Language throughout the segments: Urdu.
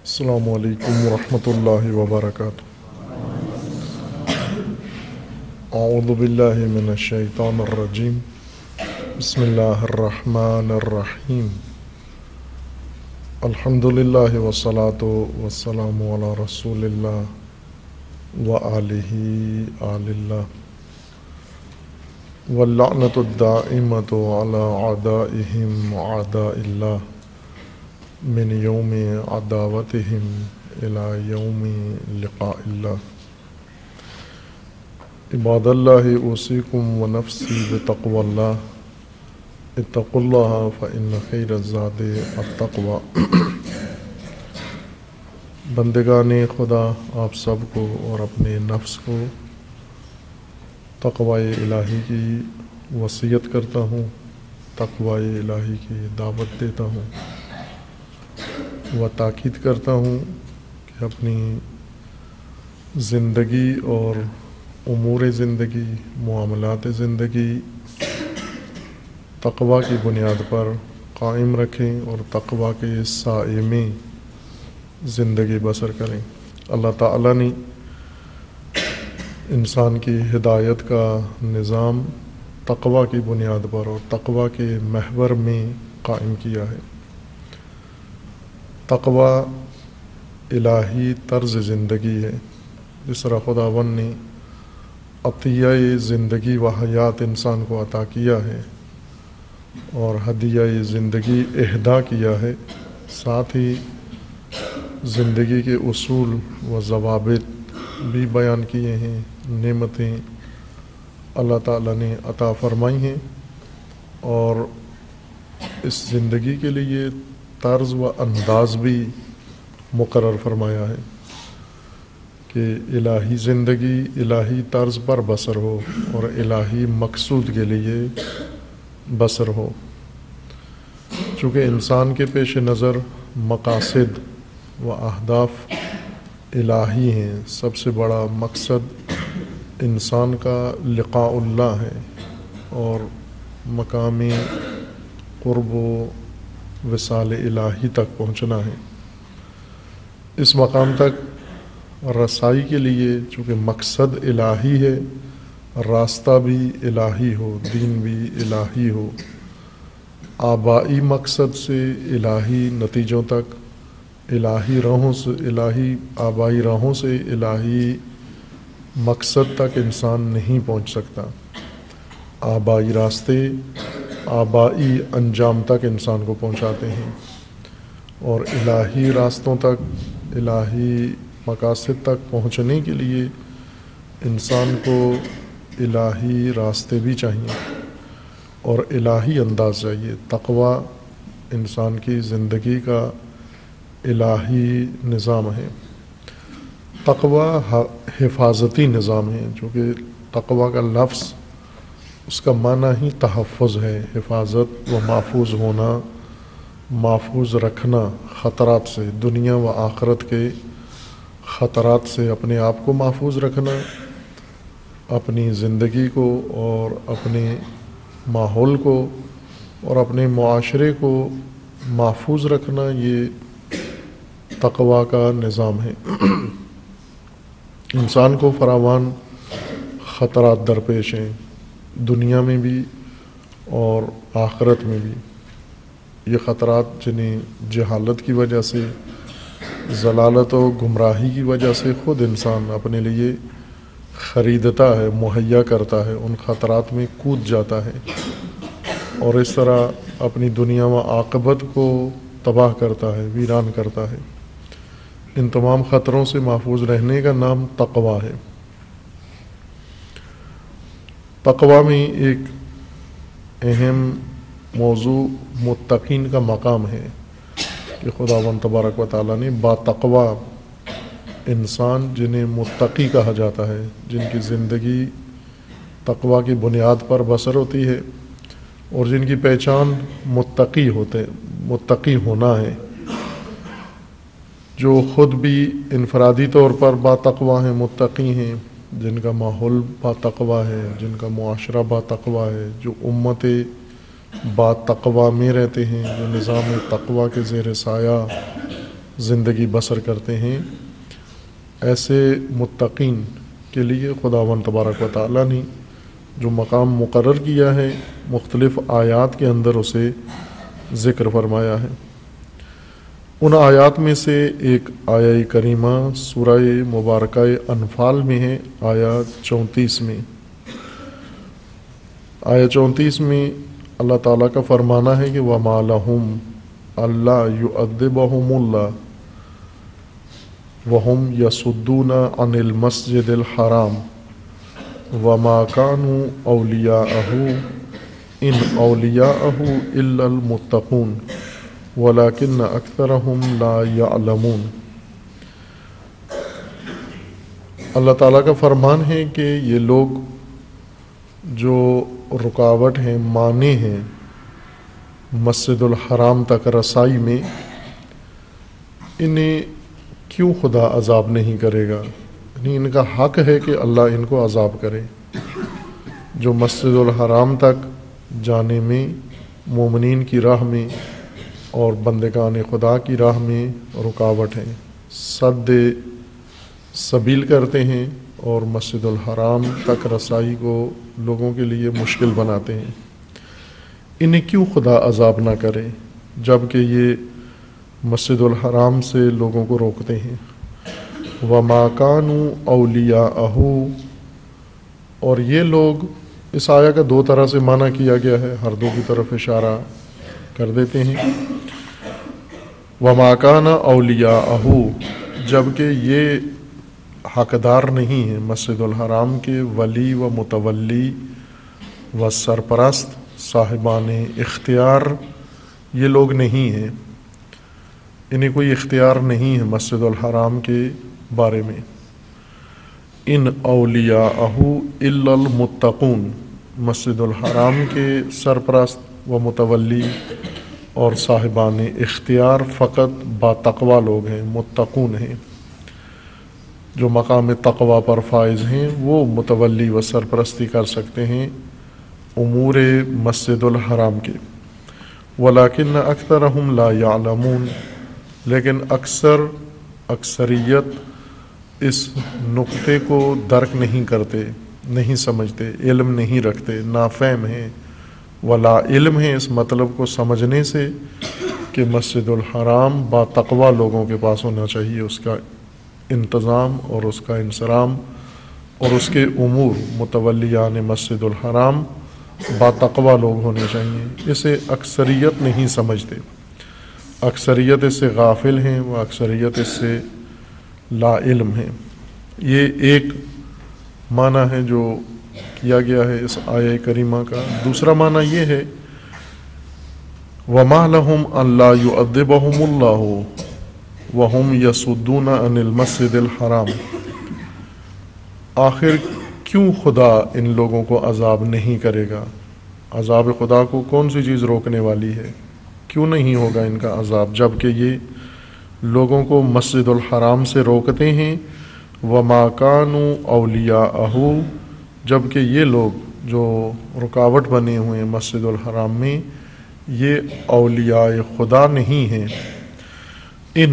السلام علیکم ورحمۃ اللہ وبرکاتہ۔ اعوذ باللہ من الشیطان الرجیم، بسم اللہ الرحمن الرحیم۔ الحمد للہ والصلاة والسلام علی رسول اللہ وآلہ آل اللہ، واللعنۃ الدائمۃ علی اعدائہم اعداء اللہ من یوم عداوتہم الی یوم لقاء اللہ۔ عباد اللہ، اوصیکم ونفسی بتقوی اللہ، اتقوا اللہ فإن خیر الزاد التقوی۔ بندگان خدا، آپ سب کو اور اپنے نفس کو تقوی الہی کی وصیت کرتا ہوں، تقوی الہی کی دعوت دیتا ہوں و تاکید کرتا ہوں کہ اپنی زندگی اور امور زندگی، معاملات زندگی تقوی کی بنیاد پر قائم رکھیں اور تقوی کے سائے میں زندگی بسر کریں۔ اللہ تعالیٰ نے انسان کی ہدایت کا نظام تقوی کی بنیاد پر اور تقوی کے محور میں قائم کیا ہے۔ تقوی الہی طرز زندگی ہے، جس طرح خداوند نے عطیہ زندگی و حیات انسان کو عطا کیا ہے اور ہدیہ زندگی اہدا کیا ہے، ساتھ ہی زندگی کے اصول و ضوابط بھی بیان کیے ہیں، نعمتیں اللہ تعالیٰ نے عطا فرمائی ہیں، اور اس زندگی کے لیے طرز و انداز بھی مقرر فرمایا ہے کہ الہی زندگی الہی طرز پر بسر ہو اور الہی مقصود کے لیے بسر ہو۔ چونکہ انسان کے پیش نظر مقاصد و اہداف الہی ہیں، سب سے بڑا مقصد انسان کا لقاء اللہ ہے اور مقام قرب و وصال الہی تک پہنچنا ہے۔ اس مقام تک رسائی کے لیے چونکہ مقصد الہی ہے، راستہ بھی الہی ہو، دین بھی الہی ہو، آبائی مقصد سے الہی نتیجوں تک، الہی راہوں سے، الہی آبائی راہوں سے الہی مقصد تک انسان نہیں پہنچ سکتا۔ آبائی راستے آبائی انجام تک انسان کو پہنچاتے ہیں، اور الہی راستوں تک، الہی مقاصد تک پہنچنے کے لیے انسان کو الہی راستے بھی چاہیے اور الہی انداز چاہیے۔ تقوی انسان کی زندگی کا الہی نظام ہے۔ تقوی حفاظتی نظام ہے، چونکہ تقوی کا لفظ اس کا معنی ہی تحفظ ہے، حفاظت و محفوظ ہونا، محفوظ رکھنا خطرات سے، دنیا و آخرت کے خطرات سے اپنے آپ کو محفوظ رکھنا، اپنی زندگی کو اور اپنے ماحول کو اور اپنے معاشرے کو محفوظ رکھنا، یہ تقوی کا نظام ہے۔ انسان کو فراوان خطرات درپیش ہیں، دنیا میں بھی اور آخرت میں بھی۔ یہ خطرات جنہیں جہالت کی وجہ سے، ضلالت و گمراہی کی وجہ سے خود انسان اپنے لیے خریدتا ہے، مہیا کرتا ہے، ان خطرات میں کود جاتا ہے اور اس طرح اپنی دنیا و عاقبت کو تباہ کرتا ہے، ویران کرتا ہے۔ ان تمام خطروں سے محفوظ رہنے کا نام تقوی ہے۔ تقوی میں ایک اہم موضوع متقین کا مقام ہے کہ خداوند تبارک و تعالیٰ نے با تقوی انسان، جنہیں متقی کہا جاتا ہے، جن کی زندگی تقوی کی بنیاد پر بسر ہوتی ہے اور جن کی پہچان متقی ہونا ہے، جو خود بھی انفرادی طور پر با تقوی ہیں، متقی ہیں، جن کا ماحول با تقوی ہے، جن کا معاشرہ با تقوی ہے، جو امت با تقوی میں رہتے ہیں، جو نظام تقوی کے زیر سایہ زندگی بسر کرتے ہیں، ایسے متقین کے لیے خداوند تبارک و تعالیٰ نے جو مقام مقرر کیا ہے مختلف آیات کے اندر اسے ذکر فرمایا ہے۔ ان آیات میں سے ایک آیہ کریمہ سورہ مبارکہ انفال میں ہے، آیت 34 میں۔ آیت 34 میں اللہ تعالیٰ کا فرمانا ہے کہ وَمَا لَهُمْ أَلَّا يُعَذِّبَهُمُ اللَّهُ وَهُمْ يَصُدُّونَ عَنِ الْمَسْجِدِ الْحَرَامِ وَمَا كَانُوا أَوْلِيَاءَهُ إِنْ أَوْلِيَاءَهُ إِلَّا الْمُتَّقُونَ وَلَكِنَّ أَكْثَرَهُمْ لَا يَعْلَمُونَ۔ اللہ تعالیٰ کا فرمان ہے کہ یہ لوگ جو رکاوٹ ہیں، مانع ہیں مسجد الحرام تک رسائی میں، انہیں کیوں خدا عذاب نہیں کرے گا؟ یعنی ان کا حق ہے کہ اللہ ان کو عذاب کرے، جو مسجد الحرام تک جانے میں، مومنین کی راہ میں اور بندگان خدا کی راہ میں رکاوٹ ہیں، سد سبیل کرتے ہیں اور مسجد الحرام تک رسائی کو لوگوں کے لیے مشکل بناتے ہیں۔ انہیں کیوں خدا عذاب نہ کرے جب کہ یہ مسجد الحرام سے لوگوں کو روکتے ہیں۔ وَمَا كَانُوا أَوْلِيَاءَهُ، اور یہ لوگ، اس آیہ کا دو طرح سے معنی کیا گیا ہے، ہر دو کی طرف اشارہ کر دیتے ہیں۔ وَمَا كَانَ أَوْلِيَاءَهُ، جبکہ یہ حقدار نہیں ہیں مسجد الحرام کے، ولی و متولی و سرپرست، صاحبان اختیار یہ لوگ نہیں ہیں، انہیں کوئی اختیار نہیں ہے مسجد الحرام کے بارے میں۔ ان اولیاءہ الا المتقون، مسجد الحرام کے سرپرست و متولی اور صاحبان اختیار فقط باتقوی لوگ ہیں، متقون ہیں، جو مقام تقوی پر فائز ہیں، وہ متولی و سرپرستی کر سکتے ہیں امور مسجد الحرام کے۔ ولیکن اکثرہم لا یعلمون، لیکن اکثریت اس نقطے کو درک نہیں کرتے، نہیں سمجھتے، علم نہیں رکھتے، نافہم ہیں، ولا علم ہے اس مطلب کو سمجھنے سے کہ مسجد الحرام با تقوی لوگوں کے پاس ہونا چاہیے، اس کا انتظام اور اس کا انصرام اور اس کے امور، متولیان مسجد الحرام با تقوی لوگ ہونے چاہیے۔ اسے اکثریت نہیں سمجھتے، اکثریت اس سے غافل ہیں، وہ اکثریت اس سے لا علم ہیں۔ یہ ایک معنی ہے جو کیا گیا ہے اس آیہ کریمہ کا۔ دوسرا معنی یہ ہے وَمَا لَهُمْ أَلَّا يُعَذِّبَهُمُ اللَّهُ وَهُمْ يَصُدُّونَ عَنِ الْمَسْجِدِ الْحَرَامِ، آخر کیوں خدا ان لوگوں کو عذاب نہیں کرے گا؟ عذاب خدا کو کون سی چیز روکنے والی ہے؟ کیوں نہیں ہوگا ان کا عذاب جبکہ یہ لوگوں کو مسجد الحرام سے روکتے ہیں؟ وَمَا كَانُوا أَوْلِيَاءَهُ، جبکہ یہ لوگ جو رکاوٹ بنے ہوئے ہیں مسجد الحرام میں، یہ اولیاء خدا نہیں ہیں۔ ان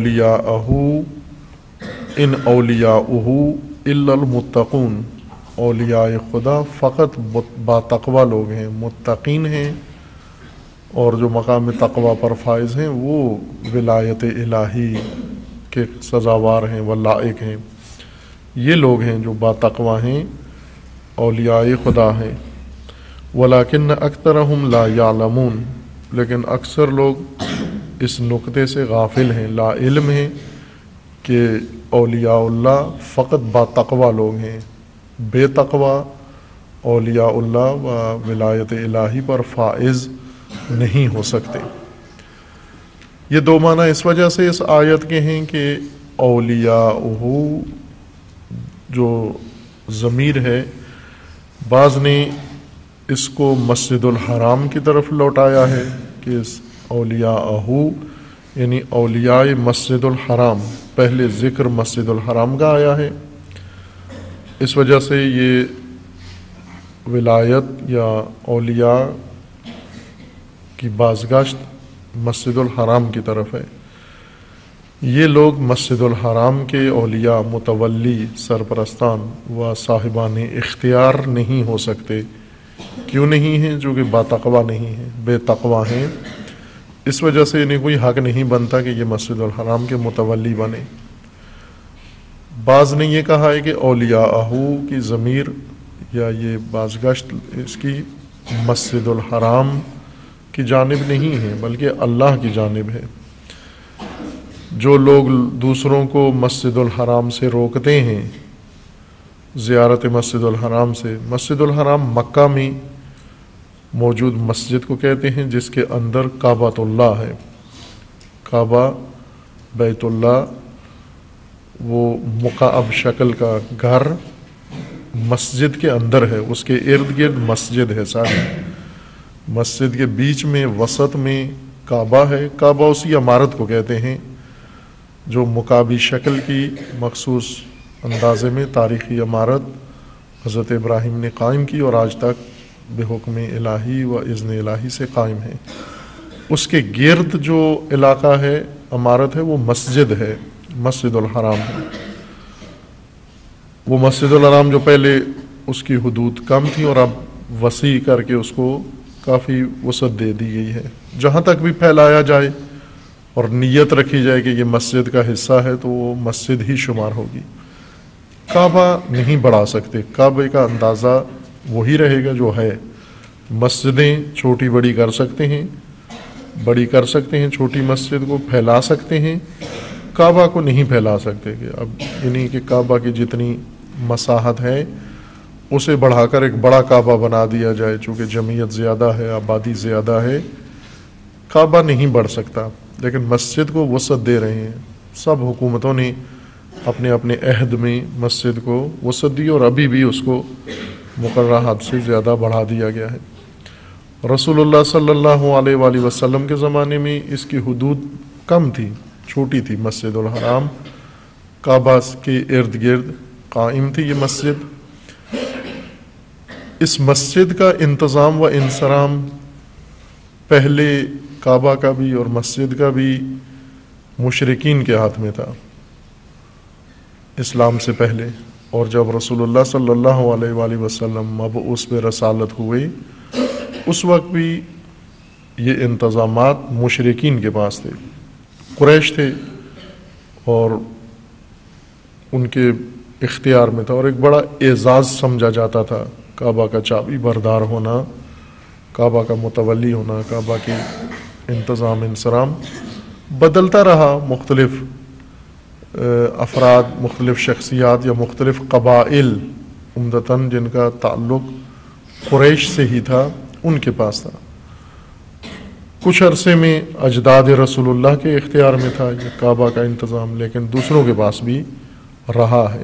اولیاءہ الا المتقون، اولیاء خدا فقط باتقوی لوگ ہیں، متقین ہیں، اور جو مقام تقوی پر فائز ہیں وہ ولایت الہی کے سزاوار ہیں و لائق ہیں۔ یہ لوگ ہیں جو باتقوی ہیں، اولیاء خدا ہیں۔ ولیکن اکثرہم لا یعلمون، لیکن اکثر لوگ اس نقطے سے غافل ہیں، لا علم ہیں کہ اولیاء اللہ فقط باتقوی لوگ ہیں، بے تقوی اولیاء اللہ و ولایت الہی پر فائز نہیں ہو سکتے۔ یہ دو معنی اس وجہ سے اس آیت کے ہیں کہ اولیاءہ جو ضمیر ہے، بعض نے اس کو مسجد الحرام کی طرف لوٹایا ہے کہ اس اولیاءہ یعنی اولیاء مسجد الحرام، پہلے ذکر مسجد الحرام کا آیا ہے، اس وجہ سے یہ ولایت یا اولیاء کی بازگشت مسجد الحرام کی طرف ہے۔ یہ لوگ مسجد الحرام کے اولیاء، متولی، سرپرستان و صاحبان اختیار نہیں ہو سکتے۔ کیوں نہیں ہیں؟ جو کہ باتقوا نہیں ہیں، بے تقوا ہیں، اس وجہ سے انہیں کوئی حق نہیں بنتا کہ یہ مسجد الحرام کے متولی بنے۔ بعض نے یہ کہا ہے کہ اولیاءہ کی ضمیر یا یہ بازگشت اس کی مسجد الحرام کی جانب نہیں ہے بلکہ اللہ کی جانب ہے۔ جو لوگ دوسروں کو مسجد الحرام سے روکتے ہیں، زیارت مسجد الحرام سے، مسجد الحرام مکہ میں موجود مسجد کو کہتے ہیں جس کے اندر کعبۃ اللہ ہے۔ کعبہ بیت اللہ، وہ مکعب شکل کا گھر مسجد کے اندر ہے، اس کے ارد گرد مسجد ہے ساری، مسجد کے بیچ میں وسط میں کعبہ ہے۔ کعبہ اسی عمارت کو کہتے ہیں جو مکعبی شکل کی مخصوص اندازے میں تاریخی عمارت حضرت ابراہیم نے قائم کی اور آج تک بحکم الہی و اذن الہی سے قائم ہے۔ اس کے گرد جو علاقہ ہے، عمارت ہے، وہ مسجد ہے، مسجد الحرام ہے۔ وہ مسجد الحرام جو پہلے اس کی حدود کم تھی اور اب وسیع کر کے اس کو کافی وسعت دے دی گئی ہے۔ جہاں تک بھی پھیلایا جائے اور نیت رکھی جائے کہ یہ مسجد کا حصہ ہے تو وہ مسجد ہی شمار ہوگی۔ کعبہ نہیں بڑھا سکتے، کعبے کا اندازہ وہی رہے گا جو ہے۔ مسجدیں چھوٹی بڑی کر سکتے ہیں، بڑی کر سکتے ہیں، چھوٹی مسجد کو پھیلا سکتے ہیں، کعبہ کو نہیں پھیلا سکتے کہ اب یعنی کہ کعبہ کی جتنی مساحت ہے اسے بڑھا کر ایک بڑا کعبہ بنا دیا جائے، چونکہ جمعیت زیادہ ہے، آبادی زیادہ ہے، کعبہ نہیں بڑھ سکتا۔ لیکن مسجد کو وسعت دے رہے ہیں، سب حکومتوں نے اپنے اپنے عہد میں مسجد کو وسعت دی اور ابھی بھی اس کو مقررہ حد سے زیادہ بڑھا دیا گیا ہے۔ رسول اللہ صلی اللہ علیہ وآلہ وسلم کے زمانے میں اس کی حدود کم تھی، چھوٹی تھی مسجد الحرام، کعبہ کے ارد گرد قائم تھی یہ مسجد۔ اس مسجد کا انتظام و انصرام پہلے کعبہ کا بھی اور مسجد کا بھی مشرکین کے ہاتھ میں تھا اسلام سے پہلے، اور جب رسول اللہ صلی اللہ علیہ وآلہ وسلم مبعوث پہ رسالت ہوئے اس وقت بھی یہ انتظامات مشرکین کے پاس تھے، قریش تھے اور ان کے اختیار میں تھا، اور ایک بڑا اعزاز سمجھا جاتا تھا کعبہ کا چابی بردار ہونا، کعبہ کا متولی ہونا، کعبہ کے انتظام انصرام بدلتا رہا۔ مختلف افراد، مختلف شخصیات یا مختلف قبائل عمدتاً جن کا تعلق قریش سے ہی تھا ان کے پاس تھا۔ کچھ عرصے میں اجداد رسول اللہ کے اختیار میں تھا یہ کعبہ کا انتظام، لیکن دوسروں کے پاس بھی رہا ہے۔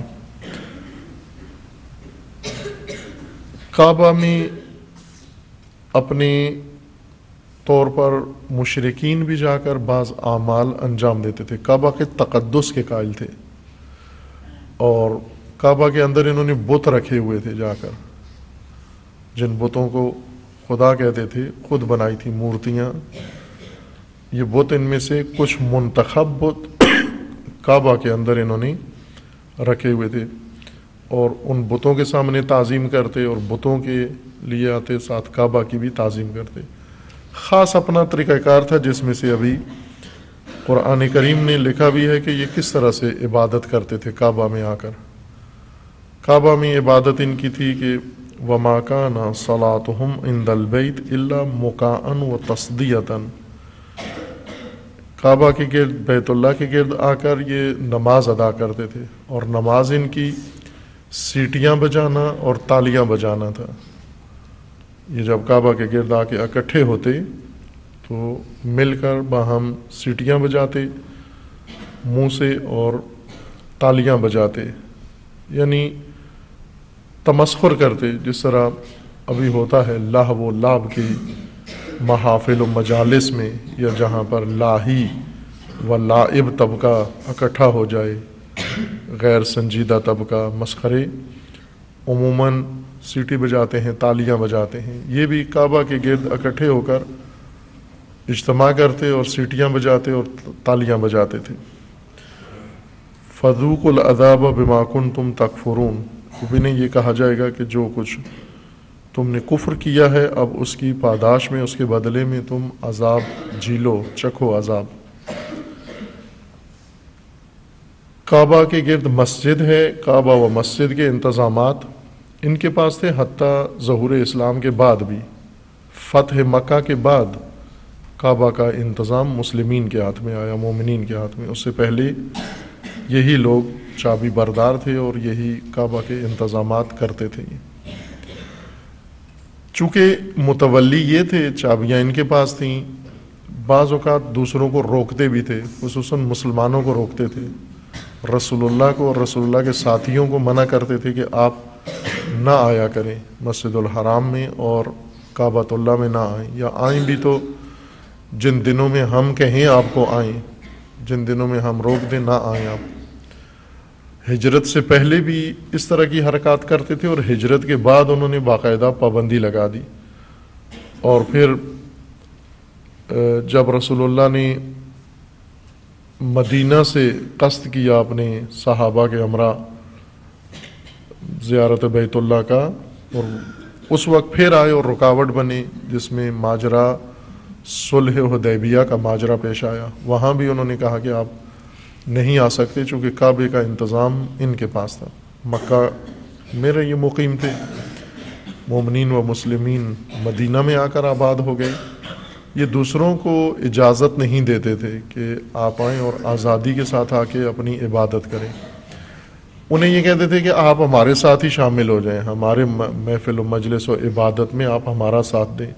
کعبہ میں اپنے طور پر مشرکین بھی جا کر بعض اعمال انجام دیتے تھے، کعبہ کے تقدس کے قائل تھے، اور کعبہ کے اندر انہوں نے بت رکھے ہوئے تھے جا کر، جن بتوں کو خدا کہتے تھے، خود بنائی تھی مورتیاں۔ یہ بت ان میں سے کچھ منتخب بت کعبہ کے اندر انہوں نے رکھے ہوئے تھے، اور ان بتوں کے سامنے تعظیم کرتے اور بتوں کے لیے آتے، ساتھ کعبہ کی بھی تعظیم کرتے۔ خاص اپنا طریقہ کار تھا جس میں سے ابھی قرآن کریم نے لکھا بھی ہے کہ یہ کس طرح سے عبادت کرتے تھے کعبہ میں آ کر۔ کعبہ میں عبادت ان کی تھی کہ وَمَا كَانَ صَلَاتُهُمْ عِنْدَ الْبَيْتِ إِلَّا مُكَاءً وَتَصْدِيَةً، کعبہ کے گرد، بیت اللہ کے گرد آ کر یہ نماز ادا کرتے تھے، اور نماز ان کی سیٹیاں بجانا اور تالیاں بجانا تھا۔ یہ جب کعبہ کے گرد آ کے اکٹھے ہوتے تو مل کر باہم سیٹیاں بجاتے منہ سے اور تالیاں بجاتے، یعنی تمسخر کرتے، جس طرح ابھی ہوتا ہے لہو و لعب کی محافل و مجالس میں، یا جہاں پر لاہی و لائب طبقہ اکٹھا ہو جائے، غیر سنجیدہ طبقہ، مسخرے، عموماً سیٹی بجاتے ہیں، تالیاں بجاتے ہیں۔ یہ بھی کعبہ کے گرد اکٹھے ہو کر اجتماع کرتے اور سیٹیاں بجاتے اور تالیاں بجاتے تھے۔ فذوقوا العذاب بما کنتم تکفرون، انہیں یہ کہا جائے گا کہ جو کچھ تم نے کفر کیا ہے اب اس کی پاداش میں، اس کے بدلے میں تم عذاب جھیلو، چکھو عذاب۔ کعبہ کے گرد مسجد ہے، کعبہ و مسجد کے انتظامات ان کے پاس تھے حتیٰ ظہور اسلام کے بعد بھی۔ فتح مکہ کے بعد کعبہ کا انتظام مسلمین کے ہاتھ میں آیا، مومنین کے ہاتھ میں۔ اس سے پہلے یہی لوگ چابی بردار تھے اور یہی کعبہ کے انتظامات کرتے تھے۔ چونکہ متولی یہ تھے، چابیاں ان کے پاس تھیں، بعض اوقات دوسروں کو روکتے بھی تھے، خصوصاً مسلمانوں کو روکتے تھے، رسول اللہ کو اور رسول اللہ کے ساتھیوں کو منع کرتے تھے کہ آپ نہ آیا کریں مسجد الحرام میں اور کعبۃ اللہ میں نہ آئیں، یا آئیں بھی تو جن دنوں میں ہم کہیں آپ کو آئیں، جن دنوں میں ہم روک دیں نہ آئیں آپ۔ ہجرت سے پہلے بھی اس طرح کی حرکات کرتے تھے اور ہجرت کے بعد انہوں نے باقاعدہ پابندی لگا دی۔ اور پھر جب رسول اللہ نے مدینہ سے قصد کیا اپنے صحابہ کے ہمراہ زیارت بیت اللہ کا، اور اس وقت پھر آئے اور رکاوٹ بنے، جس میں ماجرا صلح حدیبیہ کا ماجرا پیش آیا۔ وہاں بھی انہوں نے کہا کہ آپ نہیں آ سکتے چونکہ کعبے کا انتظام ان کے پاس تھا، مکہ میں یہ مقیم تھے، مومنین و مسلمین مدینہ میں آ کر آباد ہو گئے۔ یہ دوسروں کو اجازت نہیں دیتے تھے کہ آپ آئیں اور آزادی کے ساتھ آ کے اپنی عبادت کریں۔ انہیں یہ کہتے تھے کہ آپ ہمارے ساتھ ہی شامل ہو جائیں، ہمارے محفل و مجلس و عبادت میں آپ ہمارا ساتھ دیں۔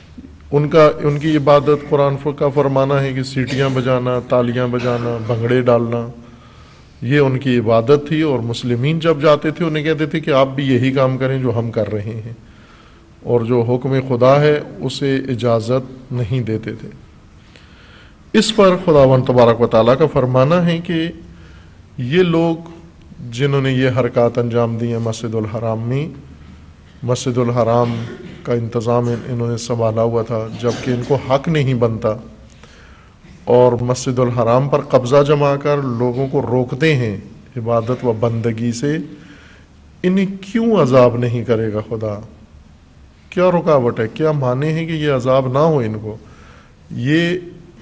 ان کی عبادت قرآن کا فرمانا ہے کہ سیٹیاں بجانا، تالیاں بجانا، بھنگڑے ڈالنا، یہ ان کی عبادت تھی۔ اور مسلمین جب جاتے تھے انہیں کہتے تھے کہ آپ بھی یہی کام کریں جو ہم کر رہے ہیں، اور جو حکم خدا ہے اسے اجازت نہیں دیتے تھے۔ اس پر خداوند تبارک و تعالیٰ کا فرمانا ہے کہ یہ لوگ جنہوں نے یہ حرکات انجام دی ہیں مسجد الحرام میں، مسجد الحرام کا انتظام انہوں نے سنبھالا ہوا تھا جبکہ ان کو حق نہیں بنتا، اور مسجد الحرام پر قبضہ جما کر لوگوں کو روکتے ہیں عبادت و بندگی سے، انہیں کیوں عذاب نہیں کرے گا خدا؟ کیا رکاوٹ ہے؟ کیا مانے ہیں کہ یہ عذاب نہ ہو ان کو؟ یہ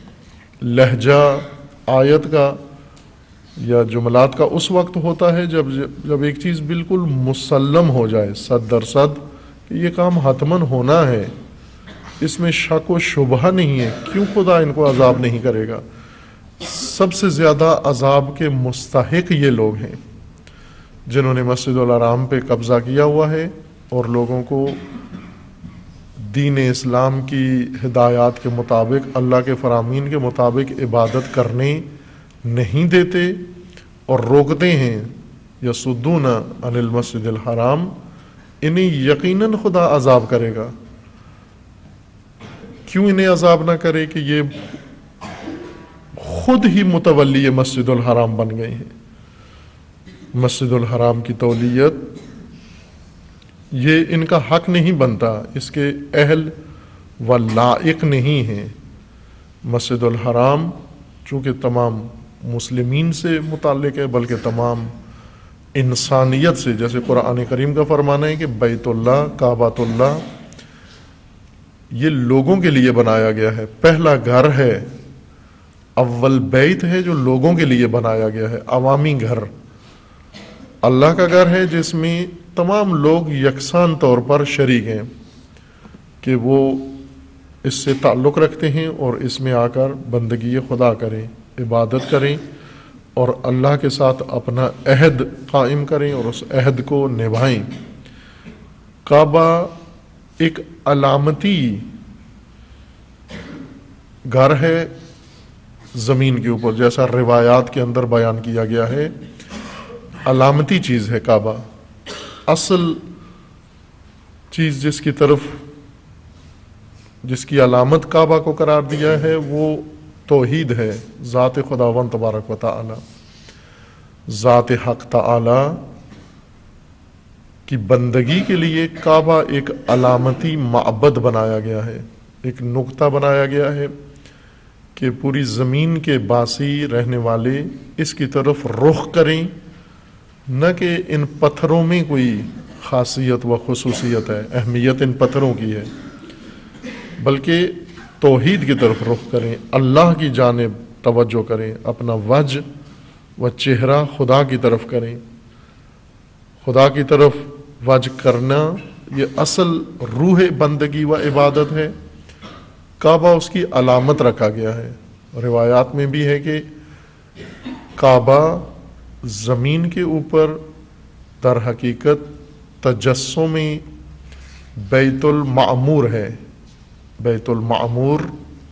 لہجہ آیت کا یا جملات کا اس وقت ہوتا ہے جب ایک چیز بالکل مسلم ہو جائے 100% کہ یہ کام حتماً ہونا ہے، اس میں شک و شبہ نہیں ہے، کیوں خدا ان کو عذاب نہیں کرے گا؟ سب سے زیادہ عذاب کے مستحق یہ لوگ ہیں جنہوں نے مسجد الحرام پہ قبضہ کیا ہوا ہے اور لوگوں کو دین اسلام کی ہدایات کے مطابق، اللہ کے فرامین کے مطابق عبادت کرنے نہیں دیتے اور روکتے ہیں، یصدون عن المسجد الحرام، انہیں یقیناً خدا عذاب کرے گا۔ کیوں انہیں عذاب نہ کرے کہ یہ خود ہی متولی مسجد الحرام بن گئے ہیں۔ مسجد الحرام کی تولیت یہ ان کا حق نہیں بنتا، اس کے اہل و لائق نہیں ہیں۔ مسجد الحرام چونکہ تمام مسلمین سے متعلق ہے بلکہ تمام انسانیت سے، جیسے قرآن کریم کا فرمانا ہے کہ بیت اللہ، کعبۃ اللہ یہ لوگوں کے لیے بنایا گیا ہے، پہلا گھر ہے، اول بیت ہے جو لوگوں کے لیے بنایا گیا ہے، عوامی گھر، اللہ کا گھر ہے جس میں تمام لوگ یکساں طور پر شریک ہیں کہ وہ اس سے تعلق رکھتے ہیں اور اس میں آ کر بندگی خدا کریں، عبادت کریں اور اللہ کے ساتھ اپنا عہد قائم کریں اور اس عہد کو نبھائیں۔ کعبہ ایک علامتی گھر ہے زمین کے اوپر، جیسا روایات کے اندر بیان کیا گیا ہے، علامتی چیز ہے کعبہ۔ اصل چیز جس کی علامت کعبہ کو قرار دیا ہے وہ توحید ہے، ذات خداوند تبارک و تعالی، ذات حق تعالی کی بندگی کے لیے کعبہ ایک علامتی معبد بنایا گیا ہے، ایک نقطہ بنایا گیا ہے کہ پوری زمین کے باسی رہنے والے اس کی طرف رخ کریں، نہ کہ ان پتھروں میں کوئی خاصیت و خصوصیت ہے، اہمیت ان پتھروں کی ہے، بلکہ توحید کی طرف رخ کریں، اللہ کی جانب توجہ کریں، اپنا وجہ و چہرہ خدا کی طرف کریں۔ خدا کی طرف وجہ کرنا یہ اصل روح بندگی و عبادت ہے۔ کعبہ اس کی علامت رکھا گیا ہے۔ روایات میں بھی ہے کہ کعبہ زمین کے اوپر در حقیقت تجسم بیت المعمور ہے۔ بیت المعمور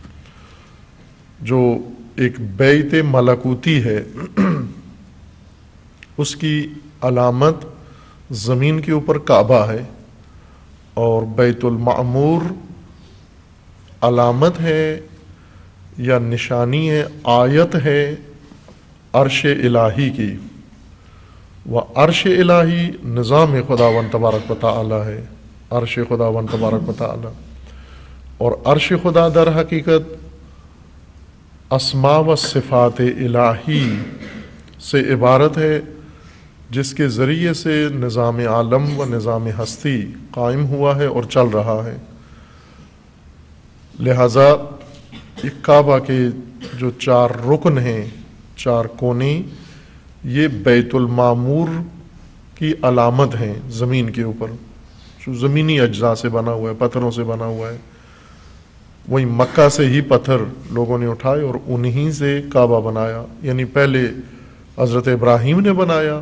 جو ایک بیت ملکوتی ہے، اس کی علامت زمین کے اوپر کعبہ ہے، اور بیت المعمور علامت ہے یا نشانی ہے، آیت ہے عرش الہی کی۔ وہ عرش الہی نظام خداوند تبارک و تعالی ہے، عرش خداوند تبارک و تعالی، اور عرش خدا در حقیقت اسماء و صفات الہی سے عبارت ہے، جس کے ذریعے سے نظام عالم و نظام ہستی قائم ہوا ہے اور چل رہا ہے۔ لہذا ایک کعبہ کے جو 4 رکن ہیں، 4 کونے، یہ بیت المعمور کی علامت ہیں زمین کے اوپر، جو زمینی اجزاء سے بنا ہوا ہے، پتھروں سے بنا ہوا ہے۔ وہی مکہ سے ہی پتھر لوگوں نے اٹھائے اور انہی سے کعبہ بنایا، یعنی پہلے حضرت ابراہیم نے بنایا،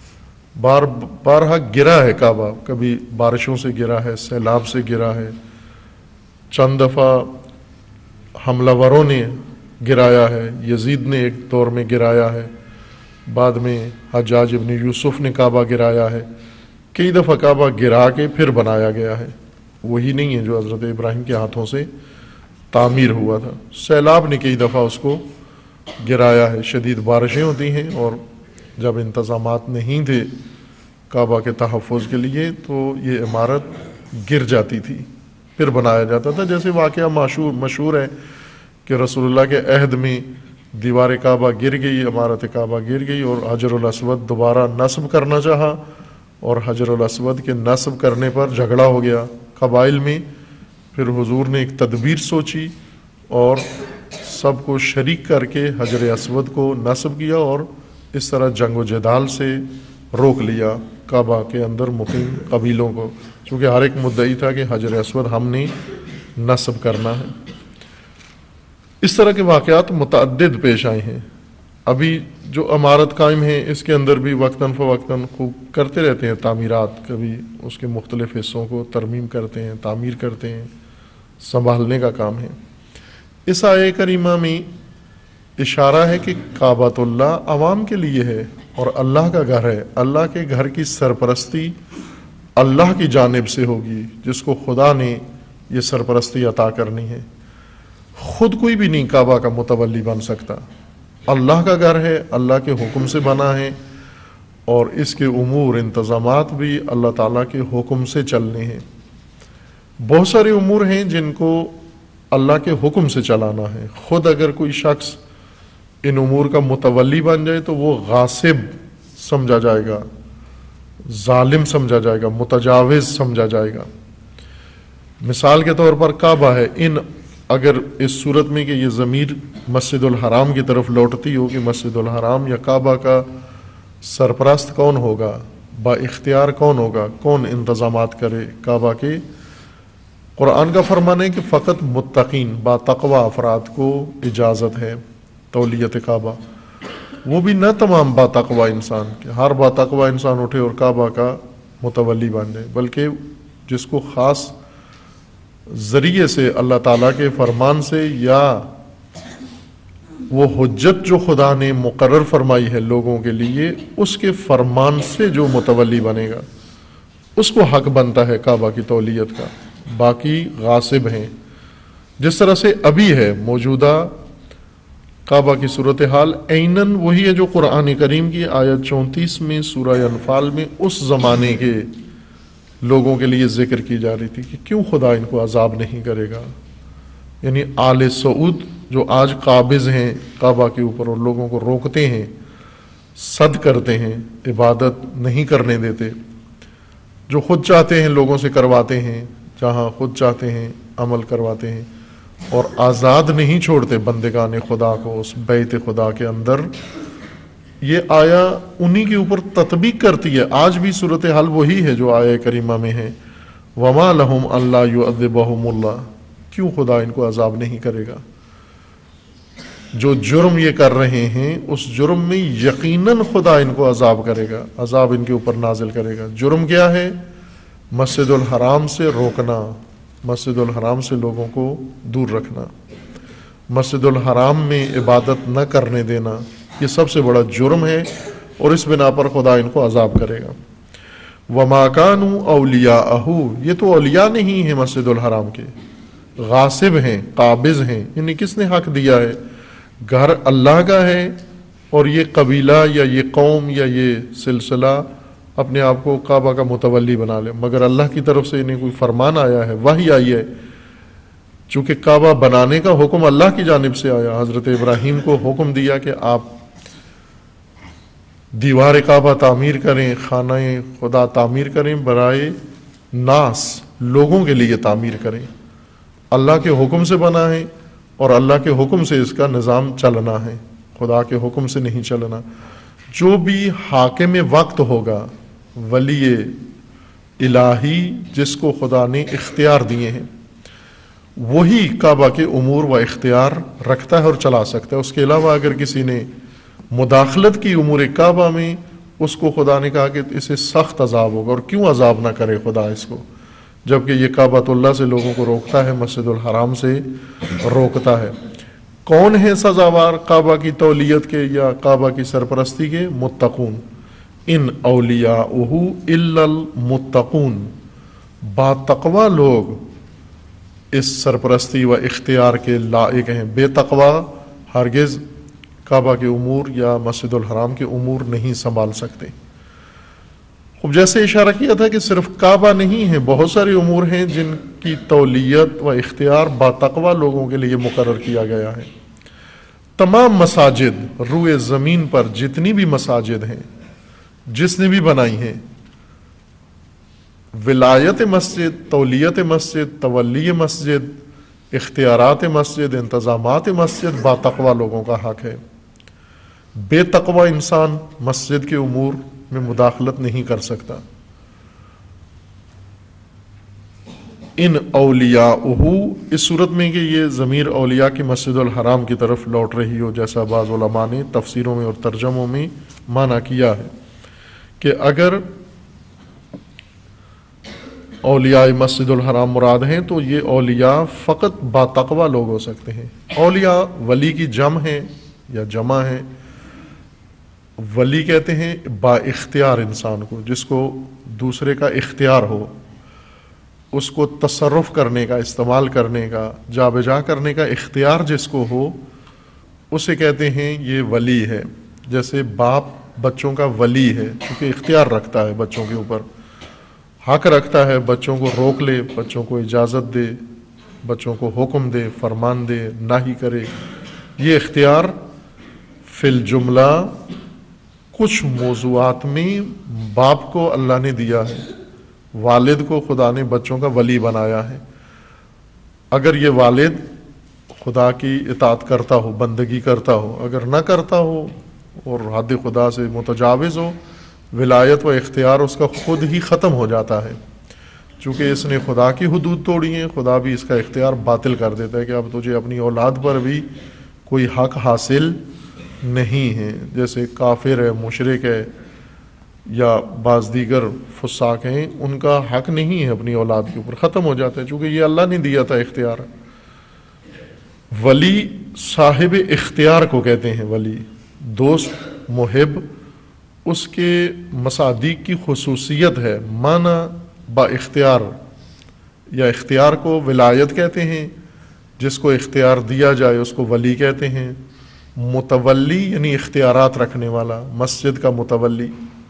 بارہا گرا ہے کعبہ، کبھی بارشوں سے گرا ہے، سیلاب سے گرا ہے، چند دفعہ حملہ وروں نے گرایا ہے، یزید نے ایک دور میں گرایا ہے، بعد میں حجاج ابن یوسف نے کعبہ گرایا ہے، کئی دفعہ کعبہ گرا کے پھر بنایا گیا ہے، وہی نہیں ہے جو حضرت ابراہیم کے ہاتھوں سے تعمیر ہوا تھا۔ سیلاب نے کئی دفعہ اس کو گرایا ہے، شدید بارشیں ہوتی ہیں، اور جب انتظامات نہیں تھے کعبہ کے تحفظ کے لیے تو یہ عمارت گر جاتی تھی، پھر بنایا جاتا تھا۔ جیسے واقعہ مشہور ہے کہ رسول اللہ کے عہد میں دیوار کعبہ گر گئی، عمارت کعبہ گر گئی، اور حجر الاسود دوبارہ نصب کرنا چاہا، اور حجر الاسود کے نصب کرنے پر جھگڑا ہو گیا قبائل میں۔ پھر حضور نے ایک تدبیر سوچی اور سب کو شریک کر کے حجر اسود کو نصب کیا، اور اس طرح جنگ و جدال سے روک لیا کعبہ کے اندر مقیم قبیلوں کو، چونکہ ہر ایک مدعی تھا کہ حجر اسود ہم نے نصب کرنا ہے۔ اس طرح کے واقعات متعدد پیش آئے ہیں۔ ابھی جو عمارت قائم ہے اس کے اندر بھی وقتاً فوقتاً خوب کرتے رہتے ہیں تعمیرات، کبھی اس کے مختلف حصوں کو ترمیم کرتے ہیں، تعمیر کرتے ہیں، سنبھالنے کا کام ہے۔ اس آیہ کریمہ میں اشارہ ہے کہ کعبۃ اللہ عوام کے لیے ہے اور اللہ کا گھر ہے۔ اللہ کے گھر کی سرپرستی اللہ کی جانب سے ہوگی، جس کو خدا نے یہ سرپرستی عطا کرنی ہے۔ خود کوئی بھی نہیں کعبہ کا متولی بن سکتا، اللہ کا گھر ہے، اللہ کے حکم سے بنا ہے، اور اس کے امور انتظامات بھی اللہ تعالیٰ کے حکم سے چلنے ہیں۔ بہت سارے امور ہیں جن کو اللہ کے حکم سے چلانا ہے۔ خود اگر کوئی شخص ان امور کا متولی بن جائے تو وہ غاصب سمجھا جائے گا، ظالم سمجھا جائے گا، متجاوز سمجھا جائے گا۔ مثال کے طور پر کعبہ ہے، اگر اس صورت میں کہ یہ ضمیر مسجد الحرام کی طرف لوٹتی ہو کہ مسجد الحرام یا کعبہ کا سرپرست کون ہوگا، با اختیار کون ہوگا، کون انتظامات کرے کعبہ کے، قرآن کا فرمان ہے کہ فقط متقین با تقوی افراد کو اجازت ہے تولیت کعبہ، وہ بھی نہ تمام با تقوی انسان، کہ ہر با تقوی انسان اٹھے اور کعبہ کا متولی بن جائے، بلکہ جس کو خاص ذریعے سے اللہ تعالیٰ کے فرمان سے یا وہ حجت جو خدا نے مقرر فرمائی ہے لوگوں کے لیے، اس کے فرمان سے جو متولی بنے گا اس کو حق بنتا ہے کعبہ کی تولیت کا، باقی غاصب ہیں۔ جس طرح سے ابھی ہے موجودہ کعبہ کی صورتحال عیناً وہی ہے جو قرآن کریم کی آیت 34 میں سورہ انفال میں اس زمانے کے لوگوں کے لیے ذکر کی جا رہی تھی کہ کیوں خدا ان کو عذاب نہیں کرے گا، یعنی آل سعود جو آج قابض ہیں کعبہ کے اوپر اور لوگوں کو روکتے ہیں، صد کرتے ہیں، عبادت نہیں کرنے دیتے، جو خود چاہتے ہیں لوگوں سے کرواتے ہیں، جہاں خود چاہتے ہیں عمل کرواتے ہیں، اور آزاد نہیں چھوڑتے بندگان خدا کو اس بیت خدا کے اندر، یہ آیا انہی کے اوپر تطبیق کرتی ہے۔ آج بھی صورتحال وہی ہے جو آیہ کریمہ میں ہے، وما لہم اللہ یعذبہم اللہ، کیوں خدا ان کو عذاب نہیں کرے گا؟ جو جرم یہ کر رہے ہیں اس جرم میں یقیناً خدا ان کو عذاب کرے گا، عذاب ان کے اوپر نازل کرے گا۔ جرم کیا ہے؟ مسجد الحرام سے روکنا، مسجد الحرام سے لوگوں کو دور رکھنا، مسجد الحرام میں عبادت نہ کرنے دینا، یہ سب سے بڑا جرم ہے، اور اس بنا پر خدا ان کو عذاب کرے گا۔ وَمَا كَانُوا أَوْلِيَاءَهُ، یہ تو اولیاء نہیں ہیں مسجد الحرام کے، غاصب ہیں، قابض ہیں، انہیں کس نے حق دیا ہے؟ گھر اللہ کا ہے، اور یہ قبیلہ یا یہ قوم یا یہ سلسلہ اپنے آپ کو کعبہ کا متولی بنا لے، مگر اللہ کی طرف سے انہیں کوئی فرمان آیا ہے، وحی آئی ہے، چونکہ کعبہ بنانے کا حکم اللہ کی جانب سے آیا۔ حضرت ابراہیم کو حکم دیا کہ آپ دیوار کعبہ تعمیر کریں، خانہ خدا تعمیر کریں، برائے ناس، لوگوں کے لیے تعمیر کریں، اللہ کے حکم سے بنا ہے، اور اللہ کے حکم سے اس کا نظام چلنا ہے، خدا کے حکم سے نہیں چلنا۔ جو بھی حاکم وقت ہوگا، ولی الہی جس کو خدا نے اختیار دیے ہیں، وہی کعبہ کے امور و اختیار رکھتا ہے اور چلا سکتا ہے۔ اس کے علاوہ اگر کسی نے مداخلت کی امور کعبہ میں، اس کو خدا نے کہا کہ اسے سخت عذاب ہوگا، اور کیوں عذاب نہ کرے خدا اس کو، جبکہ یہ کعبۃ اللہ سے لوگوں کو روکتا ہے، مسجد الحرام سے روکتا ہے۔ کون ہے سزاوار کعبہ کی تولیت کے یا کعبہ کی سرپرستی کے؟ متقون، ان اولیاءہ الا المتقون، با تقوی لوگ اس سرپرستی و اختیار کے لائق ہیں، بے تقوی ہرگز کعبہ کے امور یا مسجد الحرام کے امور نہیں سنبھال سکتے۔ اب جیسے اشارہ کیا تھا کہ صرف کعبہ نہیں ہے، بہت سارے امور ہیں جن کی تولیت و اختیار با تقوی لوگوں کے لیے مقرر کیا گیا ہے۔ تمام مساجد روئے زمین پر جتنی بھی مساجد ہیں، جس نے بھی بنائی ہیں، ولایت مسجد، تولیت مسجد، تولی مسجد، اختیارات مسجد، انتظامات مسجد با تقوی لوگوں کا حق ہے۔ بے تقوی انسان مسجد کے امور میں مداخلت نہیں کر سکتا۔ ان اولیاءہ، اس صورت میں کہ یہ ضمیر اولیاء کی مسجد الحرام کی طرف لوٹ رہی ہو، جیسا بعض علماء نے تفسیروں میں اور ترجموں میں معنی کیا ہے کہ اگر اولیاء مسجد الحرام مراد ہیں تو یہ اولیاء فقط با تقوی لوگ ہو سکتے ہیں۔ اولیاء ولی کی جمع ہے یا جمع ہے۔ ولی کہتے ہیں با اختیار انسان کو، جس کو دوسرے کا اختیار ہو، اس کو تصرف کرنے کا، استعمال کرنے کا، جا بجا کرنے کا اختیار جس کو ہو، اسے کہتے ہیں یہ ولی ہے۔ جیسے باپ بچوں کا ولی ہے، کیونکہ اختیار رکھتا ہے بچوں کے اوپر، حق رکھتا ہے، بچوں کو روک لے، بچوں کو اجازت دے، بچوں کو حکم دے، فرمان دے، نہی کرے۔ یہ اختیار فی الجملہ کچھ موضوعات میں باپ کو اللہ نے دیا ہے، والد کو خدا نے بچوں کا ولی بنایا ہے۔ اگر یہ والد خدا کی اطاعت کرتا ہو، بندگی کرتا ہو، اگر نہ کرتا ہو اور حد خدا سے متجاوز ہو، ولایت و اختیار اس کا خود ہی ختم ہو جاتا ہے، چونکہ اس نے خدا کی حدود توڑی ہیں۔ خدا بھی اس کا اختیار باطل کر دیتا ہے کہ اب تجھے اپنی اولاد پر بھی کوئی حق حاصل نہیں ہے۔ جیسے کافر ہے، مشرک ہے، یا بعض دیگر فساق ہیں، ان کا حق نہیں ہے اپنی اولاد کے اوپر، ختم ہو جاتا ہے، چونکہ یہ اللہ نے دیا تھا اختیار۔ ولی صاحب اختیار کو کہتے ہیں ولی، دوست، محب، اس کے مصادیق کی خصوصیت ہے، معنی با اختیار، یا اختیار کو ولایت کہتے ہیں، جس کو اختیار دیا جائے اس کو ولی کہتے ہیں۔ متولی یعنی اختیارات رکھنے والا، مسجد کا متولی۔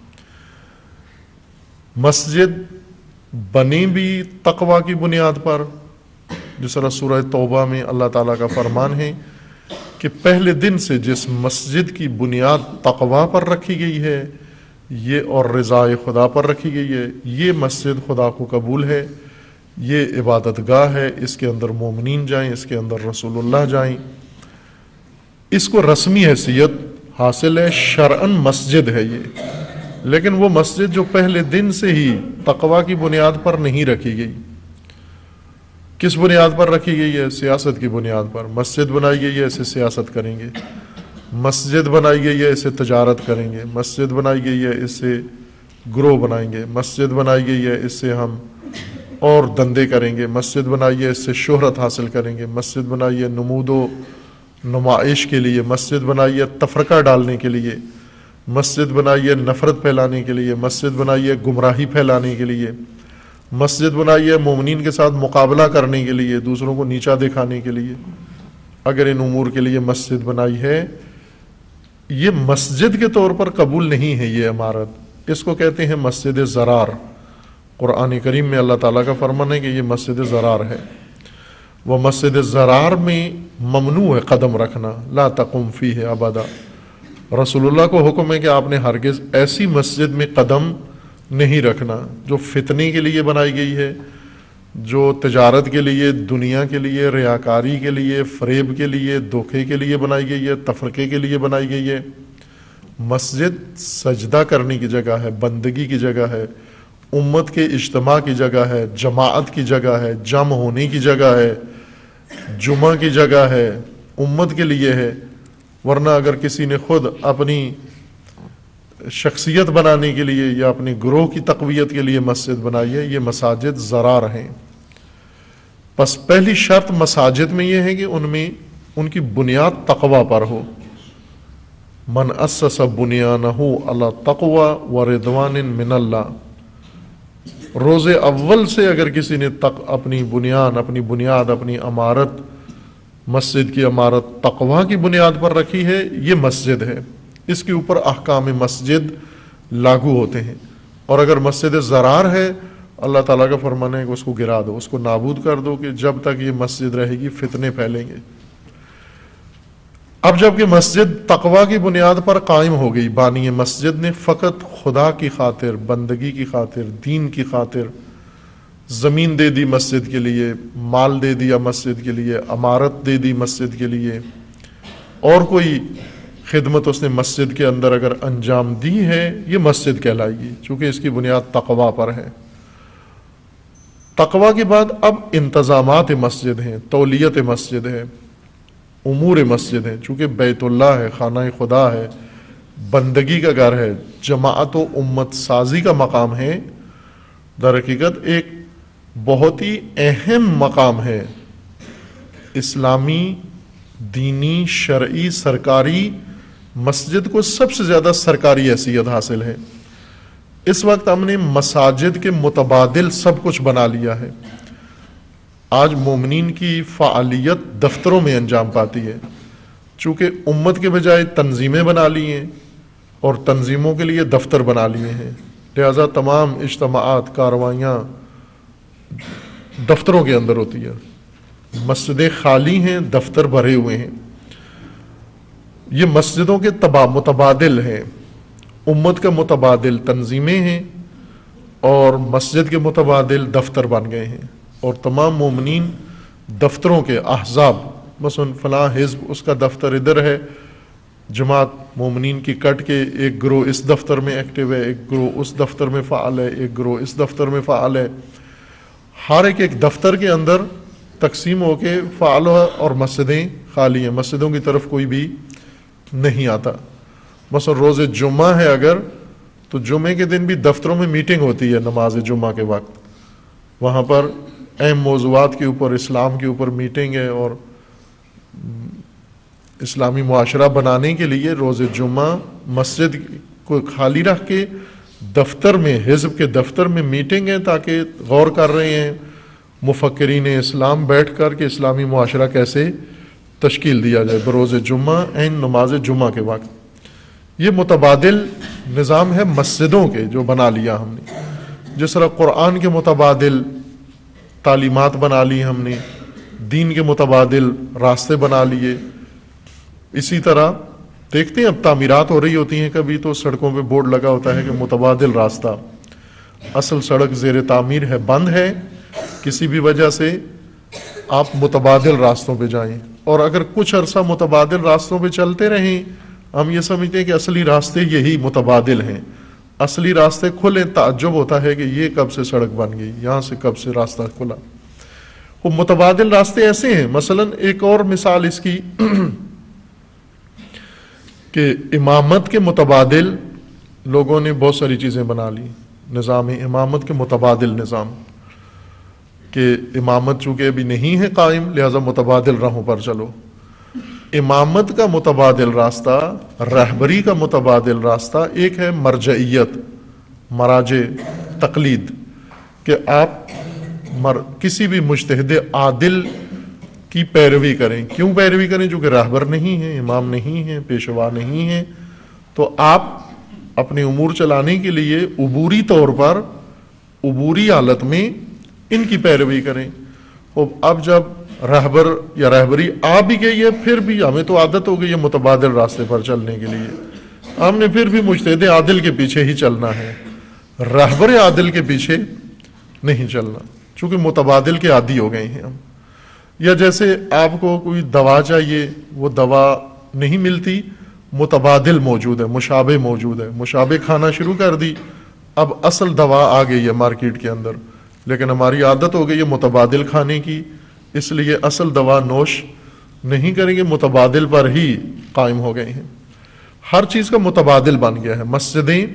مسجد بنی بھی تقوی کی بنیاد پر، جس طرح سورہ توبہ میں اللہ تعالیٰ کا فرمان ہے کہ پہلے دن سے جس مسجد کی بنیاد تقوی پر رکھی گئی ہے یہ اور رضائے خدا پر رکھی گئی ہے، یہ مسجد خدا کو قبول ہے، یہ عبادت گاہ ہے، اس کے اندر مومنین جائیں، اس کے اندر رسول اللہ جائیں، اس کو رسمی حیثیت حاصل ہے، شرعاً مسجد ہے یہ. لیکن وہ مسجد جو پہلے دن سے ہی تقوی کی بنیاد پر نہیں رکھی گئی، کس بنیاد پر رکھی گئی ہے؟ سیاست کی بنیاد پر. مسجد بنائی گئی ہے، اسے سیاست کریں گے. مسجد بنائی گئی ہے، اسے تجارت کریں گے. مسجد بنائی گئی ہے، اس سے گروہ بنائیں گے. مسجد بنائی گئی ہے، اس سے ہم اور دندے کریں گے. مسجد بنائی ہے، اس سے شہرت حاصل کریں گے. مسجد بنائی ہے نمود و نمائش کے لیے. مسجد بنائی ہے تفرقہ ڈالنے کے لیے. مسجد بنائی ہے نفرت پھیلانے کے لیے. مسجد بنائی ہے گمراہی پھیلانے کے لیے. مسجد بنائی ہے مومنین کے ساتھ مقابلہ کرنے کے لیے، دوسروں کو نیچا دکھانے کے لیے. اگر ان امور کے لیے مسجد بنائی ہے، یہ مسجد کے طور پر قبول نہیں ہے یہ عمارت. اس کو کہتے ہیں مسجد ضرار. قرآن کریم میں اللہ تعالیٰ کا فرمان ہے کہ یہ مسجد ضرار ہے. وہ مسجد ضرار میں ممنوع ہے قدم رکھنا، لا تقم فیہ ابدا. رسول اللہ کو حکم ہے کہ آپ نے ہرگز ایسی مسجد میں قدم نہیں رکھنا جو فتنے کے لیے بنائی گئی ہے، جو تجارت کے لیے، دنیا کے لیے، ریاکاری کے لیے، فریب کے لیے، دھوکے کے لیے بنائی گئی ہے، تفرقے کے لیے بنائی گئی ہے. مسجد سجدہ کرنے کی جگہ ہے، بندگی کی جگہ ہے، امت کے اجتماع کی جگہ ہے، جماعت کی جگہ ہے، جمع ہونے کی جگہ ہے، جمعہ کی جگہ ہے، امت کے لیے ہے. ورنہ اگر کسی نے خود اپنی شخصیت بنانے کے لیے یا اپنے گروہ کی تقویت کے لیے مسجد بنائی ہے، یہ مساجد ضرار ہیں. پس پہلی شرط مساجد میں یہ ہے کہ ان میں ان کی بنیاد تقوی پر ہو. من اسس بنیانہ علی تقوی و رضوان من اللہ. روز اول سے اگر کسی نے اپنی بنیاد اپنی عمارت، مسجد کی عمارت تقوی کی بنیاد پر رکھی ہے، یہ مسجد ہے. اس کے اوپر احکام مسجد لاگو ہوتے ہیں. اور اگر مسجد ضرار ہے، اللہ تعالیٰ کا فرمان ہے کہ اس کو گرا دو، اس کو نابود کر دو، کہ جب تک یہ مسجد رہے گی فتنے پھیلیں گے. اب جب کہ مسجد تقوی کی بنیاد پر قائم ہو گئی، بانی مسجد نے فقط خدا کی خاطر، بندگی کی خاطر، دین کی خاطر زمین دے دی مسجد کے لیے، مال دے دیا مسجد کے لیے، عمارت دے دی مسجد کے لیے، اور کوئی خدمت اس نے مسجد کے اندر اگر انجام دی ہے، یہ مسجد کہلائے گی، چونکہ اس کی بنیاد تقوی پر ہے. تقوی کے بعد اب انتظامات مسجد ہیں، تولیت مسجد ہے، امور مسجد ہے. چونکہ بیت اللہ ہے، خانہ خدا ہے، بندگی کا گھر ہے، جماعت و امت سازی کا مقام ہے. در حقیقت ایک بہت ہی اہم مقام ہے، اسلامی، دینی، شرعی، سرکاری. مسجد کو سب سے زیادہ سرکاری حیثیت حاصل ہے. اس وقت ہم نے مساجد کے متبادل سب کچھ بنا لیا ہے. آج مومنین کی فعالیت دفتروں میں انجام پاتی ہے، چونکہ امت کے بجائے تنظیمیں بنا لی ہیں اور تنظیموں کے لیے دفتر بنا لیے ہیں. لہذا تمام اجتماعات، کاروائیاں دفتروں کے اندر ہوتی ہیں. مسجدیں خالی ہیں، دفتر بھرے ہوئے ہیں. یہ مسجدوں کے متبادل ہیں. امت کا متبادل تنظیمیں ہیں اور مسجد کے متبادل دفتر بن گئے ہیں. اور تمام مومنین دفتروں کے احزاب، مثلا فلاں حزب اس کا دفتر ادھر ہے، جماعت مومنین کی کٹ کے ایک گروہ اس دفتر میں ایکٹیو ہے، ایک گروہ اس دفتر میں فعال ہے، ایک گروہ اس دفتر میں فعال ہے. ہر ایک دفتر کے اندر تقسیم ہو کے فعال ہے اور مسجدیں خالی ہیں، مسجدوں کی طرف کوئی بھی نہیں آتا. مثلا روز جمعہ ہے اگر، تو جمعے کے دن بھی دفتروں میں میٹنگ ہوتی ہے نماز جمعہ کے وقت. وہاں پر اہم موضوعات کے اوپر، اسلام کے اوپر میٹنگ ہے، اور اسلامی معاشرہ بنانے کے لیے روز جمعہ مسجد کو خالی رکھ کے دفتر میں، حزب کے دفتر میں میٹنگ ہے، تاکہ غور کر رہے ہیں مفکرین اسلام بیٹھ کر کہ اسلامی معاشرہ کیسے تشکیل دیا جائے بروز جمعہ، عین نماز جمعہ کے وقت. یہ متبادل نظام ہے مسجدوں کے جو بنا لیا ہم نے. جس طرح قرآن کے متبادل تعلیمات بنا لی ہم نے، دین کے متبادل راستے بنا لیے، اسی طرح دیکھتے ہیں اب تعمیرات ہو رہی ہوتی ہیں کبھی تو سڑکوں پہ بورڈ لگا ہوتا ہے کہ متبادل راستہ، اصل سڑک زیر تعمیر ہے، بند ہے، کسی بھی وجہ سے آپ متبادل راستوں پہ جائیں. اور اگر کچھ عرصہ متبادل راستوں پہ چلتے رہیں، ہم یہ سمجھتے ہیں کہ اصلی راستے یہی متبادل ہیں، اصلی راستے کھلے، تعجب ہوتا ہے کہ یہ کب سے سڑک بن گئی، یہاں سے کب سے راستہ کھلا. وہ متبادل راستے ایسے ہیں. مثلا ایک اور مثال اس کی کہ امامت کے متبادل لوگوں نے بہت ساری چیزیں بنا لی. نظام امامت کے متبادل نظام کہ امامت چونکہ ابھی نہیں ہے قائم لہذا متبادل راہوں پر چلو. امامت کا متبادل راستہ، رہبری کا متبادل راستہ ایک ہے مرجعیت، مراجع تقلید، کہ آپ کسی بھی مجتہد عادل کی پیروی کریں. کیوں پیروی کریں؟ چونکہ رہبر نہیں ہیں، امام نہیں ہیں، پیشوا نہیں ہیں، تو آپ اپنے امور چلانے کے لیے عبوری طور پر، عبوری حالت میں ان کی پیروی کریں. اب جب رہبر یا رہبری آ بھی گئی ہے، پھر بھی ہمیں تو عادت ہو گئی ہے متبادل راستے پر چلنے کے لیے، ہم نے پھر بھی مجتہد عادل کے پیچھے ہی چلنا ہے، رہبر عادل کے پیچھے نہیں چلنا، چونکہ متبادل کے عادی ہو گئے ہیں ہم. یا جیسے آپ کو کوئی دوا چاہیے، وہ دوا نہیں ملتی، متبادل موجود ہے، مشابہ موجود ہے، مشابہ کھانا شروع کر دی، اب اصل دوا آ گئی ہے مارکیٹ کے اندر، لیکن ہماری عادت ہو گئی ہے متبادل کھانے کی، اس لیے اصل دوا نوش نہیں کریں گے، متبادل پر ہی قائم ہو گئے ہیں. ہر چیز کا متبادل بن گیا ہے. مسجدیں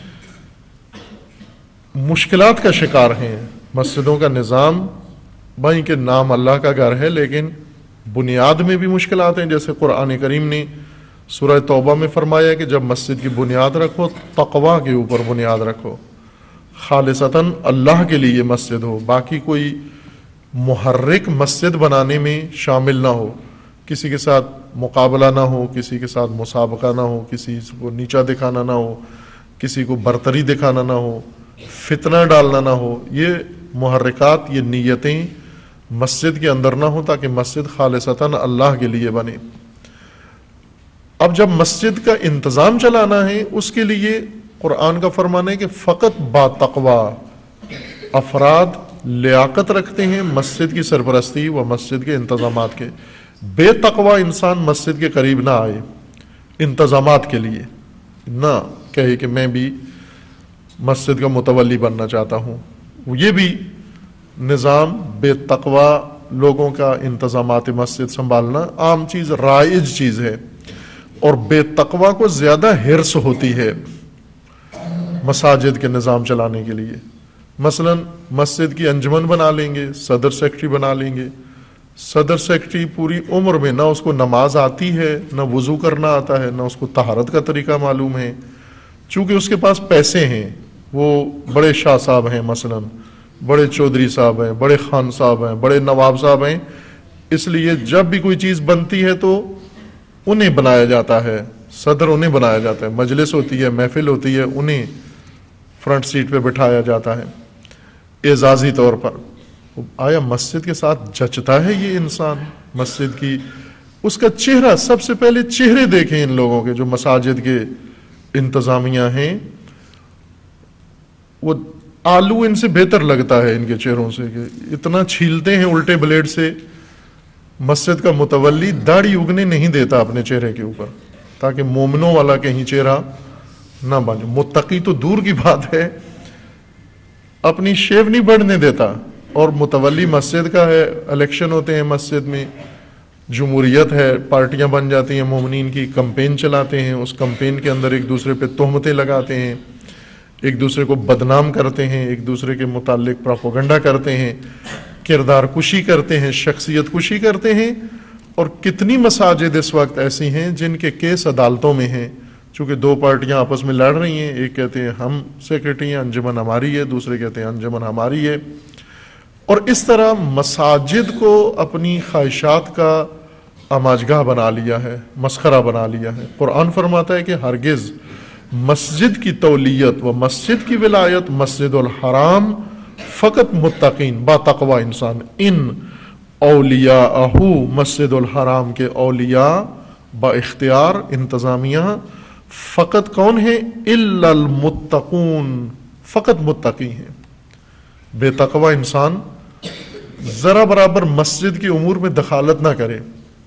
مشکلات کا شکار ہیں. مسجدوں کا نظام بھائی کہ نام اللہ کا گھر ہے لیکن بنیاد میں بھی مشکلات ہیں. جیسے قرآن کریم نے سورہ توبہ میں فرمایا کہ جب مسجد کی بنیاد رکھو تقوی کے اوپر بنیاد رکھو، خالصتاً اللہ کے لیے مسجد ہو، باقی کوئی محرک مسجد بنانے میں شامل نہ ہو، کسی کے ساتھ مقابلہ نہ ہو، کسی کے ساتھ مسابقہ نہ ہو، کسی کو نیچا دکھانا نہ ہو، کسی کو برتری دکھانا نہ ہو، فتنہ ڈالنا نہ ہو. یہ محرکات، یہ نیتیں مسجد کے اندر نہ ہو تاکہ مسجد خالصتاً اللہ کے لیے بنے. اب جب مسجد کا انتظام چلانا ہے اس کے لیے قرآن کا فرمان ہے کہ فقط با تقوی افراد لیاقت رکھتے ہیں مسجد کی سرپرستی و مسجد کے انتظامات کے. بے تقوی انسان مسجد کے قریب نہ آئے انتظامات کے لیے، نہ کہے کہ میں بھی مسجد کا متولی بننا چاہتا ہوں. یہ بھی نظام بے تقوی لوگوں کا انتظامات مسجد سنبھالنا عام چیز، رائج چیز ہے، اور بے تقوی کو زیادہ ہرس ہوتی ہے مساجد کے نظام چلانے کے لیے. مثلا مسجد کی انجمن بنا لیں گے، صدر سیکرٹری بنا لیں گے. صدر سیکرٹری پوری عمر میں نہ اس کو نماز آتی ہے، نہ وضو کرنا آتا ہے، نہ اس کو طہارت کا طریقہ معلوم ہے. چونکہ اس کے پاس پیسے ہیں، وہ بڑے شاہ صاحب ہیں، مثلا بڑے چودھری صاحب ہیں، بڑے خان صاحب ہیں، بڑے نواب صاحب ہیں، اس لیے جب بھی کوئی چیز بنتی ہے تو انہیں بنایا جاتا ہے، صدر انہیں بنایا جاتا ہے، مجلس ہوتی ہے، محفل ہوتی ہے، انہیں فرنٹ سیٹ پہ بٹھایا جاتا ہے اعزازی طور پر. آیا مسجد کے ساتھ جچتا ہے یہ انسان؟ مسجد کی اس کا چہرہ، سب سے پہلے چہرے دیکھیں ان لوگوں کے جو مساجد کے انتظامیہ ہیں، وہ آلو ان سے بہتر لگتا ہے ان کے چہروں سے، کہ اتنا چھیلتے ہیں الٹے بلیڈ سے. مسجد کا متولی داڑھی اگنے نہیں دیتا اپنے چہرے کے اوپر تاکہ مومنوں والا کہیں چہرہ نہ بن جائے. متقی تو دور کی بات ہے، اپنی شیو نہیں بڑھنے دیتا. اور متولی مسجد کا ہے، الیکشن ہوتے ہیں مسجد میں، جمہوریت ہے، پارٹیاں بن جاتی ہیں مومنین کی، کمپین چلاتے ہیں، اس کمپین کے اندر ایک دوسرے پہ تہمتیں لگاتے ہیں، ایک دوسرے کو بدنام کرتے ہیں، ایک دوسرے کے متعلق پراپوگنڈا کرتے ہیں، کردار کشی کرتے ہیں، شخصیت کشی کرتے ہیں. اور کتنی مساجد اس وقت ایسی ہیں جن کے کیس عدالتوں میں ہیں، چونکہ دو پارٹیاں آپس میں لڑ رہی ہیں، ایک کہتے ہیں ہم سیکرٹری ہیں، انجمن ہماری ہے، دوسرے کہتے ہیں انجمن ہماری ہے. اور اس طرح مساجد کو اپنی خواہشات کا آماجگاہ بنا لیا ہے، مسخرہ بنا لیا ہے. قرآن فرماتا ہے کہ ہرگز مسجد کی تولیت و مسجد کی ولایت مسجد الحرام فقط متقین با تقوی انسان، ان اولیاءہ، مسجد الحرام کے اولیاء با اختیار انتظامیہ فقط کون ہے؟ الا المتقون، فقط متقی ہیں. بے تقوی انسان ذرا برابر مسجد کے امور میں دخالت نہ کرے.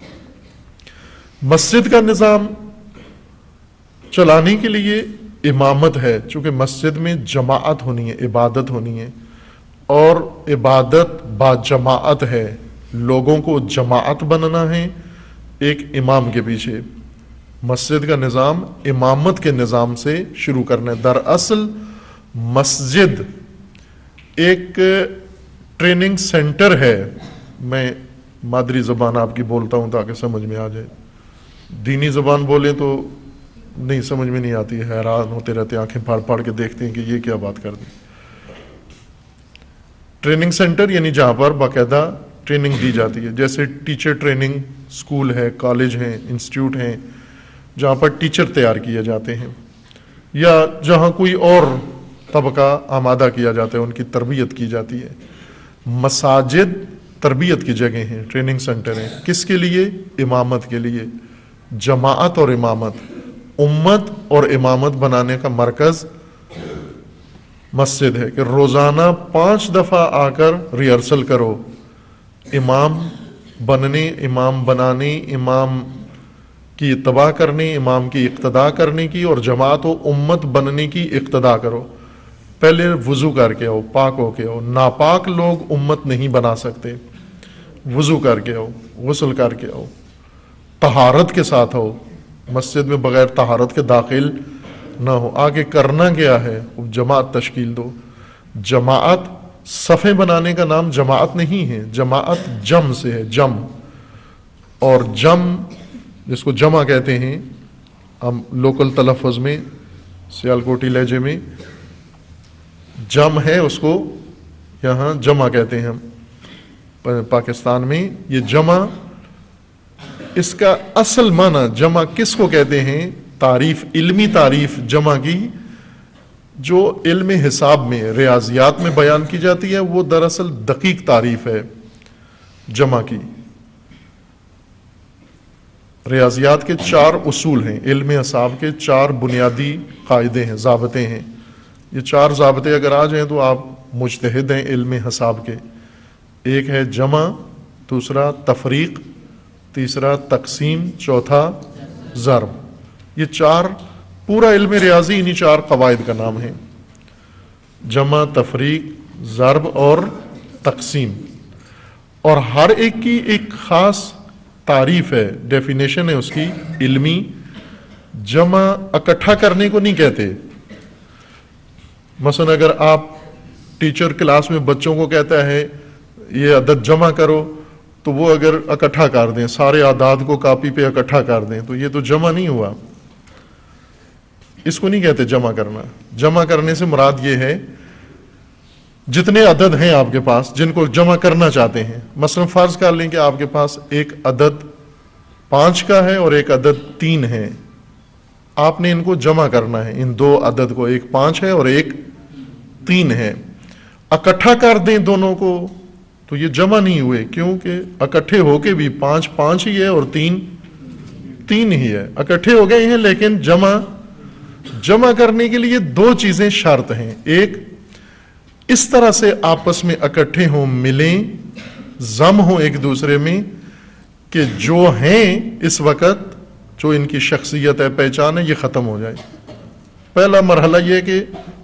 مسجد کا نظام چلانے کے لیے امامت ہے، چونکہ مسجد میں جماعت ہونی ہے، عبادت ہونی ہے، اور عبادت با جماعت ہے. لوگوں کو جماعت بننا ہے ایک امام کے پیچھے. مسجد کا نظام امامت کے نظام سے شروع کرنا ہے. دراصل مسجد ایک ٹریننگ سینٹر ہے. میں مادری زبان آپ کی بولتا ہوں تاکہ سمجھ میں آ جائے. دینی زبان بولیں تو نہیں سمجھ میں نہیں آتی، حیران ہوتے رہتے، آنکھیں پھاڑ پھاڑ کے دیکھتے ہیں کہ یہ کیا بات کر دی. ٹریننگ سینٹر یعنی جہاں پر باقاعدہ ٹریننگ دی جاتی ہے، جیسے ٹیچر ٹریننگ اسکول ہے، کالج ہیں، انسٹیٹیوٹ ہیں، جہاں پر ٹیچر تیار کیے جاتے ہیں، یا جہاں کوئی اور طبقہ آمادہ کیا جاتا ہے، ان کی تربیت کی جاتی ہے. مساجد تربیت کی جگہ ہیں، ٹریننگ سینٹر ہیں. کس کے لیے؟ امامت کے لیے. جماعت اور امامت، امت اور امامت بنانے کا مرکز مسجد ہے کہ روزانہ 5 دفعہ آ کر ریہرسل کرو، امام بننے، امام بنانے، امام کی اتباع کرنے، امام کی اقتداء کرنے کی، اور جماعت و امت بننے کی اقتداء کرو. پہلے وضو کر کے آؤ، پاک ہو کے آؤ. ناپاک لوگ امت نہیں بنا سکتے. وضو کر کے آؤ، غسل کر کے آؤ، طہارت کے ساتھ آؤ. مسجد میں بغیر طہارت کے داخل نہ ہو. آگے کرنا کیا ہے؟ جماعت تشکیل دو. جماعت صفیں بنانے کا نام جماعت نہیں ہے، جماعت جم سے ہے، جم. اور جم جس کو جمع کہتے ہیں ہم لوکل تلفظ میں، سیالکوٹی لہجے میں جم ہے، اس کو یہاں جمع کہتے ہیں ہم پاکستان میں. یہ جمع، اس کا اصل معنی جمع کس کو کہتے ہیں؟ تعریف، علمی تعریف جمع کی جو علم حساب میں، ریاضیات میں بیان کی جاتی ہے، وہ دراصل دقیق تعریف ہے جمع کی. ریاضیات کے 4 اصول ہیں، علم حساب کے 4 بنیادی قاعدے ہیں، ضابطے ہیں. یہ 4 ضابطے اگر آ جائیں تو آپ مجتہد ہیں علم حساب کے. ایک ہے جمع، دوسرا تفریق، تیسرا تقسیم، چوتھا ضرب. یہ 4 پورا علم ریاضی انہی 4 قواعد کا نام ہے، جمع، تفریق، ضرب اور تقسیم. اور ہر ایک کی ایک خاص تعریف ہے، ڈیفینیشن ہے اس کی علمی. جمع اکٹھا کرنے کو نہیں کہتے. مثلا اگر آپ ٹیچر کلاس میں بچوں کو کہتا ہے یہ عدد جمع کرو، تو وہ اگر اکٹھا کر دیں، سارے اعداد کو کاپی پہ اکٹھا کر دیں، تو یہ تو جمع نہیں ہوا. اس کو نہیں کہتے جمع کرنا. جمع کرنے سے مراد یہ ہے جتنے عدد ہیں آپ کے پاس جن کو جمع کرنا چاہتے ہیں. مثلا فرض کر لیں کہ آپ کے پاس ایک عدد 5 کا ہے اور ایک عدد 3 ہے. آپ نے ان کو جمع کرنا ہے، ان 2 عدد کو، ایک 5 ہے اور ایک 3 ہے. اکٹھا کر دیں دونوں کو تو یہ جمع نہیں ہوئے، کیونکہ اکٹھے ہو کے بھی 5 5 ہی ہے اور 3 3 ہی ہے. اکٹھے ہو گئے ہیں لیکن جمع کرنے کے لیے 2 چیزیں شرط ہیں. ایک، اس طرح سے آپس میں اکٹھے ہوں، ملیں، ضم ہوں ایک دوسرے میں، کہ جو ہیں اس وقت جو ان کی شخصیت ہے، پہچان ہے، یہ ختم ہو جائے. پہلا مرحلہ یہ ہے کہ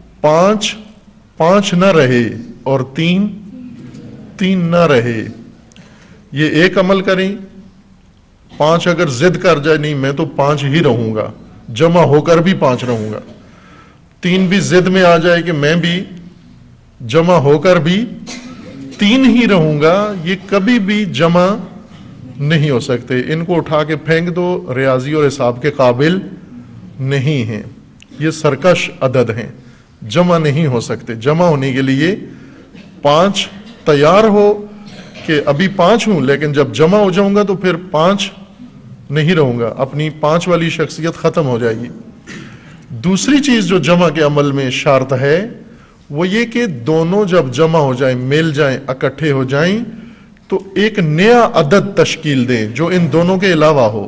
5 نہ رہے اور 3 نہ رہے. یہ ایک عمل کریں. 5 اگر ضد کر جائے نہیں میں تو 5 ہی رہوں گا، جمع ہو کر بھی 5 رہوں گا. 3 بھی ضد میں آ جائے کہ میں بھی جمع ہو کر بھی 3 ہی رہوں گا، یہ کبھی بھی جمع نہیں ہو سکتے. ان کو اٹھا کے پھینک دو، ریاضی اور حساب کے قابل نہیں ہیں. یہ سرکش عدد ہیں، جمع نہیں ہو سکتے. جمع ہونے کے لیے 5 تیار ہو کہ ابھی 5 ہوں، لیکن جب جمع ہو جاؤں گا تو پھر 5 نہیں رہوں گا، اپنی 5 والی شخصیت ختم ہو جائے گی. دوسری چیز جو جمع کے عمل میں شرط ہے وہ یہ کہ دونوں جب جمع ہو جائیں، مل جائیں، اکٹھے ہو جائیں، تو ایک نیا عدد تشکیل دیں جو ان دونوں کے علاوہ ہو.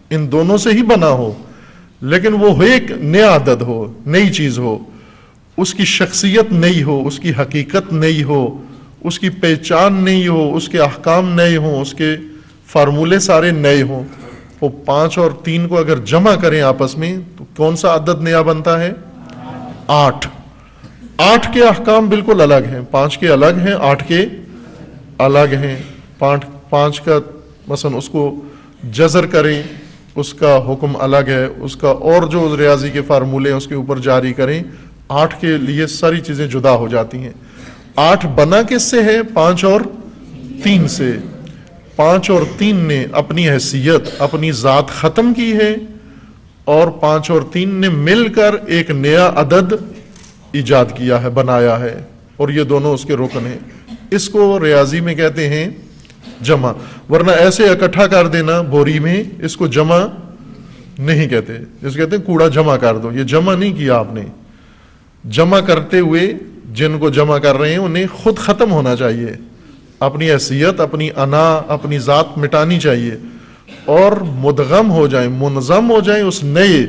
ان دونوں سے ہی بنا ہو، لیکن وہ ایک نیا عدد ہو، نئی چیز ہو، اس کی شخصیت نئی ہو، اس کی حقیقت نئی ہو، اس کی پہچان نئی ہو، اس کے احکام نئے ہوں، اس کے فارمولے سارے نئے ہوں. وہ 5 اور 3 کو اگر جمع کریں آپس میں تو کون سا عدد نیا بنتا ہے؟ 8. 8 کے احکام بالکل الگ ہیں، 5 کے الگ ہیں، 8 کے الگ ہیں. 5 کا مثلا اس کو جذر کریں، اس کا حکم الگ ہے، اس کا اور جو ریاضی کے فارمولے ہیں اس کے اوپر جاری کریں، 8 کے لیے ساری چیزیں جدا ہو جاتی ہیں. 8 بنا کس سے ہے؟ 5 اور 3 سے. 5 اور 3 نے اپنی حیثیت، اپنی ذات ختم کی ہے، اور 5 اور 3 نے مل کر ایک نیا عدد ایجاد کیا ہے، بنایا ہے، اور یہ دونوں اس کے رکن ہیں. اس کو ریاضی میں کہتے ہیں جمع. ورنہ ایسے اکٹھا کر دینا بوری میں، اس کو جمع نہیں کہتے. اس کہتے ہیں کوڑا جمع کر دو. یہ جمع نہیں کیا آپ نے. جمع کرتے ہوئے جن کو جمع کر رہے ہیں انہیں خود ختم ہونا چاہیے، اپنی حیثیت، اپنی انا، اپنی ذات مٹانی چاہیے، اور مدغم ہو جائیں، منظم ہو جائیں اس نئے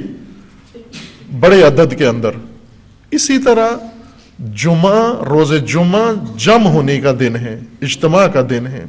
بڑے عدد کے اندر. اسی طرح جمعہ، روز جمعہ جمع ہونے کا دن ہے، اجتماع کا دن ہے.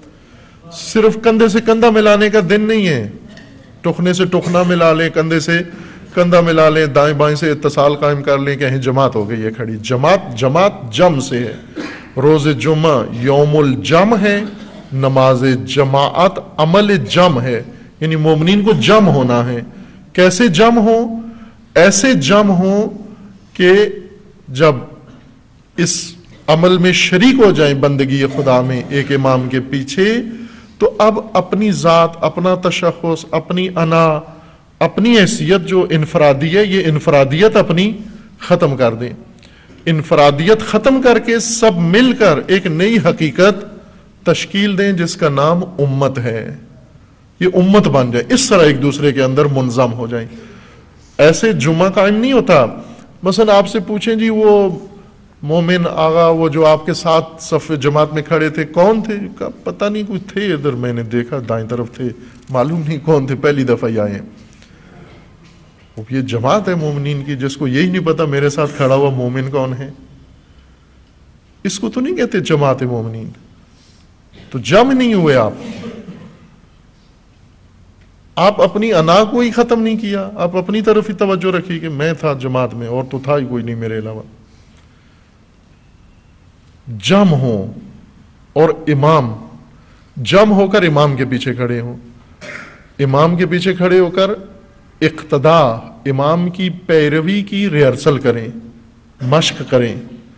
صرف کندھے سے کندھا ملانے کا دن نہیں ہے. ٹخنے سے ٹخنا ملا لیں، کندھے سے کندھا ملا لیں، دائیں بائیں سے اتصال قائم کر لیں، کہیں جماعت ہو گئی ہے کھڑی. جماعت جم سے ہے. روز جمعہ یوم الجم ہے، نماز جماعت عمل جم ہے، یعنی مومنین کو جم ہونا ہے. کیسے جم ہو؟ ایسے جم ہو کہ جب اس عمل میں شریک ہو جائیں بندگی خدا میں ایک امام کے پیچھے، تو اب اپنی ذات، اپنا تشخص، اپنی انا، اپنی حیثیت جو انفرادی ہے، یہ انفرادیت اپنی ختم کر دیں. انفرادیت ختم کر کے سب مل کر ایک نئی حقیقت تشکیل دیں جس کا نام امت ہے. یہ امت بن جائے، اس طرح ایک دوسرے کے اندر منظم ہو جائیں. ایسے جمعہ قائم نہیں ہوتا. مثلا آپ سے پوچھیں جی وہ مومن آغا وہ جو آپ کے ساتھ صف جماعت میں کھڑے تھے کون تھے؟ پتہ نہیں، کوئی تھے ادھر، میں نے دیکھا دائیں طرف تھے، معلوم نہیں کون تھے، پہلی دفعہ ہی آئے ہیں. یہ جماعت ہے مومنین کی، جس کو یہی نہیں پتا میرے ساتھ کھڑا ہوا مومن کون ہے. اس کو تو نہیں کہتے جماعت مومنین. تو جم نہیں ہوئے آپ اپنی انا کو ہی ختم نہیں کیا. آپ اپنی طرف ہی توجہ رکھی کہ میں تھا جماعت میں، اور تو تھا ہی کوئی نہیں میرے علاوہ. جم ہو اور امام جم ہو کر امام کے پیچھے کھڑے ہوں، امام کے پیچھے کھڑے ہو کر اقتدا، امام کی پیروی کی ریہرسل کریں، مشق کریں.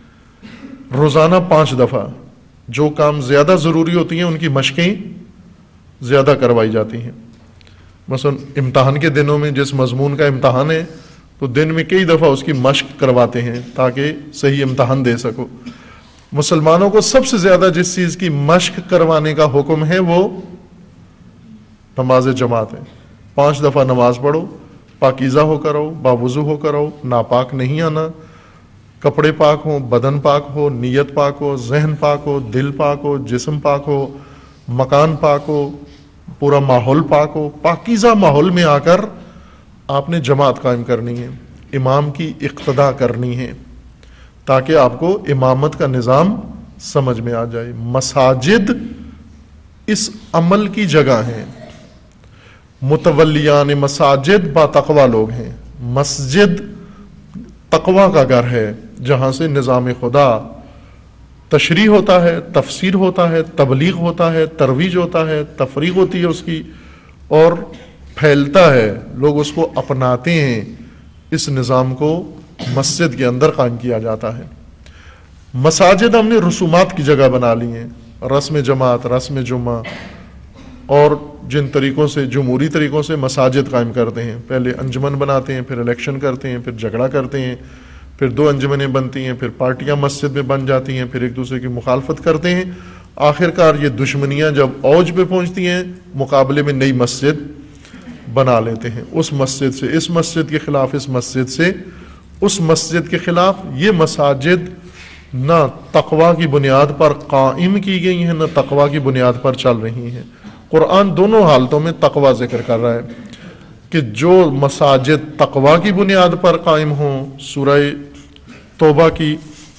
روزانہ 5 دفعہ جو کام زیادہ ضروری ہوتی ہیں ان کی مشقیں زیادہ کروائی جاتی ہیں. مثلا امتحان کے دنوں میں جس مضمون کا امتحان ہے تو دن میں کئی دفعہ اس کی مشق کرواتے ہیں تاکہ صحیح امتحان دے سکو. مسلمانوں کو سب سے زیادہ جس چیز کی مشق کروانے کا حکم ہے وہ نماز جماعت ہے. 5 دفعہ نماز پڑھو، پاکیزہ ہو کر آؤ، باوضو ہو کر آؤ، ناپاک نہیں آنا، کپڑے پاک ہو، بدن پاک ہو، نیت پاک ہو، ذہن پاک ہو، دل پاک ہو، جسم پاک ہو، مکان پاک ہو، پورا ماحول پاک ہو. پاکیزہ ماحول میں آ کر آپ نے جماعت قائم کرنی ہے، امام کی اقتدا کرنی ہے تاکہ آپ کو امامت کا نظام سمجھ میں آ جائے. مساجد اس عمل کی جگہ ہیں. متولیان مساجد با تقوی لوگ ہیں. مسجد تقوی کا گھر ہے جہاں سے نظام خدا تشریح ہوتا ہے، تفسیر ہوتا ہے، تبلیغ ہوتا ہے، ترویج ہوتا ہے، تفریح ہوتی ہے اس کی، اور پھیلتا ہے، لوگ اس کو اپناتے ہیں. اس نظام کو مسجد کے اندر قائم کیا جاتا ہے. مساجد ہم نے رسومات کی جگہ بنا لی ہیں، رسم جماعت، رسم جمعہ، اور جن طریقوں سے جمہوری طریقوں سے مساجد قائم کرتے ہیں. پہلے انجمن بناتے ہیں، پھر الیکشن کرتے ہیں، پھر جھگڑا کرتے ہیں، پھر 2 انجمنیں بنتی ہیں، پھر پارٹیاں مسجد میں بن جاتی ہیں، پھر ایک دوسرے کی مخالفت کرتے ہیں. آخر کار یہ دشمنیاں جب اوج پہ پہنچتی ہیں مقابلے میں نئی مسجد بنا لیتے ہیں. اس مسجد سے اس مسجد کے خلاف، اس مسجد سے اس مسجد کے خلاف. یہ مساجد نہ تقوی کی بنیاد پر قائم کی گئی ہیں، نہ تقوی کی بنیاد پر چل رہی ہیں. قرآن دونوں حالتوں میں تقوی ذکر کر رہا ہے. کہ جو مساجد تقوی کی بنیاد پر قائم ہوں، سورہ توبہ کی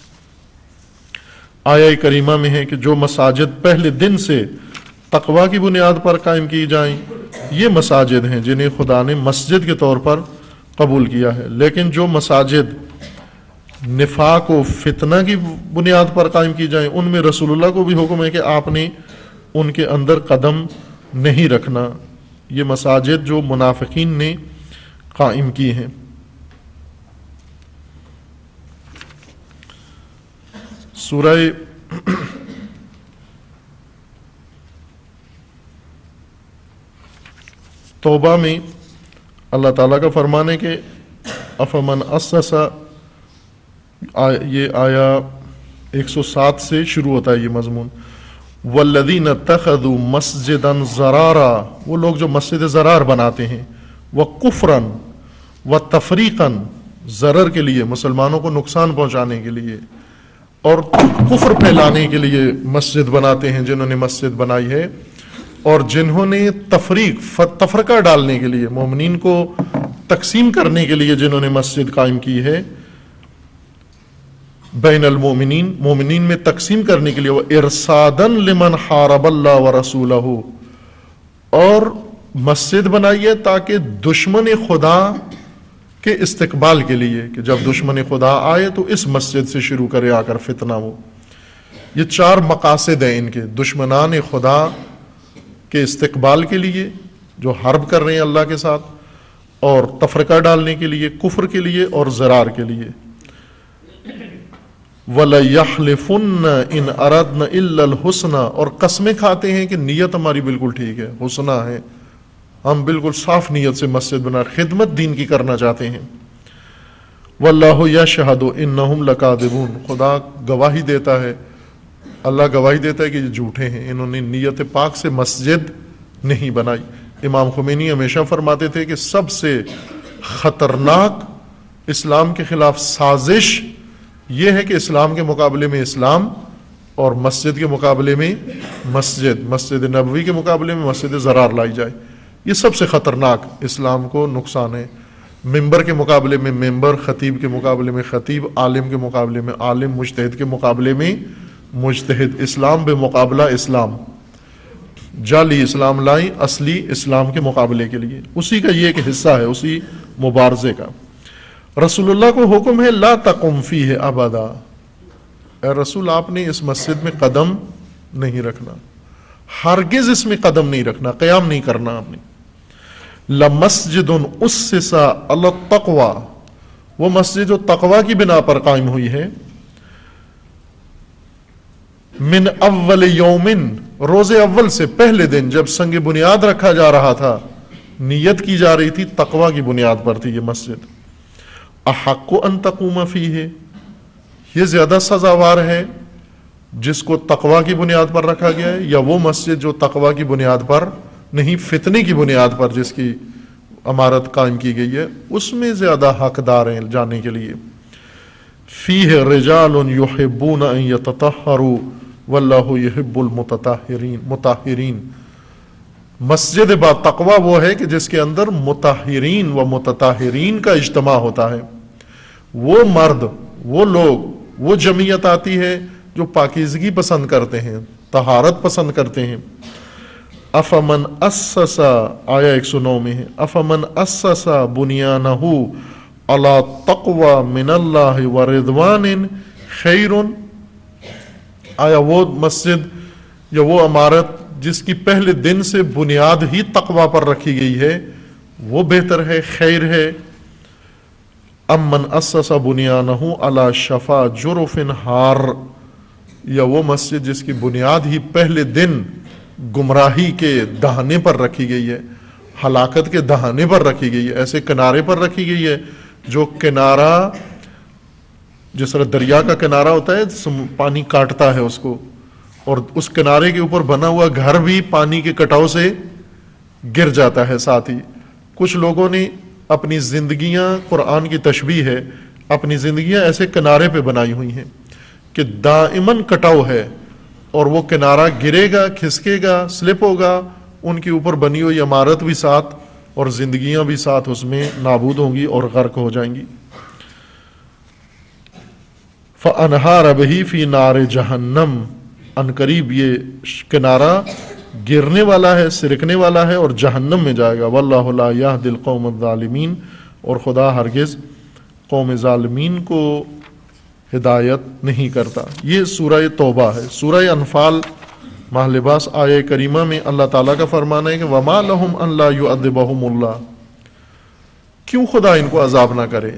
آیہ کریمہ میں ہے کہ جو مساجد پہلے دن سے تقوی کی بنیاد پر قائم کی جائیں، یہ مساجد ہیں جنہیں خدا نے مسجد کے طور پر قبول کیا ہے۔ لیکن جو مساجد نفاق و فتنہ کی بنیاد پر قائم کی جائیں، ان میں رسول اللہ کو بھی حکم ہے کہ آپ نے ان کے اندر قدم نہیں رکھنا۔ یہ مساجد جو منافقین نے قائم کی ہیں۔ سورہ توبہ میں اللہ تعالیٰ کا فرمان ہے کہ افمن اسسا، یہ آیا 107 سے شروع ہوتا ہے یہ مضمون، والذین اتخذوا مسجدا ضرارا، وہ لوگ جو مسجد ضرار بناتے ہیں، وکفرا وتفریقا، ضرر کے لیے، مسلمانوں کو نقصان پہنچانے کے لیے اور کفر پھیلانے کے لیے مسجد بناتے ہیں جنہوں نے مسجد بنائی ہے، اور جنہوں نے تفرقہ ڈالنے کے لیے، مومنین کو تقسیم کرنے کے لیے جنہوں نے مسجد قائم کی ہے، بین المومنین، مومنین میں تقسیم کرنے کے لیے، وہ ارصادن لمن حارب اللہ ورسولہ، اور مسجد بنائی ہے تاکہ دشمن خدا کے استقبال کے لیے، کہ جب دشمن خدا آئے تو اس مسجد سے شروع کرے آ کر فتنہ ہو۔ یہ 4 مقاصد ہیں ان کے، دشمنان خدا کے استقبال کے لیے جو حرب کر رہے ہیں اللہ کے ساتھ، اور تفرقہ ڈالنے کے لیے، کفر کے لیے اور ضرار کے لیے۔ وَلَيَحْلِفُنَّ إِنْ أَرَدْنَ إِلَّا الْحُسْنَى، اور قسمیں کھاتے ہیں کہ نیت ہماری بالکل ٹھیک ہے، حسنہ ہے، ہم بالکل صاف نیت سے مسجد بنا، خدمت دین کی کرنا چاہتے ہیں۔ وَاللَّهُ يَشْهَدُ إِنَّهُمْ لَكَاذِبُونَ، خدا گواہی دیتا ہے، اللہ گواہی دیتا ہے کہ یہ جھوٹے ہیں، انہوں نے نیت پاک سے مسجد نہیں بنائی۔ امام خمینی ہمیشہ فرماتے تھے کہ سب سے خطرناک اسلام کے خلاف سازش یہ ہے کہ اسلام کے مقابلے میں اسلام اور مسجد کے مقابلے میں مسجد نبوی کے مقابلے میں مسجد ضرار لائی جائے۔ یہ سب سے خطرناک اسلام کو نقصان ہے۔ ممبر کے مقابلے میں ممبر، خطیب کے مقابلے میں خطیب، عالم کے مقابلے میں عالم، مجتہد کے مقابلے میں مجتہد، اسلام بے مقابلہ اسلام، جعلی اسلام لائیں اصلی اسلام کے مقابلے کے لیے، اسی کا یہ ایک حصہ ہے، اسی مبارزے کا۔ رسول اللہ کو حکم ہے لا تقم فیہ ابدا، اے رسول آپ نے اس مسجد میں قدم نہیں رکھنا، ہرگز اس میں قدم نہیں رکھنا، قیام نہیں کرنا آپ نے۔ لمسجد اسس علی التقوی، وہ مسجد جو تقوی کی بنا پر قائم ہوئی ہے، من اول یومن، روز اول سے، پہلے دن جب سنگ بنیاد رکھا جا رہا تھا، نیت کی جا رہی تھی، تقوی کی بنیاد پر تھی یہ مسجد۔ احق ان تقوم فیہ، یہ زیادہ سزاوار ہے جس کو تقوی کی بنیاد پر رکھا گیا ہے، یا وہ مسجد جو تقوی کی بنیاد پر نہیں، فتنے کی بنیاد پر جس کی عمارت قائم کی گئی ہے، اس میں زیادہ حقدار ہیں جانے کے لیے۔ فیہ رجال یحبون ان یتطہروا واللہ یحب المتطہرین، مسجد با تقوی وہ ہے کہ جس کے اندر مطہرین و متطہرین کا اجتماع ہوتا ہے، وہ مرد، وہ لوگ، وہ جمعیت آتی ہے جو پاکیزگی پسند کرتے ہیں، طہارت پسند کرتے ہیں۔ افمن اسس، آیا 109 میں ہے، افمن اسس بنیانہ علی تقوی من اللہ ورضوان خیر، آیا وہ مسجد یا وہ عمارت جس کی پہلے دن سے بنیاد ہی تقوی پر رکھی گئی ہے وہ بہتر ہے، خیر ہے؟ ام من اسس بنیانہ علی شفا جرف ہار، یا وہ مسجد جس کی بنیاد ہی پہلے دن گمراہی کے دہانے پر رکھی گئی ہے، ہلاکت کے دہانے پر رکھی گئی ہے، ایسے کنارے پر رکھی گئی ہے جو کنارہ، جس طرح دریا کا کنارہ ہوتا ہے، پانی کاٹتا ہے اس کو، اور اس کنارے کے اوپر بنا ہوا گھر بھی پانی کے کٹاؤ سے گر جاتا ہے ساتھ ہی۔ کچھ لوگوں نے اپنی زندگیاں، قرآن کی تشبیہ ہے، اپنی زندگیاں ایسے کنارے پہ بنائی ہوئی ہیں کہ دائماً کٹاؤ ہے، اور وہ کنارہ گرے گا، کھسکے گا، سلپ ہوگا، ان کے اوپر بنی ہوئی عمارت بھی ساتھ اور زندگیاں بھی ساتھ اس میں نابود ہوں گی اور غرق ہو جائیں گی۔ فَأَنْهَارَ بِهِ فِي نَارِ جَهَنَّمَ، ان قریب یہ کنارہ گرنے والا ہے، سرکنے والا ہے اور جہنم میں جائے گا۔ وَاللَّهُ لَا يَهْدِي الْقَوْمَ الظَّالِمِينَ، اور خدا ہرگز قوم ظالمین کو ہدایت نہیں کرتا۔ یہ سورہ توبہ ہے۔ سورہ انفال ماہ لباس آیہ کریمہ میں اللہ تعالیٰ کا فرمانا ہے کہ وَمَا لَهُمْ أَن لَا يُعَذِّبَهُمُ اللَّهُ، کیوں خدا ان کو عذاب نہ کرے۔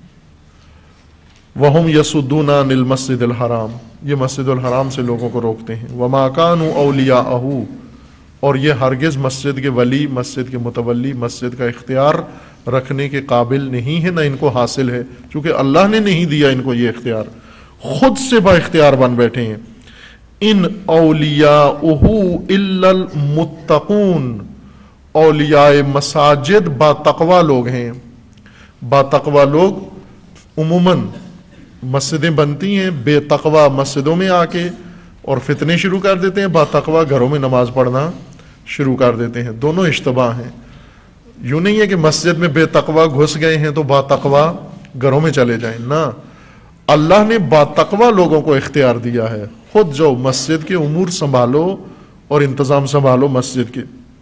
وَهُمْ يَصُدُّونَ عَنِ الْمَسْجِدِ الْحَرَامِ، یہ مسجد الحرام سے لوگوں کو روکتے ہیں۔ وَمَا كَانُوا أَوْلِيَاءَهُ، اور یہ ہرگز مسجد کے ولی، مسجد کے متولی، مسجد کا اختیار رکھنے کے قابل نہیں ہے، نہ ان کو حاصل ہے، چونکہ اللہ نے نہیں دیا ان کو یہ اختیار، خود سے با اختیار بن بیٹھے ہیں۔ ان اولیاءہ الا المتقون، اولیاء مساجد با تقوی لوگ ہیں۔ با تقوی لوگ عموماً مسجدیں بنتی ہیں بے تقوی مسجدوں میں آ کے اور فتنے شروع کر دیتے ہیں، با تقوی گھروں میں نماز پڑھنا شروع کر دیتے ہیں۔ دونوں اشتباہ ہیں۔ یوں نہیں ہے کہ مسجد میں بے تقوی گھس گئے ہیں تو با تقوی گھروں میں چلے جائیں، نہ، اللہ نے با تقوی لوگوں کو اختیار دیا ہے، خود جو مسجد کے امور سنبھالو اور انتظام سنبھالو مسجد کے۔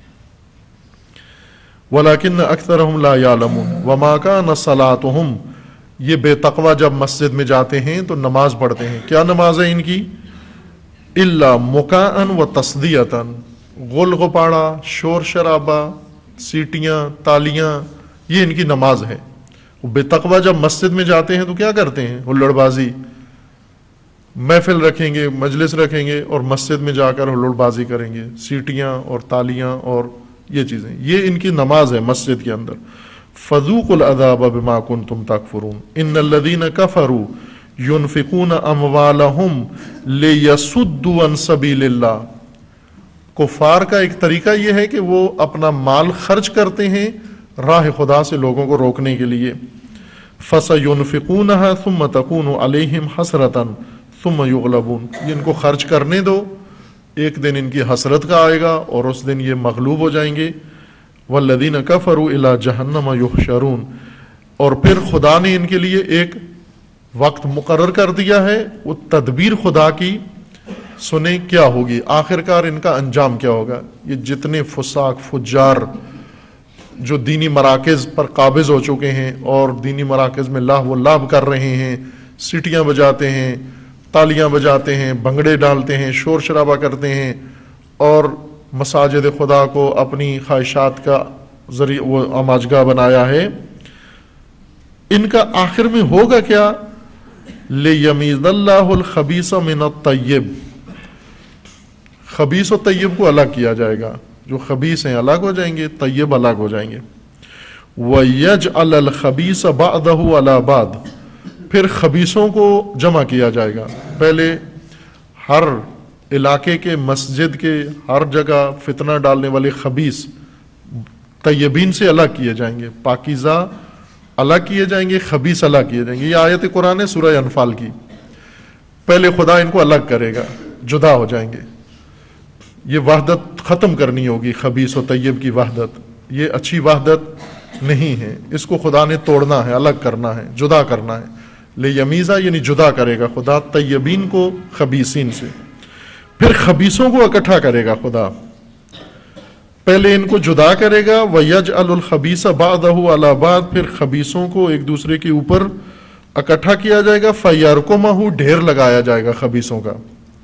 وَلَكِنَّ أَكْثَرَهُمْ لَا يَعْلَمُونَ وَمَا كَانَ صَلَاتُهُمْ، یہ بے تقوی جب مسجد میں جاتے ہیں تو نماز پڑھتے ہیں، کیا نماز ہے ان کی؟ إِلَّا مُكَاءً وَتَصْدِيَةً، غل غپاڑا، شور شرابہ، سیٹیاں، تالیاں، یہ ان کی نماز ہے۔ بے تقوی جب مسجد میں جاتے ہیں تو کیا کرتے ہیں؟ ہلڑ بازی، محفل رکھیں گے، مجلس رکھیں گے اور مسجد میں جا کر ہلڑ بازی کریں گے، سیٹیاں اور تالیاں اور یہ چیزیں، یہ ان کی نماز ہے مسجد کے اندر۔ فَذُوقُوا الْعَذَابَ بِمَا كُنْتُمْ تَكْفُرُونَ إِنَّ الَّذِينَ كَفَرُوا يُنْفِقُونَ أَمْوَالَهُمْ لِيَصُدُّوا عَنْ سَبِيلِ اللَّهِ، کفار کا ایک طریقہ یہ ہے کہ وہ اپنا مال خرچ کرتے ہیں راہ خدا سے لوگوں کو روکنے کے لیے۔ فَسَيُنْفِقُونَهَا ثُمَّ تَكُونُ عَلَيْهِمْ حَسْرَةً ثُمَّ يُغْلَبُونَ، یہ ان کو خرچ کرنے دو، ایک دن ان کی حسرت کا آئے گا اور اس دن یہ مغلوب ہو جائیں گے۔ وَالَّذِينَ كَفَرُوا إِلَى جَهَنَّمَ يُحْشَرُونَ، اور پھر خدا نے ان کے لیے ایک وقت مقرر کر دیا ہے، وہ تدبیر خدا کی سنیں کیا ہوگی، آخرکار ان کا انجام کیا ہوگا۔ یہ جتنے فساق فجار جو دینی مراکز پر قابض ہو چکے ہیں اور دینی مراکز میں لاہ و لعب کر رہے ہیں، سیٹیاں بجاتے ہیں، تالیاں بجاتے ہیں، بھنگڑے ڈالتے ہیں، شور شرابہ کرتے ہیں اور مساجد خدا کو اپنی خواہشات کا ذریعہ وہ آماجگاہ بنایا ہے، ان کا آخر میں ہوگا کیا؟ لِيَمِيزَ اللَّهُ الْخَبِيثَ مِنَ الطَّيِّبِ، خبیث و طیب کو الگ کیا جائے گا، جو خبیث ہیں الگ ہو جائیں گے، طیب الگ ہو جائیں گے۔ وَيَجْعَلَ الْخَبِيثَ بَعْضَهُ عَلَى بَعْضٍ، پھر خبیثوں کو جمع کیا جائے گا۔ پہلے ہر علاقے کے، مسجد کے ہر جگہ فتنہ ڈالنے والے خبیث طیبین سے الگ کیے جائیں گے، پاکیزہ الگ کیے جائیں گے، خبیث الگ کیے جائیں گے۔ یہ آیت قرآن ہے سورہ انفال کی۔ پہلے خدا ان کو الگ کرے گا، جدا ہو جائیں گے، یہ وحدت ختم کرنی ہوگی، خبیث و طیب کی وحدت، یہ اچھی وحدت نہیں ہے، اس کو خدا نے توڑنا ہے، الگ کرنا ہے، جدا کرنا ہے۔ لیمیزا یعنی جدا کرے گا خدا طیبین کو خبیثین سے، پھر خبیثوں کو اکٹھا کرے گا خدا، پہلے ان کو جدا کرے گا۔ وَيَجْعَلُ الْخَبِيثَ بَعْضَهُ عَلَى بَعْضٍ، پھر خبیثوں کو ایک دوسرے کے اوپر اکٹھا کیا جائے گا۔ فَيَرْكُمَهُ، ڈھیر لگایا جائے گا خبیثوں کا،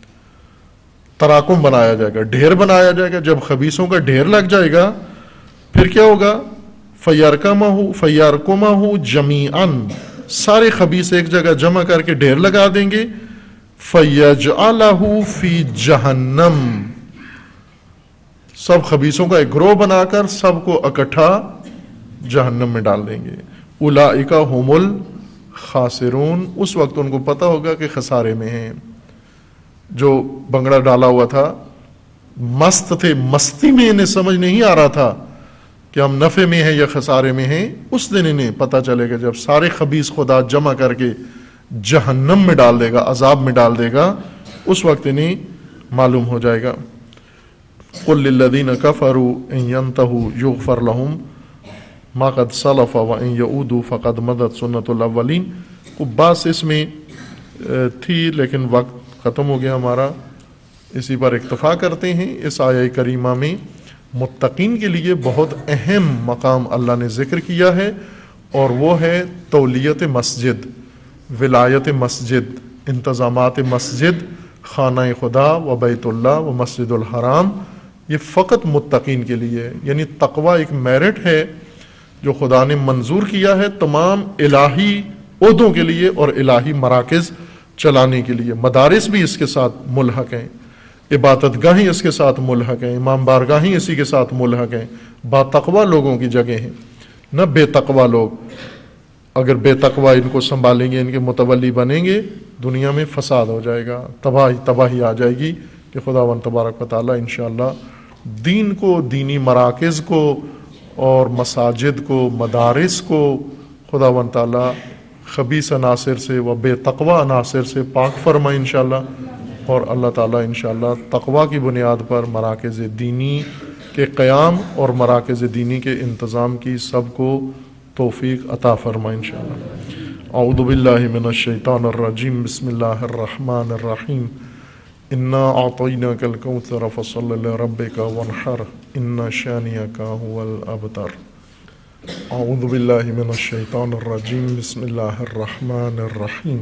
تراکم بنایا جائے گا، ڈھیر بنایا جائے گا۔ جب خبیثوں کا ڈھیر لگ جائے گا پھر کیا ہوگا؟ فَيَرْكُمَهُ جَمِيعًا، سارے خبیث ایک جگہ جمع کر کے ڈھیر لگا دیں گے۔ فَيَجْعَلَهُ فِي جَهَنَّمَ، سب خبیثوں کا ایک گروہ بنا کر سب کو اکٹھا جہنم میں ڈال دیں گے۔ اولئک هم الخاسرون، اس وقت ان کو پتہ ہوگا کہ خسارے میں ہیں۔ جو بنگڑا ڈالا ہوا تھا، مست تھے، مستی میں انہیں سمجھ نہیں آ رہا تھا کہ ہم نفع میں ہیں یا خسارے میں ہیں، اس دن انہیں پتہ چلے گا جب سارے خبیث خدا جمع کر کے جہنم میں ڈال دے گا، عذاب میں ڈال دے گا، اس وقت انہیں معلوم ہو جائے گا۔ قُلْ لِلَّذِينَ كَفَرُوا إِن يَنْتَهُوا يُغْفَرْ لَهُمْ ما قد سلف وان یعودوا فقد مضت سنت الاولین. کو بات اس میں تھی لیکن وقت ختم ہو گیا ہمارا، اسی پر اکتفا کرتے ہیں. اس آیہ کریمہ میں متقین کے لیے بہت اہم مقام اللہ نے ذکر کیا ہے، اور وہ ہے تولیت مسجد، ولایت مسجد، انتظامات مسجد، خانہ خدا و بیت اللہ و مسجد الحرام. یہ فقط متقین کے لیے ہے. یعنی تقوی ایک میرٹ ہے جو خدا نے منظور کیا ہے تمام الہی عہدوں کے لیے اور الہی مراکز چلانے کے لیے. مدارس بھی اس کے ساتھ ملحق ہیں، عبادت گاہیں اس کے ساتھ ملحق ہیں، امام بارگاہیں اسی کے ساتھ ملحق ہیں. با تقوی لوگوں کی جگہ ہیں، نہ بے تقوی لوگ. اگر بے تقوی ان کو سنبھالیں گے، ان کے متولی بنیں گے، دنیا میں فساد ہو جائے گا، تباہی آ جائے گی. کہ خداوند تبارک و تعالیٰ انشاءاللہ دین کو، دینی مراکز کو اور مساجد کو، مدارس کو خداوند تعالیٰ خبیث عناصر سے و بے تقوی عناصر سے پاک فرمائے انشاءاللہ. اور اللہ تعالیٰ انشاءاللہ تقوی کی بنیاد پر مراکز دینی کے قیام اور مراکز دینی کے انتظام کی سب کو توفیق عطا فرمائے انشاءاللہ. اعوذ باللہ من الشیطان الرجیم. بسم اللہ الرحمن الرحیم. انا اعطیناک الکوثر فصل لربک وانحر ان شانئک هو الابتر. اعوذ باللہ من الشیطان الرجیم. بسم اللہ الرحمن الرحیم.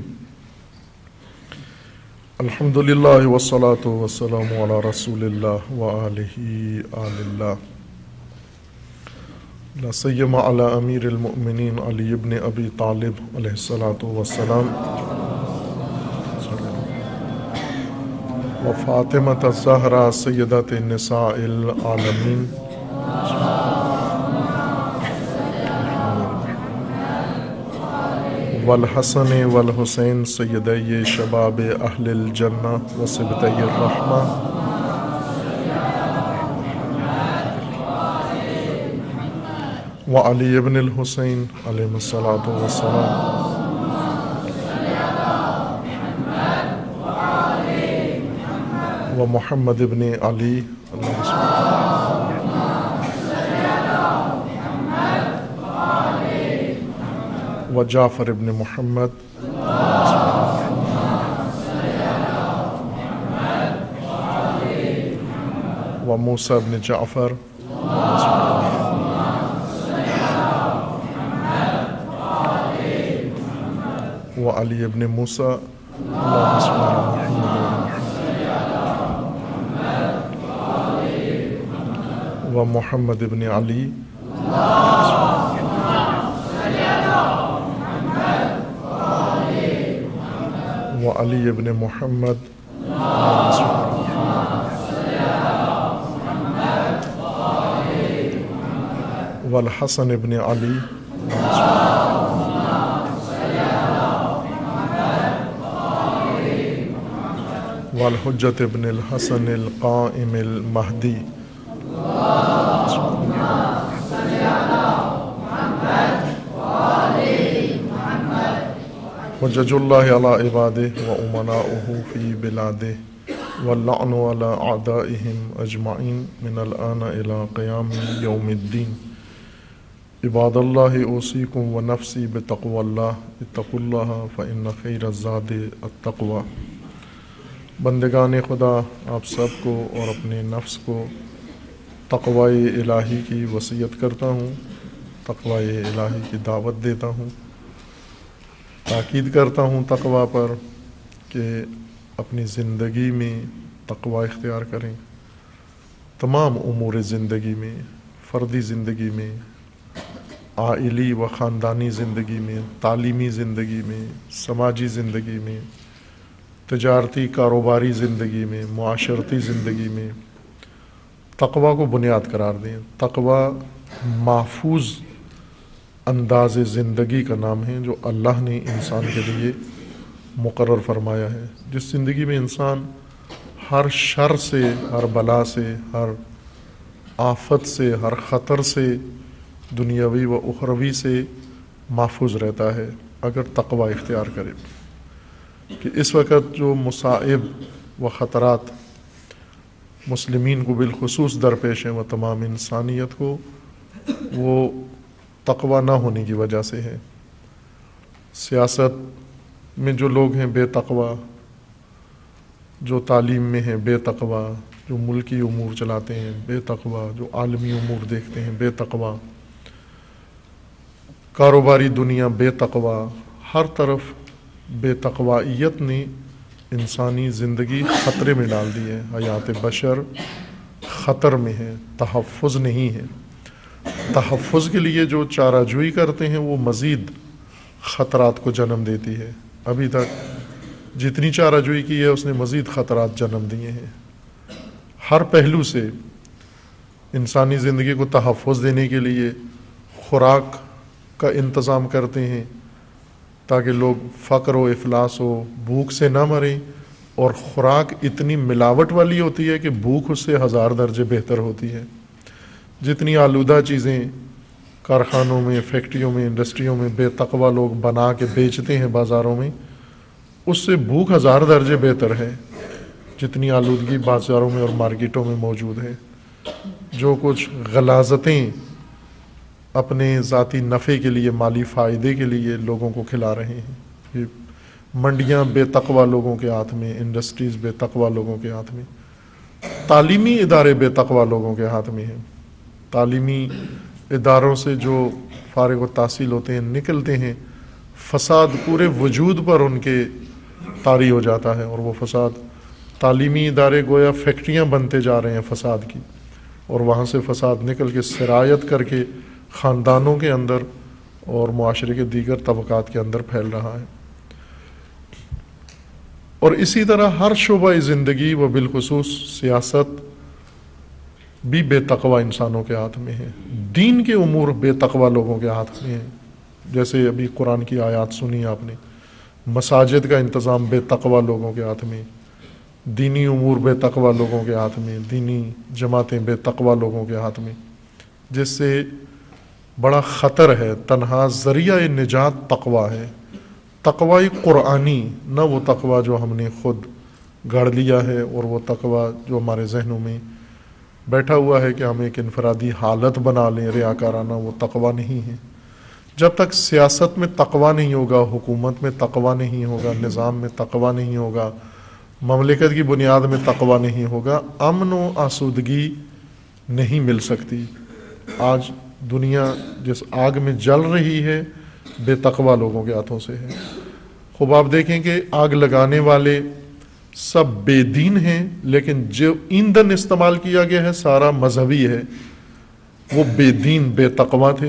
الحمد للہ والصلاة والسلام علی رسول اللہ وآلہ آل اللہ. لا سیما علی امیر المؤمنین علی ابن ابی طالب علیہ الصلاۃ والسلام و فاطمۃ الزہرا سیدۃ نساء العالمین. والحسن والحسین سیدی شباب اہل الجنہ و صبطی الرحمہ. وعلی ابن الحسین علیہ الصلاۃ والسلام. و محمد ابن علی و جعفر ابن محمد و موسیٰ ابن جعفر و علی ابن موسیٰ و محمد ابن علی و علی ابن محمد والحسن ابن علی والحجت ابن الحسن القائم المہدی. حجج اللہ علی عبادہ و امناؤہ فی بلادہ واللعن علی اعدائہم اجمعین من الآن الی قیام یوم الدین. عباد اللہ اوصیکم و نفسی بتقوی اللہ. اتقوا اللہ فإن خیر الزاد التقوی. بندگان خدا، آپ سب کو اور اپنے نفس کو تقوی الہی کی وصیت کرتا ہوں، تقوی الہی کی دعوت دیتا ہوں، تاکید کرتا ہوں تقوی پر کہ اپنی زندگی میں تقوی اختیار کریں. تمام امور زندگی میں، فردی زندگی میں، عائلی و خاندانی زندگی میں، تعلیمی زندگی میں، سماجی زندگی میں، تجارتی کاروباری زندگی میں، معاشرتی زندگی میں تقوی کو بنیاد قرار دیں. تقوی محفوظ انداز زندگی کا نام ہے جو اللہ نے انسان کے لیے مقرر فرمایا ہے. جس زندگی میں انسان ہر شر سے، ہر بلا سے، ہر آفت سے، ہر خطر سے، دنیاوی و اخروی سے محفوظ رہتا ہے اگر تقوی اختیار کرے. کہ اس وقت جو مصائب و خطرات مسلمین کو بالخصوص درپیش ہیں و تمام انسانیت کو، وہ تقوی نہ ہونے کی وجہ سے ہے۔ سیاست میں جو لوگ ہیں بے تقوی، جو تعلیم میں ہیں بے تقوی، جو ملکی امور چلاتے ہیں بے تقوی، جو عالمی امور دیکھتے ہیں بے تقوی، کاروباری دنیا بے تقوی، ہر طرف بے تقویت نے انسانی زندگی خطرے میں ڈال دی ہے۔ حیات بشر خطر میں ہے، تحفظ نہیں ہے۔ تحفظ کے لیے جو چارہ جوئی کرتے ہیں وہ مزید خطرات کو جنم دیتی ہے۔ ابھی تک جتنی چارہ جوئی کی ہے اس نے مزید خطرات جنم دیے ہیں۔ ہر پہلو سے انسانی زندگی کو تحفظ دینے کے لیے خوراک کا انتظام کرتے ہیں تاکہ لوگ فقر و افلاس ہو، بھوک سے نہ مریں، اور خوراک اتنی ملاوٹ والی ہوتی ہے کہ بھوک اس سے 1000 درجے بہتر ہوتی ہے۔ جتنی آلودہ چیزیں کارخانوں میں، فیکٹریوں میں، انڈسٹریوں میں بے تقوی لوگ بنا کے بیچتے ہیں بازاروں میں، اس سے بھوک 1000 درجے بہتر ہے جتنی آلودگی بازاروں میں اور مارکیٹوں میں موجود ہے۔ جو کچھ غلاظتیں اپنے ذاتی نفع کے لیے، مالی فائدے کے لیے لوگوں کو کھلا رہے ہیں، یہ منڈیاں بے تقوی لوگوں کے ہاتھ میں، انڈسٹریز بے تقوی لوگوں کے ہاتھ میں، تعلیمی ادارے بے تقوی لوگوں کے ہاتھ میں ہیں۔ تعلیمی اداروں سے جو فارغ التحصیل ہوتے ہیں نکلتے ہیں، فساد پورے وجود پر ان کے طاری ہو جاتا ہے، اور وہ فساد تعلیمی ادارے گویا فیکٹریاں بنتے جا رہے ہیں فساد کی، اور وہاں سے فساد نکل کے سرایت کر کے خاندانوں کے اندر اور معاشرے کے دیگر طبقات کے اندر پھیل رہا ہے۔ اور اسی طرح ہر شعبہ زندگی و بالخصوص سیاست بھی بے تقوی انسانوں کے ہاتھ میں ہے۔ دین کے امور بے تقوی لوگوں کے ہاتھ میں ہیں، جیسے ابھی قرآن کی آیات سنی آپ نے۔ مساجد کا انتظام بے تقوی لوگوں کے ہاتھ میں، دینی امور بے تقوی لوگوں کے ہاتھ میں، دینی جماعتیں بے تقوی لوگوں کے ہاتھ میں، جس سے بڑا خطر ہے۔ تنہا ذریعہ نجات تقوی ہے، تقوی قرآنی، نہ وہ تقوی جو ہم نے خود گھڑ لیا ہے اور وہ تقوی جو ہمارے ذہنوں میں بیٹھا ہوا ہے کہ ہم ایک انفرادی حالت بنا لیں ریاکارانہ، وہ تقوی نہیں ہے۔ جب تک سیاست میں تقوی نہیں ہوگا، حکومت میں تقوی نہیں ہوگا، نظام میں تقوی نہیں ہوگا، مملکت کی بنیاد میں تقوی نہیں ہوگا، امن و آسودگی نہیں مل سکتی۔ آج دنیا جس آگ میں جل رہی ہے بے تقوی لوگوں کے ہاتھوں سے ہے۔ خوب آپ دیکھیں کہ آگ لگانے والے سب بے دین ہیں، لیکن جو ایندھن استعمال کیا گیا ہے سارا مذہبی ہے، وہ بے دین بے تقوی تھے۔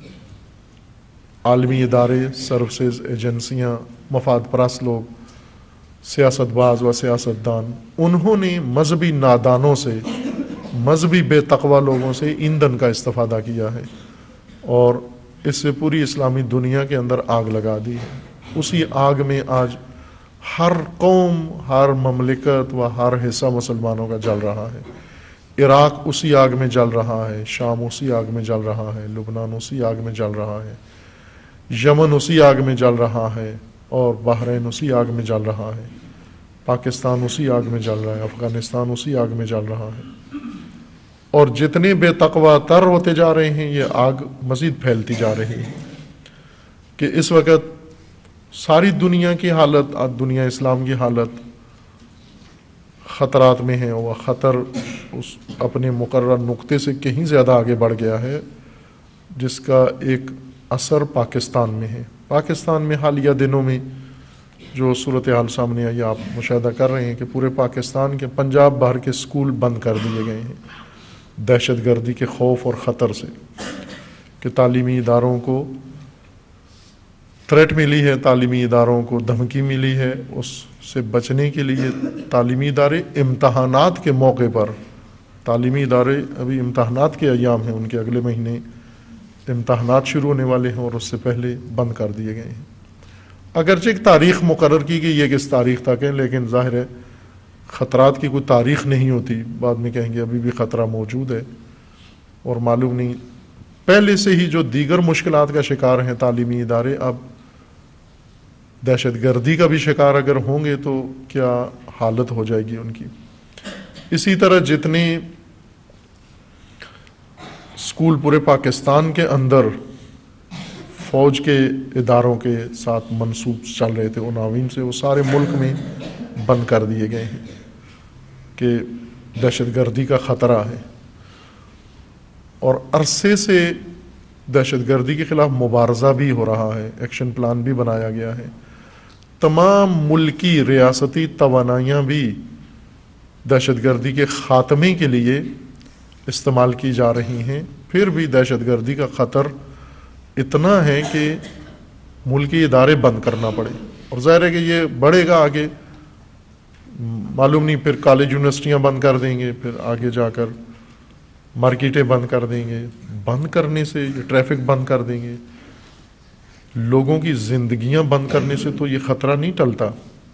عالمی ادارے، سروسز، ایجنسیاں، مفاد پرست لوگ، سیاست باز و سیاستدان، انہوں نے مذہبی نادانوں سے، مذہبی بے تقوی لوگوں سے ایندھن کا استفادہ کیا ہے، اور اس سے پوری اسلامی دنیا کے اندر آگ لگا دی ہے۔ اسی آگ میں آج ہر قوم، ہر مملکت و ہر حصہ مسلمانوں کا جل رہا ہے۔ عراق اسی آگ میں جل رہا ہے، شام اسی آگ میں جل رہا ہے، لبنان اسی آگ میں جل رہا ہے، یمن اسی آگ میں جل رہا ہے، اور بحرین اسی آگ میں جل رہا ہے، پاکستان اسی آگ میں جل رہا ہے، افغانستان اسی آگ میں جل رہا ہے، اور جتنے بے تقوی تر ہوتے جا رہے ہیں یہ آگ مزید پھیلتی جا رہی ہے۔ کہ اس وقت ساری دنیا کی حالت، دنیا اسلام کی حالت خطرات میں ہے، اور خطر اس اپنے مقرر نقطے سے کہیں زیادہ آگے بڑھ گیا ہے، جس کا ایک اثر پاکستان میں ہے۔ پاکستان میں حالیہ دنوں میں جو صورتحال سامنے آئی، آپ مشاہدہ کر رہے ہیں کہ پورے پاکستان کے پنجاب بھر کے اسکول بند کر دیے گئے ہیں دہشت گردی کے خوف اور خطر سے، کہ تعلیمی اداروں کو تھریٹ ملی ہے، تعلیمی اداروں کو دھمکی ملی ہے۔ اس سے بچنے کے لیے تعلیمی ادارے امتحانات کے موقع پر، تعلیمی ادارے ابھی امتحانات کے ایام ہیں، ان کے اگلے مہینے امتحانات شروع ہونے والے ہیں، اور اس سے پہلے بند کر دیے گئے ہیں۔ اگرچہ ایک تاریخ مقرر کی گئی ہے کہ اس تاریخ تک ہے، لیکن ظاہر ہے خطرات کی کوئی تاریخ نہیں ہوتی، بعد میں کہیں گے ابھی بھی خطرہ موجود ہے، اور معلوم نہیں پہلے سے ہی جو دیگر مشکلات کا شکار ہیں تعلیمی ادارے، اب دہشت گردی کا بھی شکار اگر ہوں گے تو کیا حالت ہو جائے گی ان کی۔ اسی طرح جتنے اسکول پورے پاکستان کے اندر فوج کے اداروں کے ساتھ منسوب چل رہے تھے عناوین سے، وہ سارے ملک میں بند کر دیے گئے ہیں کہ دہشت گردی کا خطرہ ہے، اور عرصے سے دہشت گردی کے خلاف مبارزہ بھی ہو رہا ہے، ایکشن پلان بھی بنایا گیا ہے، تمام ملکی ریاستی توانائیاں بھی دہشت گردی کے خاتمے کے لیے استعمال کی جا رہی ہیں، پھر بھی دہشت گردی کا خطر اتنا ہے کہ ملکی ادارے بند کرنا پڑے، اور ظاہر ہے کہ یہ بڑھے گا آگے، معلوم نہیں پھر کالج یونیورسٹیاں بند کر دیں گے، پھر آگے جا کر مارکیٹیں بند کر دیں گے، بند کرنے سے یہ ٹریفک بند کر دیں گے، لوگوں کی زندگیاں بند کرنے سے تو یہ خطرہ نہیں ٹلتا۔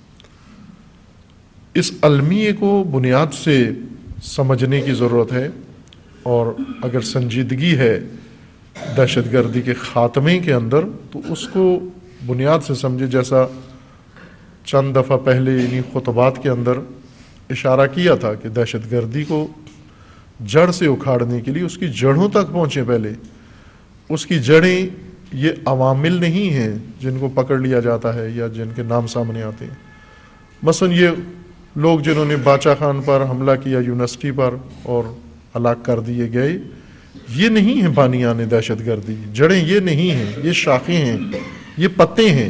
اس المیے کو بنیاد سے سمجھنے کی ضرورت ہے، اور اگر سنجیدگی ہے دہشت گردی کے خاتمے کے اندر تو اس کو بنیاد سے سمجھے، جیسا چند دفعہ پہلے انہی خطبات کے اندر اشارہ کیا تھا کہ دہشت گردی کو جڑ سے اکھاڑنے کے لیے اس کی جڑوں تک پہنچے، پہلے اس کی جڑیں یہ عوامل نہیں ہیں جن کو پکڑ لیا جاتا ہے یا جن کے نام سامنے آتے ہیں، مثلا یہ لوگ جنہوں نے باچا خان پر حملہ کیا یونیورسٹی پر اور ہلاک کر دیے گئے، یہ نہیں ہیں بانیان دہشت گردی، جڑیں یہ نہیں ہیں، یہ شاخیں ہیں، یہ پتے ہیں،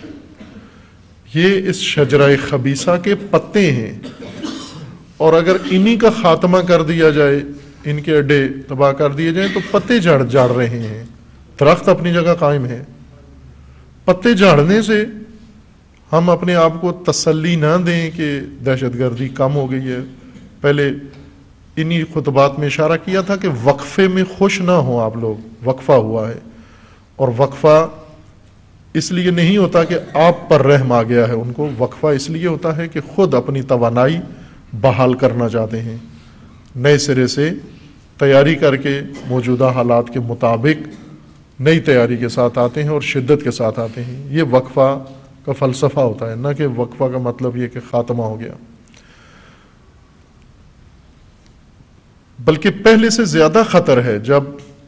یہ اس شجرہ خبیثہ کے پتے ہیں، اور اگر انہی کا خاتمہ کر دیا جائے، ان کے اڈے تباہ کر دیے جائیں تو پتے جھاڑ رہے ہیں، درخت اپنی جگہ قائم ہے۔ پتے جھاڑنے سے ہم اپنے آپ کو تسلی نہ دیں کہ دہشت گردی کم ہو گئی ہے۔ پہلے انہی خطبات میں اشارہ کیا تھا کہ وقفے میں خوش نہ ہوں آپ لوگ، وقفہ ہوا ہے، اور وقفہ اس لیے نہیں ہوتا کہ آپ پر رحم آ گیا ہے، ان کو وقفہ اس لیے ہوتا ہے کہ خود اپنی توانائی بحال کرنا چاہتے ہیں، نئے سرے سے تیاری کر کے موجودہ حالات کے مطابق نئی تیاری کے ساتھ آتے ہیں اور شدت کے ساتھ آتے ہیں۔ یہ وقفہ کا فلسفہ ہوتا ہے، نہ کہ وقفہ کا مطلب یہ کہ خاتمہ ہو گیا، بلکہ پہلے سے زیادہ خطر ہے۔ جب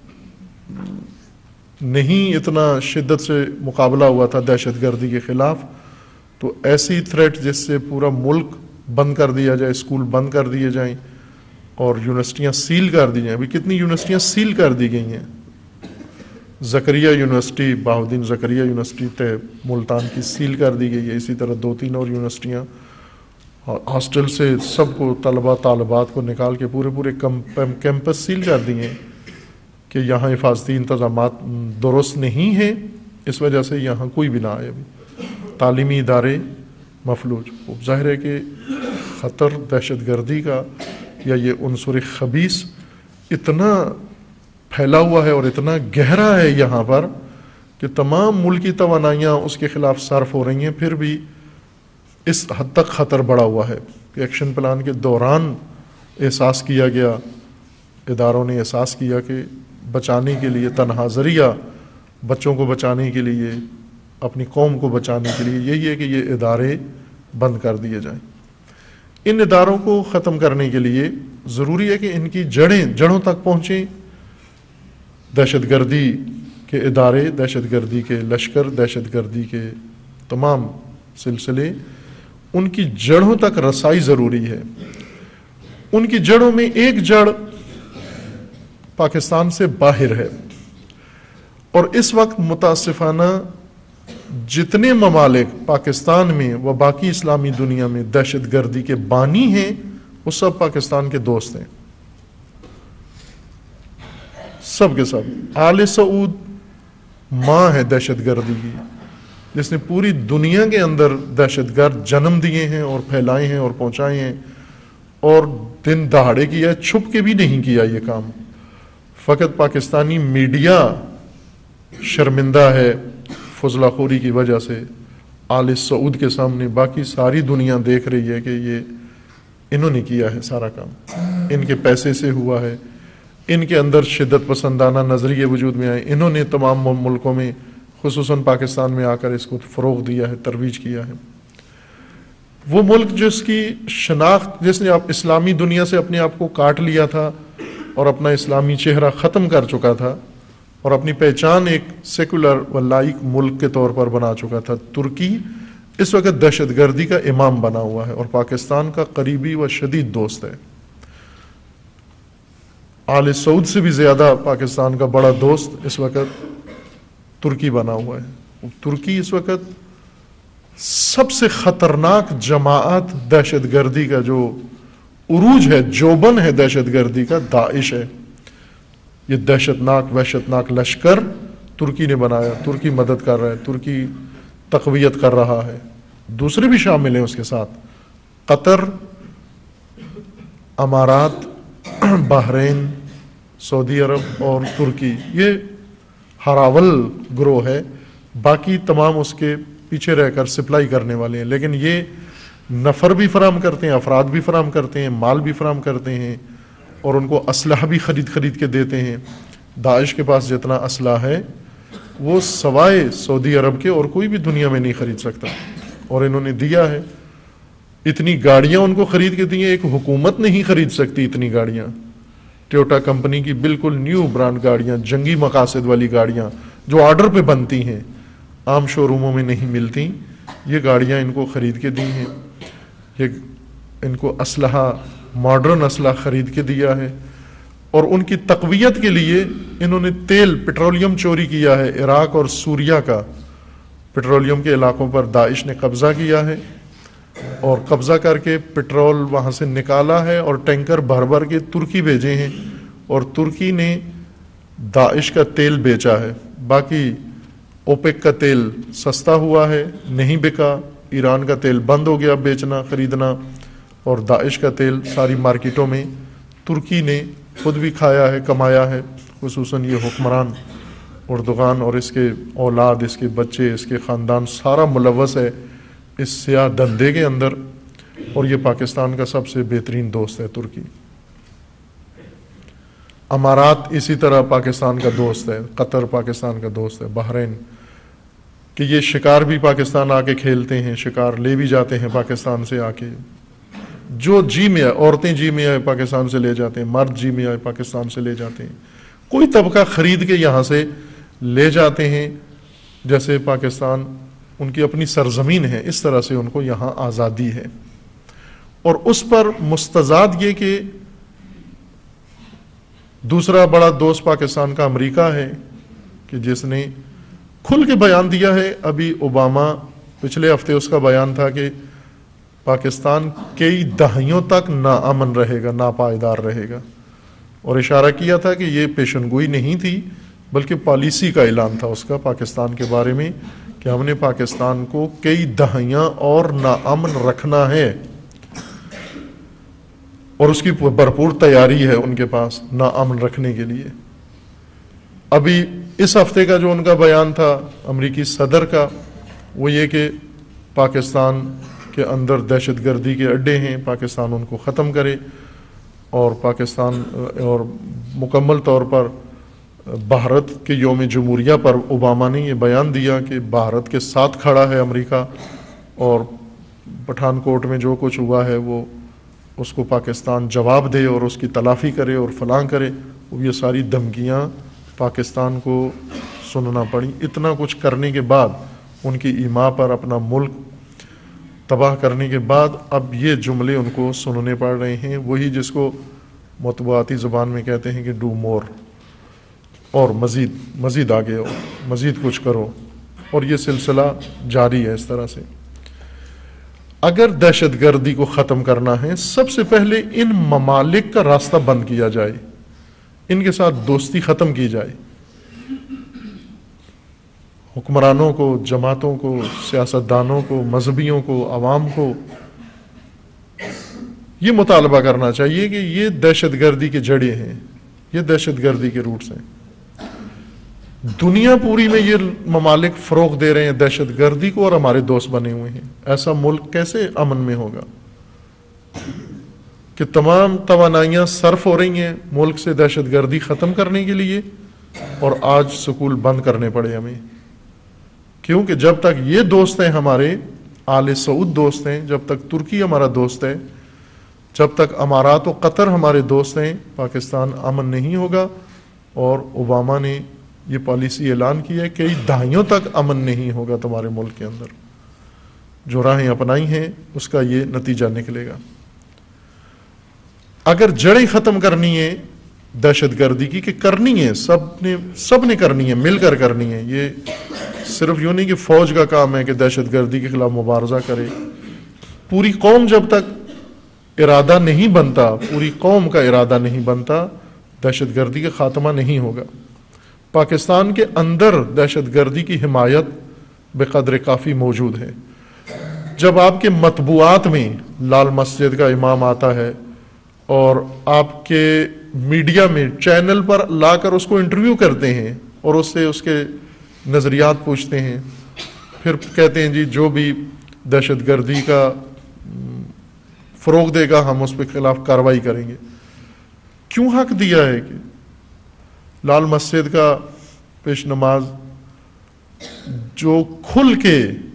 نہیں اتنا شدت سے مقابلہ ہوا تھا دہشت گردی کے خلاف، تو ایسی تھریٹ جس سے پورا ملک بند کر دیا جائے، اسکول بند کر دیے جائیں اور یونیورسٹیاں سیل کر دی جائیں۔ ابھی کتنی یونیورسٹیاں سیل کر دی گئی ہیں، زکریا یونیورسٹی، بہاؤالدین زکریا یونیورسٹی ملتان کی سیل کر دی گئی ہے، اسی طرح 2-3 اور یونیورسٹیاں، ہاسٹل سے سب کو، طلباء طالبات کو نکال کے پورے کیمپس سیل کر دیے کہ یہاں حفاظتی انتظامات درست نہیں ہیں، اس وجہ سے یہاں کوئی بھی نہ آئے، ابھی تعلیمی ادارے مفلوج۔ ظاہر ہے کہ خطر دہشت گردی کا یا یہ عنصر خبیث اتنا پھیلا ہوا ہے اور اتنا گہرا ہے یہاں پر کہ تمام ملکی توانائیاں اس کے خلاف صرف ہو رہی ہیں، پھر بھی اس حد تک خطر بڑھا ہوا ہے کہ ایکشن پلان کے دوران احساس کیا گیا، اداروں نے احساس کیا کہ بچانے کے لیے تنہا ذریعہ، بچوں کو بچانے کے لیے، اپنی قوم کو بچانے کے لیے یہی ہے کہ یہ ادارے بند کر دیے جائیں۔ ان اداروں کو ختم کرنے کے لیے ضروری ہے کہ ان کی جڑوں تک پہنچیں، دہشت گردی کے ادارے، دہشت گردی کے لشکر، دہشت گردی کے تمام سلسلے، ان کی جڑوں تک رسائی ضروری ہے۔ ان کی جڑوں میں ایک جڑ پاکستان سے باہر ہے، اور اس وقت متاسفانہ جتنے ممالک پاکستان میں و باقی اسلامی دنیا میں دہشت گردی کے بانی ہیں، وہ سب پاکستان کے دوست ہیں، سب کے سب۔ آل سعود ماں ہے دہشت گردی کی، جس نے پوری دنیا کے اندر دہشت گرد جنم دیے ہیں اور پھیلائے ہیں اور پہنچائے ہیں، اور دن دہاڑے کیا، چھپ کے بھی نہیں کیا یہ کام۔ فقط پاکستانی میڈیا شرمندہ ہے فضلہ خوری کی وجہ سے آل سعود کے سامنے، باقی ساری دنیا دیکھ رہی ہے کہ یہ انہوں نے کیا ہے سارا کام، ان کے پیسے سے ہوا ہے، ان کے اندر شدت پسندانہ نظریے وجود میں آئے، انہوں نے تمام ملکوں میں خصوصاً پاکستان میں آ کر اس کو فروغ دیا ہے، ترویج کیا ہے۔ وہ ملک جس کی شناخت، جس نے اسلامی دنیا سے اپنے آپ کو کاٹ لیا تھا اور اپنا اسلامی چہرہ ختم کر چکا تھا، اور اپنی پہچان ایک سیکولر و لائق ملک کے طور پر بنا چکا تھا۔ ترکی اس وقت دہشت گردی کا امام بنا ہوا ہے اور پاکستان کا قریبی و شدید دوست ہے۔ آل سعود سے بھی زیادہ پاکستان کا بڑا دوست اس وقت ترکی بنا ہوا ہے۔ ترکی اس وقت سب سے خطرناک جماعت دہشت گردی کا جو عروج ہے، جوبن ہے دہشت گردی کا، داعش ہے۔ یہ وحشت ناک لشکر ترکی نے بنایا، ترکی مدد کر رہا ہے، ترکی تقویت کر رہا ہے۔ دوسرے بھی شامل ہیں اس کے ساتھ، قطر، امارات، بحرین، سعودی عرب اور ترکی، یہ ہراول گروہ ہے۔ باقی تمام اس کے پیچھے رہ کر سپلائی کرنے والے ہیں، لیکن یہ نفر بھی فراہم کرتے ہیں، افراد بھی فراہم کرتے ہیں، مال بھی فراہم کرتے ہیں، اور ان کو اسلحہ بھی خرید کے دیتے ہیں۔ داعش کے پاس جتنا اسلحہ ہے وہ سوائے سعودی عرب کے اور کوئی بھی دنیا میں نہیں خرید سکتا، اور انہوں نے دیا ہے۔ اتنی گاڑیاں ان کو خرید کے دی ہیں، ایک حکومت نہیں خرید سکتی اتنی گاڑیاں۔ ٹویوٹا کمپنی کی بالکل نیو برانڈ گاڑیاں، جنگی مقاصد والی گاڑیاں جو آرڈر پہ بنتی ہیں، عام شو روموں میں نہیں ملتی، یہ گاڑیاں ان کو خرید کے دی ہیں۔ یہ ان کو اسلحہ، ماڈرن اسلحہ خرید کے دیا ہے، اور ان کی تقویت کے لیے انہوں نے پیٹرولیم چوری کیا ہے۔ عراق اور سوریہ کا پیٹرولیم کے علاقوں پر داعش نے قبضہ کیا ہے، اور قبضہ کر کے پٹرول وہاں سے نکالا ہے اور ٹینکر بھر کے ترکی بھیجے ہیں، اور ترکی نے داعش کا تیل بیچا ہے۔ باقی اوپیک کا تیل سستا ہوا ہے، نہیں بکا، ایران کا تیل بند ہو گیا بیچنا خریدنا، اور داعش کا تیل ساری مارکیٹوں میں ترکی نے خود بھی کھایا ہے، کمایا ہے۔ خصوصاً یہ حکمران اردوغان اور اس کے اولاد، اس کے بچے، اس کے خاندان سارا ملوث ہے اس سیاہ دھندے کے اندر، اور یہ پاکستان کا سب سے بہترین دوست ہے ترکی۔ امارات اسی طرح پاکستان کا دوست ہے، قطر پاکستان کا دوست ہے، بحرین، کہ یہ شکار بھی پاکستان آ کے کھیلتے ہیں، شکار لے بھی جاتے ہیں پاکستان سے آ کے، جو جی میں آئے، عورتیں جی میں آئے پاکستان سے لے جاتے ہیں، مرد جی میں آئے پاکستان سے لے جاتے ہیں، کوئی طبقہ خرید کے یہاں سے لے جاتے ہیں، جیسے پاکستان ان کی اپنی سرزمین ہے، اس طرح سے ان کو یہاں آزادی ہے۔ اور اس پر مستضاد یہ کہ دوسرا بڑا دوست پاکستان کا امریکہ ہے، کہ جس نے کھل کے بیان دیا ہے۔ ابھی اوباما پچھلے ہفتے اس کا بیان تھا کہ پاکستان کئی دہائیوں تک ناامن رہے گا، ناپائیدار رہے گا، اور اشارہ کیا تھا کہ یہ پیشن گوئی نہیں تھی بلکہ پالیسی کا اعلان تھا اس کا پاکستان کے بارے میں، کہ ہم نے پاکستان کو کئی دہائیاں اور ناامن رکھنا ہے، اور اس کی بھرپور تیاری ہے ان کے پاس ناامن رکھنے کے لیے۔ ابھی اس ہفتے کا جو ان کا بیان تھا امریکی صدر کا، وہ یہ کہ پاکستان کے اندر دہشت گردی کے اڈے ہیں، پاکستان ان کو ختم کرے، اور پاکستان اور مکمل طور پر بھارت کے یوم جمہوریہ پر اوباما نے یہ بیان دیا کہ بھارت کے ساتھ کھڑا ہے امریکہ، اور پٹھان کوٹ میں جو کچھ ہوا ہے وہ اس کو پاکستان جواب دے اور اس کی تلافی کرے اور فلاں کرے۔ وہ یہ ساری دھمکیاں پاکستان کو سننا پڑی۔ اتنا کچھ کرنے کے بعد، ان کی ایما پر اپنا ملک تباہ کرنے کے بعد، اب یہ جملے ان کو سننے پڑ رہے ہیں، وہی جس کو مطبوعاتی زبان میں کہتے ہیں کہ ڈو مور، اور مزید آگے ہو، مزید کچھ کرو، اور یہ سلسلہ جاری ہے اس طرح سے۔ اگر دہشت گردی کو ختم کرنا ہے، سب سے پہلے ان ممالک کا راستہ بند کیا جائے، ان کے ساتھ دوستی ختم کی جائے، حکمرانوں کو، جماعتوں کو، سیاستدانوں کو، مذہبیوں کو، عوام کو یہ مطالبہ کرنا چاہیے کہ یہ دہشت گردی کے جڑیں ہیں، یہ دہشت گردی کے روٹس ہیں۔ دنیا پوری میں یہ ممالک فروغ دے رہے ہیں دہشت گردی کو، اور ہمارے دوست بنے ہوئے ہیں۔ ایسا ملک کیسے امن میں ہوگا کہ تمام توانائیاں صرف ہو رہی ہیں ملک سے دہشت گردی ختم کرنے کے لیے، اور آج سکول بند کرنے پڑے ہمیں، کیونکہ جب تک یہ دوست ہیں ہمارے، آل سعود دوست ہیں، جب تک ترکی ہمارا دوست ہے، جب تک امارات و قطر ہمارے دوست ہیں، پاکستان امن نہیں ہوگا۔ اور اوباما نے یہ پالیسی اعلان کی ہے، کئی دہائیوں تک امن نہیں ہوگا تمہارے ملک کے اندر. جو راہیں اپنائی ہیں اس کا یہ نتیجہ نکلے گا. اگر جڑیں ختم کرنی ہے دہشت گردی کی، کہ کرنی ہے، سب نے کرنی ہے، مل کر کرنی ہے. یہ صرف یوں نہیں کہ فوج کا کام ہے کہ دہشت گردی کے خلاف مبارزہ کرے. پوری قوم جب تک ارادہ نہیں بنتا، پوری قوم کا ارادہ نہیں بنتا، دہشت گردی کا خاتمہ نہیں ہوگا. پاکستان کے اندر دہشت گردی کی حمایت بقدر کافی موجود ہے. جب آپ کے مطبوعات میں لال مسجد کا امام آتا ہے اور آپ کے میڈیا میں چینل پر لا کر اس کو انٹرویو کرتے ہیں اور اس سے اس کے نظریات پوچھتے ہیں، پھر کہتے ہیں جی جو بھی دہشت گردی کا فروغ دے گا ہم اس کے خلاف کارروائی کریں گے. کیوں حق دیا ہے کہ لال مسجد کا پیش نماز جو کھل کے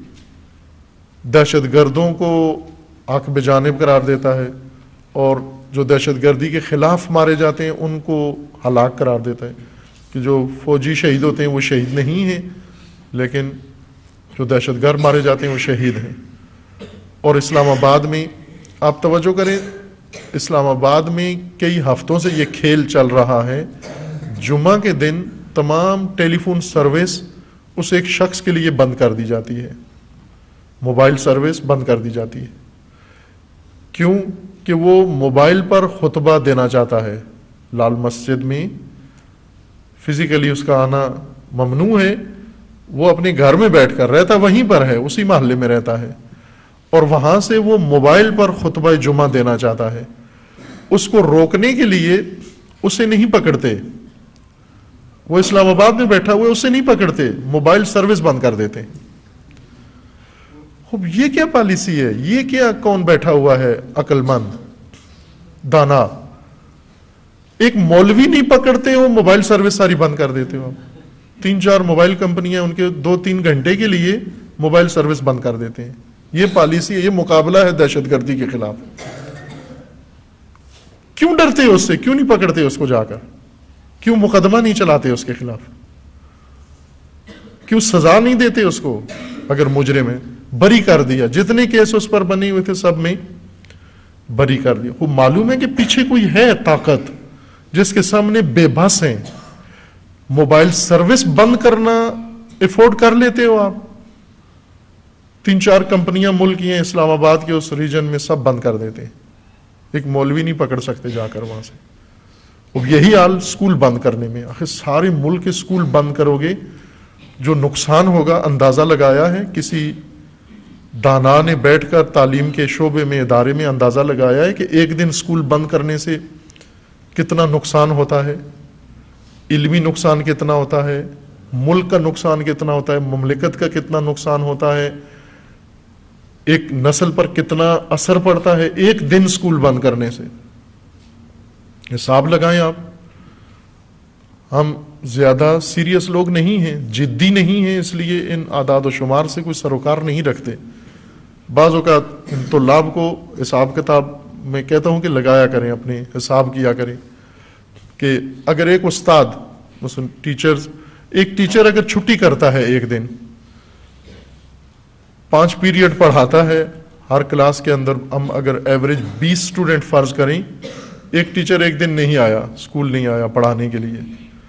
دہشت گردوں کو حق بجانب قرار دیتا ہے اور جو دہشت گردی کے خلاف مارے جاتے ہیں ان کو ہلاک قرار دیتا ہے، کہ جو فوجی شہید ہوتے ہیں وہ شہید نہیں ہیں، لیکن جو دہشت گرد مارے جاتے ہیں وہ شہید ہیں. اور اسلام آباد میں آپ توجہ کریں، اسلام آباد میں کئی ہفتوں سے یہ کھیل چل رہا ہے. جمعہ کے دن تمام ٹیلی فون سروس اس ایک شخص کے لیے بند کر دی جاتی ہے، موبائل سروس بند کر دی جاتی ہے. کیوں؟ کہ وہ موبائل پر خطبہ دینا چاہتا ہے. لال مسجد میں فزیکلی اس کا آنا ممنوع ہے، وہ اپنے گھر میں بیٹھ کر رہتا وہیں پر ہے، اسی محلے میں رہتا ہے، اور وہاں سے وہ موبائل پر خطبہ جمعہ دینا چاہتا ہے. اس کو روکنے کے لیے اسے نہیں پکڑتے، وہ اسلام آباد میں بیٹھا ہوا ہے، اسے نہیں پکڑتے، موبائل سروس بند کر دیتے. اب یہ کیا پالیسی ہے؟ یہ کیا کون بیٹھا ہوا ہے عقل مند دانا؟ ایک مولوی نہیں پکڑتے ہو، موبائل سروس ساری بند کر دیتے ہو. 3-4 موبائل کمپنیاں ان کے 2-3 گھنٹے کے لیے موبائل سروس بند کر دیتے ہیں. یہ پالیسی ہے، یہ مقابلہ ہے دہشت گردی کے خلاف. کیوں ڈرتے ہو اس سے؟ کیوں نہیں پکڑتے اس کو جا کر؟ کیوں مقدمہ نہیں چلاتے اس کے خلاف؟ کیوں سزا نہیں دیتے اس کو؟ اگر مجرم ہے بری کر دیا، جتنے کیس اس پر بنے ہوئے تھے سب میں بری کر دیا. وہ معلوم ہے کہ پیچھے کوئی ہے طاقت جس کے سامنے بے بس ہیں. موبائل سروس بند کرنا افورڈ کر لیتے ہو آپ؟ 3-4 کمپنیاں ملک کی ہیں اسلام آباد کے اس ریجن میں، سب بند کر دیتے ہیں. ایک مولوی نہیں پکڑ سکتے جا کر وہاں سے. اب یہی حال سکول بند کرنے میں. آخر سارے ملک کے سکول بند کرو گے، جو نقصان ہوگا اندازہ لگایا ہے. کسی دانا نے بیٹھ کر تعلیم کے شعبے میں، ادارے میں اندازہ لگایا ہے کہ ایک دن سکول بند کرنے سے کتنا نقصان ہوتا ہے، علمی نقصان کتنا ہوتا ہے، ملک کا نقصان کتنا ہوتا ہے، مملکت کا کتنا نقصان ہوتا ہے، ایک نسل پر کتنا اثر پڑتا ہے ایک دن سکول بند کرنے سے. حساب لگائیں آپ. ہم زیادہ سیریس لوگ نہیں ہیں، جدی نہیں ہیں، اس لیے ان اعداد و شمار سے کوئی سروکار نہیں رکھتے. بعض اوقات طلاب کو حساب کتاب میں کہتا ہوں کہ لگایا کریں، اپنے حساب کیا کریں کہ اگر ایک استاد مثلا ایک ٹیچر اگر چھٹی کرتا ہے ایک دن، 5 پیریڈ پڑھاتا ہے ہر کلاس کے اندر، ہم اگر ایوریج 20 اسٹوڈنٹ فرض کریں، ایک ٹیچر ایک دن نہیں آیا، اسکول نہیں آیا پڑھانے کے لیے،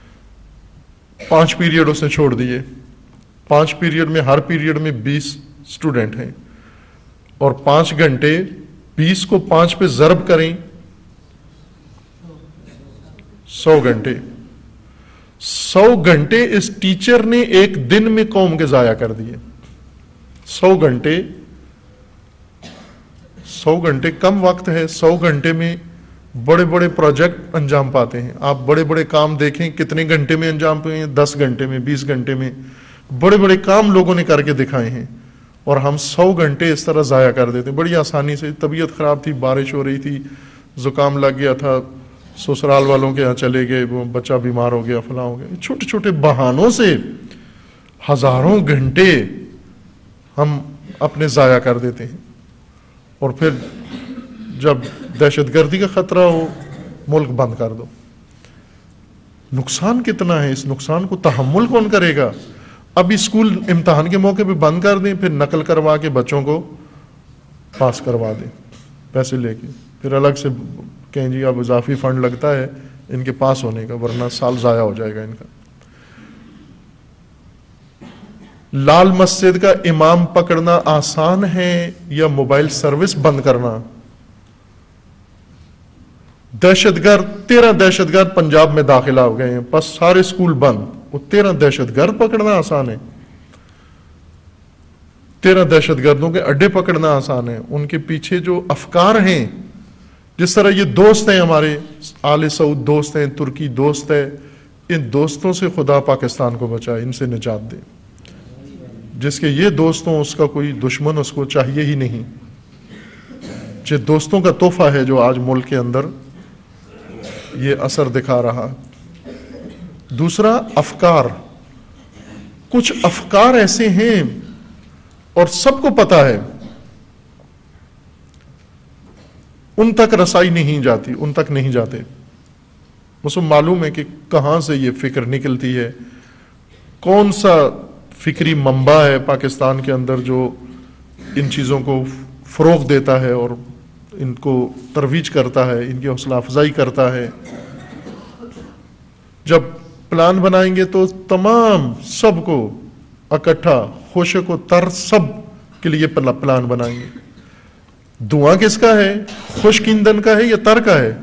5 پیریڈ اس نے چھوڑ دیے. 5 پیریڈ میں ہر پیریڈ میں 20 اسٹوڈنٹ ہیں، اور 5 گھنٹے 20 کو 5 پہ ضرب کریں، 100 گھنٹے. 100 گھنٹے اس ٹیچر نے ایک دن میں قوم کے ضائع کر دیے. 100 گھنٹے کم وقت ہے. 100 گھنٹے میں بڑے بڑے پروجیکٹ انجام پاتے ہیں. آپ بڑے بڑے کام دیکھیں کتنے گھنٹے میں انجام پائے ہیں، 10 گھنٹے میں، 20 گھنٹے میں بڑے بڑے کام لوگوں نے کر کے دکھائے ہیں، اور ہم 100 گھنٹے اس طرح ضائع کر دیتے ہیں بڑی آسانی سے. طبیعت خراب تھی، بارش ہو رہی تھی، زکام لگ گیا تھا، سسرال والوں کے یہاں چلے گئے، وہ بچہ بیمار ہو گیا، فلاں ہو گیا. چھوٹے چھوٹے بہانوں سے ہزاروں گھنٹے ہم اپنے ضائع کر دیتے ہیں. اور پھر جب دہشت گردی کا خطرہ ہو، ملک بند کر دو. نقصان کتنا ہے، اس نقصان کو تحمل کون کرے گا؟ اب اسکول امتحان کے موقع پہ بند کر دیں، پھر نقل کروا کے بچوں کو پاس کروا دیں پیسے لے کے، پھر الگ سے کہیں جی اب اضافی فنڈ لگتا ہے ان کے پاس ہونے کا، ورنہ سال ضائع ہو جائے گا ان کا۔ لال مسجد کا امام پکڑنا آسان ہے یا موبائل سروس بند کرنا؟ دہشت گرد 13 دہشت گرد پنجاب میں داخلہ ہو گئے ہیں، بس سارے اسکول بند، وہ 13 دہشت گرد پکڑنا آسان ہے؟ 13 دہشت گردوں کے اڈے پکڑنا آسان ہے؟ ان کے پیچھے جو افکار ہیں، جس طرح یہ دوست ہیں ہمارے، آل سعود دوست ہیں، ترکی دوست ہے، ان دوستوں سے خدا پاکستان کو بچائے، ان سے نجات دے۔ جس کے یہ دوست ہوں اس کا کوئی دشمن اس کو چاہیے ہی نہیں۔ یہ دوستوں کا تحفہ ہے جو آج ملک کے اندر یہ اثر دکھا رہا۔ دوسرا افکار، کچھ افکار ایسے ہیں اور سب کو پتا ہے، ان تک رسائی نہیں جاتی، ان تک نہیں جاتے۔ مسلم معلوم ہے کہ کہاں سے یہ فکر نکلتی ہے، کون سا فکری منبع ہے پاکستان کے اندر جو ان چیزوں کو فروغ دیتا ہے اور ان کو ترویج کرتا ہے، ان کی حوصلہ افزائی کرتا ہے۔ جب پلان بنائیں گے تو تمام سب کو اکٹھا، خشک و تر سب کے لیے پلان بنائیں گے۔ دھواں کس کا ہے؟ خشک ایندھن کا ہے یا تر کا ہے؟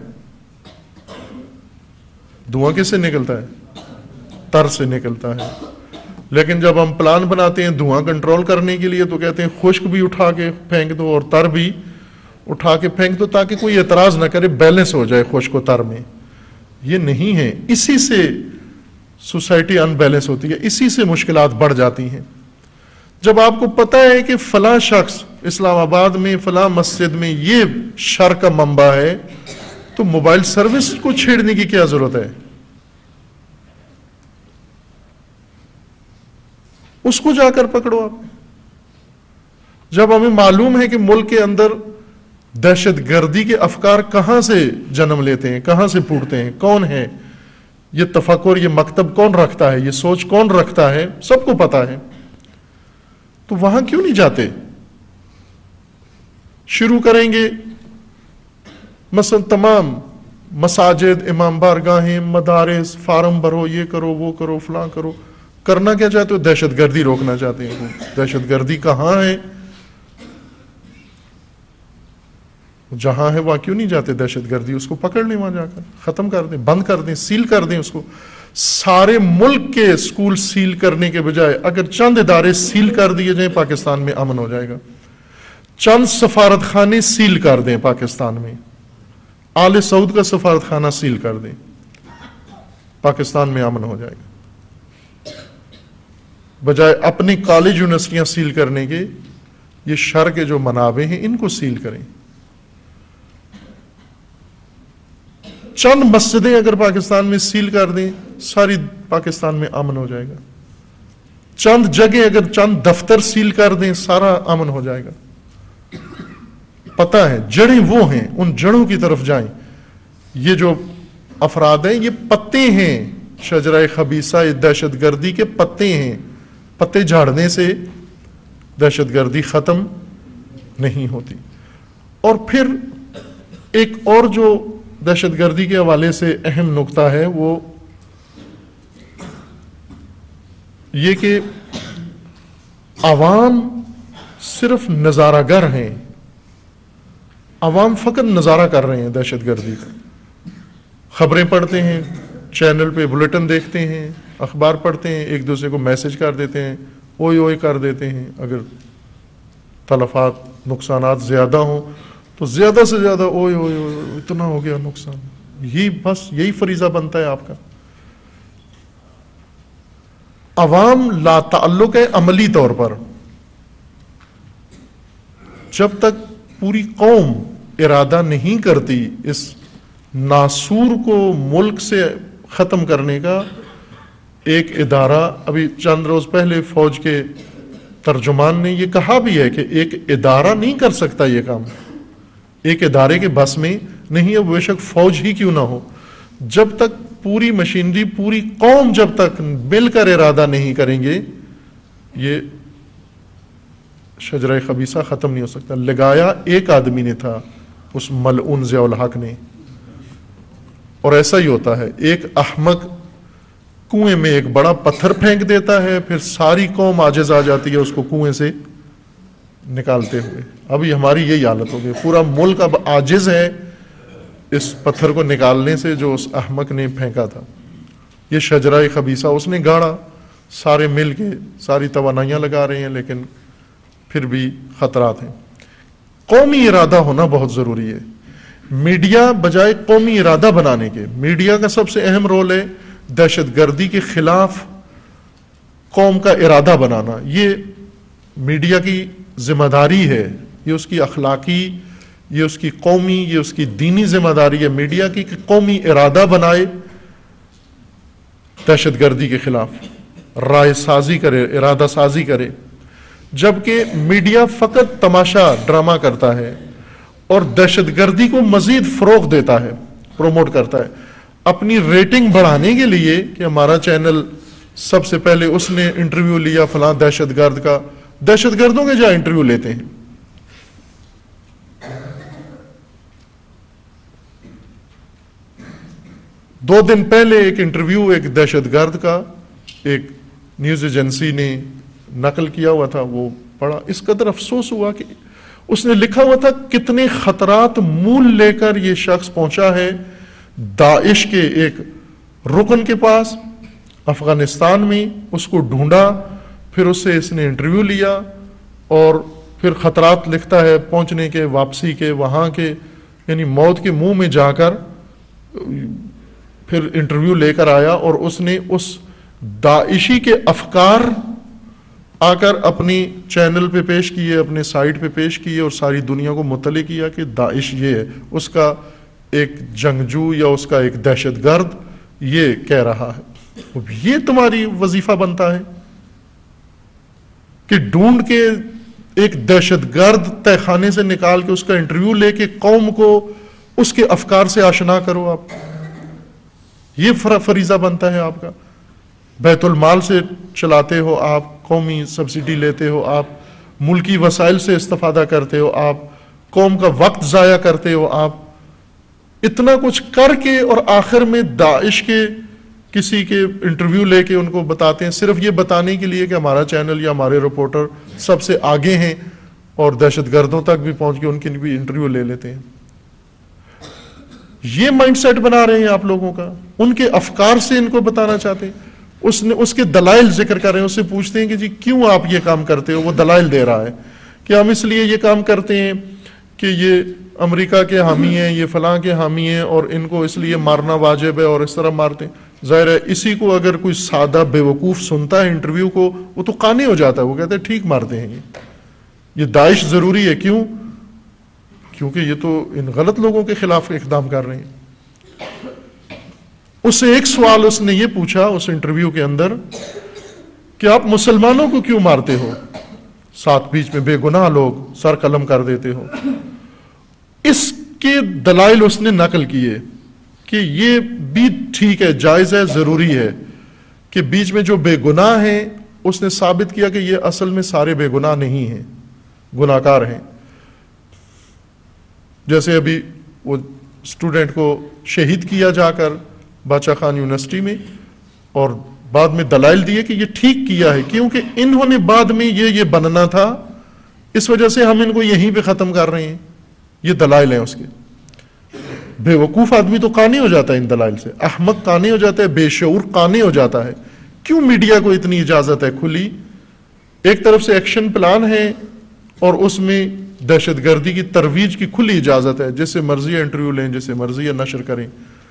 دھواں کس سے نکلتا ہے؟ تر سے نکلتا ہے۔ لیکن جب ہم پلان بناتے ہیں دھواں کنٹرول کرنے کے لیے تو کہتے ہیں خشک بھی اٹھا کے پھینک دو اور تر بھی اٹھا کے پھینک دو تاکہ کوئی اعتراض نہ کرے، بیلنس ہو جائے خشک و تر میں۔ یہ نہیں ہے، اسی سے سوسائٹی ان بیلنس ہوتی ہے، اسی سے مشکلات بڑھ جاتی ہیں۔ جب آپ کو پتہ ہے کہ فلاں شخص اسلام آباد میں فلاں مسجد میں یہ شر کا منبع ہے تو موبائل سروس کو چھیڑنے کی کیا ضرورت ہے؟ اس کو جا کر پکڑو آپ۔ جب ہمیں معلوم ہے کہ ملک کے اندر دہشت گردی کے افکار کہاں سے جنم لیتے ہیں، کہاں سے پھوٹتے ہیں، کون ہے یہ تفکر، یہ مکتب کون رکھتا ہے، یہ سوچ کون رکھتا ہے، سب کو پتا ہے، تو وہاں کیوں نہیں جاتے؟ شروع کریں گے مثلا تمام مساجد، امام بارگاہیں، مدارس، فارم بھرو، یہ کرو، وہ کرو، فلاں کرو۔ کرنا کیا چاہتے ہو؟ دہشت گردی روکنا چاہتے ہیں۔ دہشت گردی کہاں ہے؟ جہاں ہے وہاں کیوں نہیں جاتے دہشت گردی؟ اس کو پکڑ لیں، وہاں جا کر ختم کر دیں، بند کر دیں، سیل کر دیں اس کو۔ سارے ملک کے اسکول سیل کرنے کے بجائے اگر چند ادارے سیل کر دیے جائیں پاکستان میں امن ہو جائے گا۔ چند سفارت خانے سیل کر دیں پاکستان میں، آل سعود کا سفارت خانہ سیل کر دیں، پاکستان میں امن ہو جائے گا۔ بجائے اپنی کالج یونیورسٹیاں سیل کرنے کے، یہ شر کے جو منابع ہیں ان کو سیل کریں۔ چند مسجدیں اگر پاکستان میں سیل کر دیں ساری پاکستان میں امن ہو جائے گا۔ چند جگہ اگر چند دفتر سیل کر دیں سارا امن ہو جائے گا۔ پتہ ہے جڑیں وہ ہیں، ان جڑوں کی طرف جائیں۔ یہ جو افراد ہیں یہ پتے ہیں، شجرہ خبیثہ دہشت گردی کے پتے ہیں۔ پتے جھاڑنے سے دہشت گردی ختم نہیں ہوتی۔ اور پھر ایک اور جو دہشت گردی کے حوالے سے اہم نقطہ ہے وہ یہ کہ عوام صرف نظارہ گر ہیں، عوام فقط نظارہ کر رہے ہیں دہشت گردی کا۔ خبریں پڑھتے ہیں، چینل پہ بلیٹن دیکھتے ہیں، اخبار پڑھتے ہیں، ایک دوسرے کو میسج کر دیتے ہیں، اوئے اوئے کر دیتے ہیں۔ اگر تلفات نقصانات زیادہ ہوں تو زیادہ سے زیادہ اوئے اوئے اوئے اتنا ہو گیا نقصان، یہی بس یہی فریضہ بنتا ہے آپ کا۔ عوام لا تعلق ہے عملی طور پر۔ جب تک پوری قوم ارادہ نہیں کرتی اس ناسور کو ملک سے ختم کرنے کا، ایک ادارہ، ابھی چند روز پہلے فوج کے ترجمان نے یہ کہا بھی ہے کہ ایک ادارہ نہیں کر سکتا یہ کام، ایک ادارے کے بس میں نہیں ہے، بے شک فوج ہی کیوں نہ ہو۔ جب تک پوری مشینری، پوری قوم جب تک مل کر ارادہ نہیں کریں گے یہ شجرہ خبیثہ ختم نہیں ہو سکتا. لگایا ایک آدمی نے تھا، اس ملعون ضیاء الحق نے. اور ایسا ہی ہوتا ہے، ایک احمق کنویں میں ایک بڑا پتھر پھینک دیتا ہے، پھر ساری قوم عاجز آ جاتی ہے اس کو کنویں سے نکالتے ہوئے. ابھی ہماری یہی حالت ہو گئی، پورا ملک اب عاجز ہے اس پتھر کو نکالنے سے جو اس احمق نے پھینکا تھا. یہ شجرہ خبیثہ اس نے گاڑا، سارے مل کے ساری توانائیاں لگا رہے ہیں، لیکن پھر بھی خطرات ہیں. قومی ارادہ ہونا بہت ضروری ہے. میڈیا بجائے قومی ارادہ بنانے کے، میڈیا کا سب سے اہم رول ہے دہشت گردی کے خلاف قوم کا ارادہ بنانا. یہ میڈیا کی ذمہ داری ہے، یہ اس کی اخلاقی، یہ اس کی قومی، یہ اس کی دینی ذمہ داری ہے میڈیا کی کہ قومی ارادہ بنائے، دہشت گردی کے خلاف رائے سازی کرے، ارادہ سازی کرے. جبکہ میڈیا فقط تماشا، ڈرامہ کرتا ہے اور دہشت گردی کو مزید فروغ دیتا ہے، پروموٹ کرتا ہے اپنی ریٹنگ بڑھانے کے لیے کہ ہمارا چینل سب سے پہلے اس نے انٹرویو لیا فلاں دہشت گرد کا. دہشت گردوں کے جہاں انٹرویو لیتے ہیں. دو دن پہلے ایک انٹرویو ایک دہشت گرد کا ایک نیوز ایجنسی نے نقل کیا ہوا تھا، وہ پڑھا، اس قدر افسوس ہوا کہ اس نے لکھا ہوا تھا کتنے خطرات مول لے کر یہ شخص پہنچا ہے داعش کے ایک رکن کے پاس افغانستان میں. اس کو ڈھونڈا، پھر اس سے اس نے انٹرویو لیا اور پھر خطرات لکھتا ہے پہنچنے کے، واپسی کے، وہاں کے، یعنی موت کے منہ میں جا کر پھر انٹرویو لے کر آیا اور اس نے اس داعشی کے افکار آ کر اپنی چینل پہ پیش کیے، اپنے سائٹ پہ پیش کیے اور ساری دنیا کو مطلع کیا کہ داعش یہ ہے، اس کا ایک جنگجو یا اس کا ایک دہشت گرد یہ کہہ رہا ہے. یہ تمہاری وظیفہ بنتا ہے کہ ڈھونڈ کے ایک دہشت گرد تہ خانے سے نکال کے اس کا انٹرویو لے کے قوم کو اس کے افکار سے آشنا کرو. آپ یہ فریضہ بنتا ہے آپ کا. بیت المال سے چلاتے ہو آپ، قومی سبسڈی لیتے ہو آپ، ملکی وسائل سے استفادہ کرتے ہو آپ، قوم کا وقت ضائع کرتے ہو آپ، اتنا کچھ کر کے اور آخر میں داعش کے کسی کے انٹرویو لے کے ان کو بتاتے ہیں صرف یہ بتانے کے لیے کہ ہمارا چینل یا ہمارے رپورٹر سب سے آگے ہیں، اور دہشت گردوں تک بھی پہنچ کے ان کی بھی انٹرویو لے لیتے ہیں. یہ مائنڈ سیٹ بنا رہے ہیں آپ لوگوں کا، ان کے افکار سے ان کو بتانا چاہتے ہیں. اس کے دلائل ذکر کر رہے ہیں، اس سے پوچھتے ہیں کہ جی کیوں آپ یہ کام کرتے ہو؟ وہ دلائل دے رہا ہے کہ ہم اس لیے یہ کام کرتے ہیں کہ یہ امریکہ کے حامی ہیں، یہ فلاں کے حامی ہیں اور ان کو اس لیے مارنا واجب ہے اور اس طرح مارتے ہیں. ظاہر ہے اسی کو اگر کوئی سادہ بے وقوف سنتا ہے انٹرویو کو، وہ تو قانع ہو جاتا ہے، وہ کہتے ہیں ٹھیک مارتے ہیں یہ داعش ضروری ہے. کیوں؟ کیونکہ یہ تو ان غلط لوگوں کے خلاف اقدام کر رہے ہیں. اس سے ایک سوال اس نے یہ پوچھا اس انٹرویو کے اندر کہ آپ مسلمانوں کو کیوں مارتے ہو؟ ساتھ بیچ میں بے گناہ لوگ سر قلم کر دیتے ہو. اس کے دلائل اس نے نقل کیے کہ یہ بھی ٹھیک ہے، جائز ہے، ضروری ہے کہ بیچ میں جو بے گناہ ہیں اس نے ثابت کیا کہ یہ اصل میں سارے بے گناہ نہیں ہیں، گناہ کار ہیں. جیسے ابھی وہ اسٹوڈنٹ کو شہید کیا جا کر باچا خان یونیورسٹی میں، اور بعد میں دلائل دیے کہ یہ ٹھیک کیا ہے کیونکہ انہوں نے بعد میں یہ بننا تھا، اس وجہ سے ہم ان کو یہیں پہ ختم کر رہے ہیں. یہ دلائل ہیں اس کے. بے وقوف آدمی تو قانع ہو جاتا ہے ان دلائل سے، احمق قانع ہو جاتا ہے، بے شعور قانع ہو جاتا ہے. کیوں میڈیا کو اتنی اجازت ہے کھلی؟ ایک طرف سے ایکشن پلان ہے اور اس میں دہشت گردی کی ترویج کی کھلی اجازت ہے، جس سے مرضی انٹرویو لیں، جس سے مرضی نشر کریں.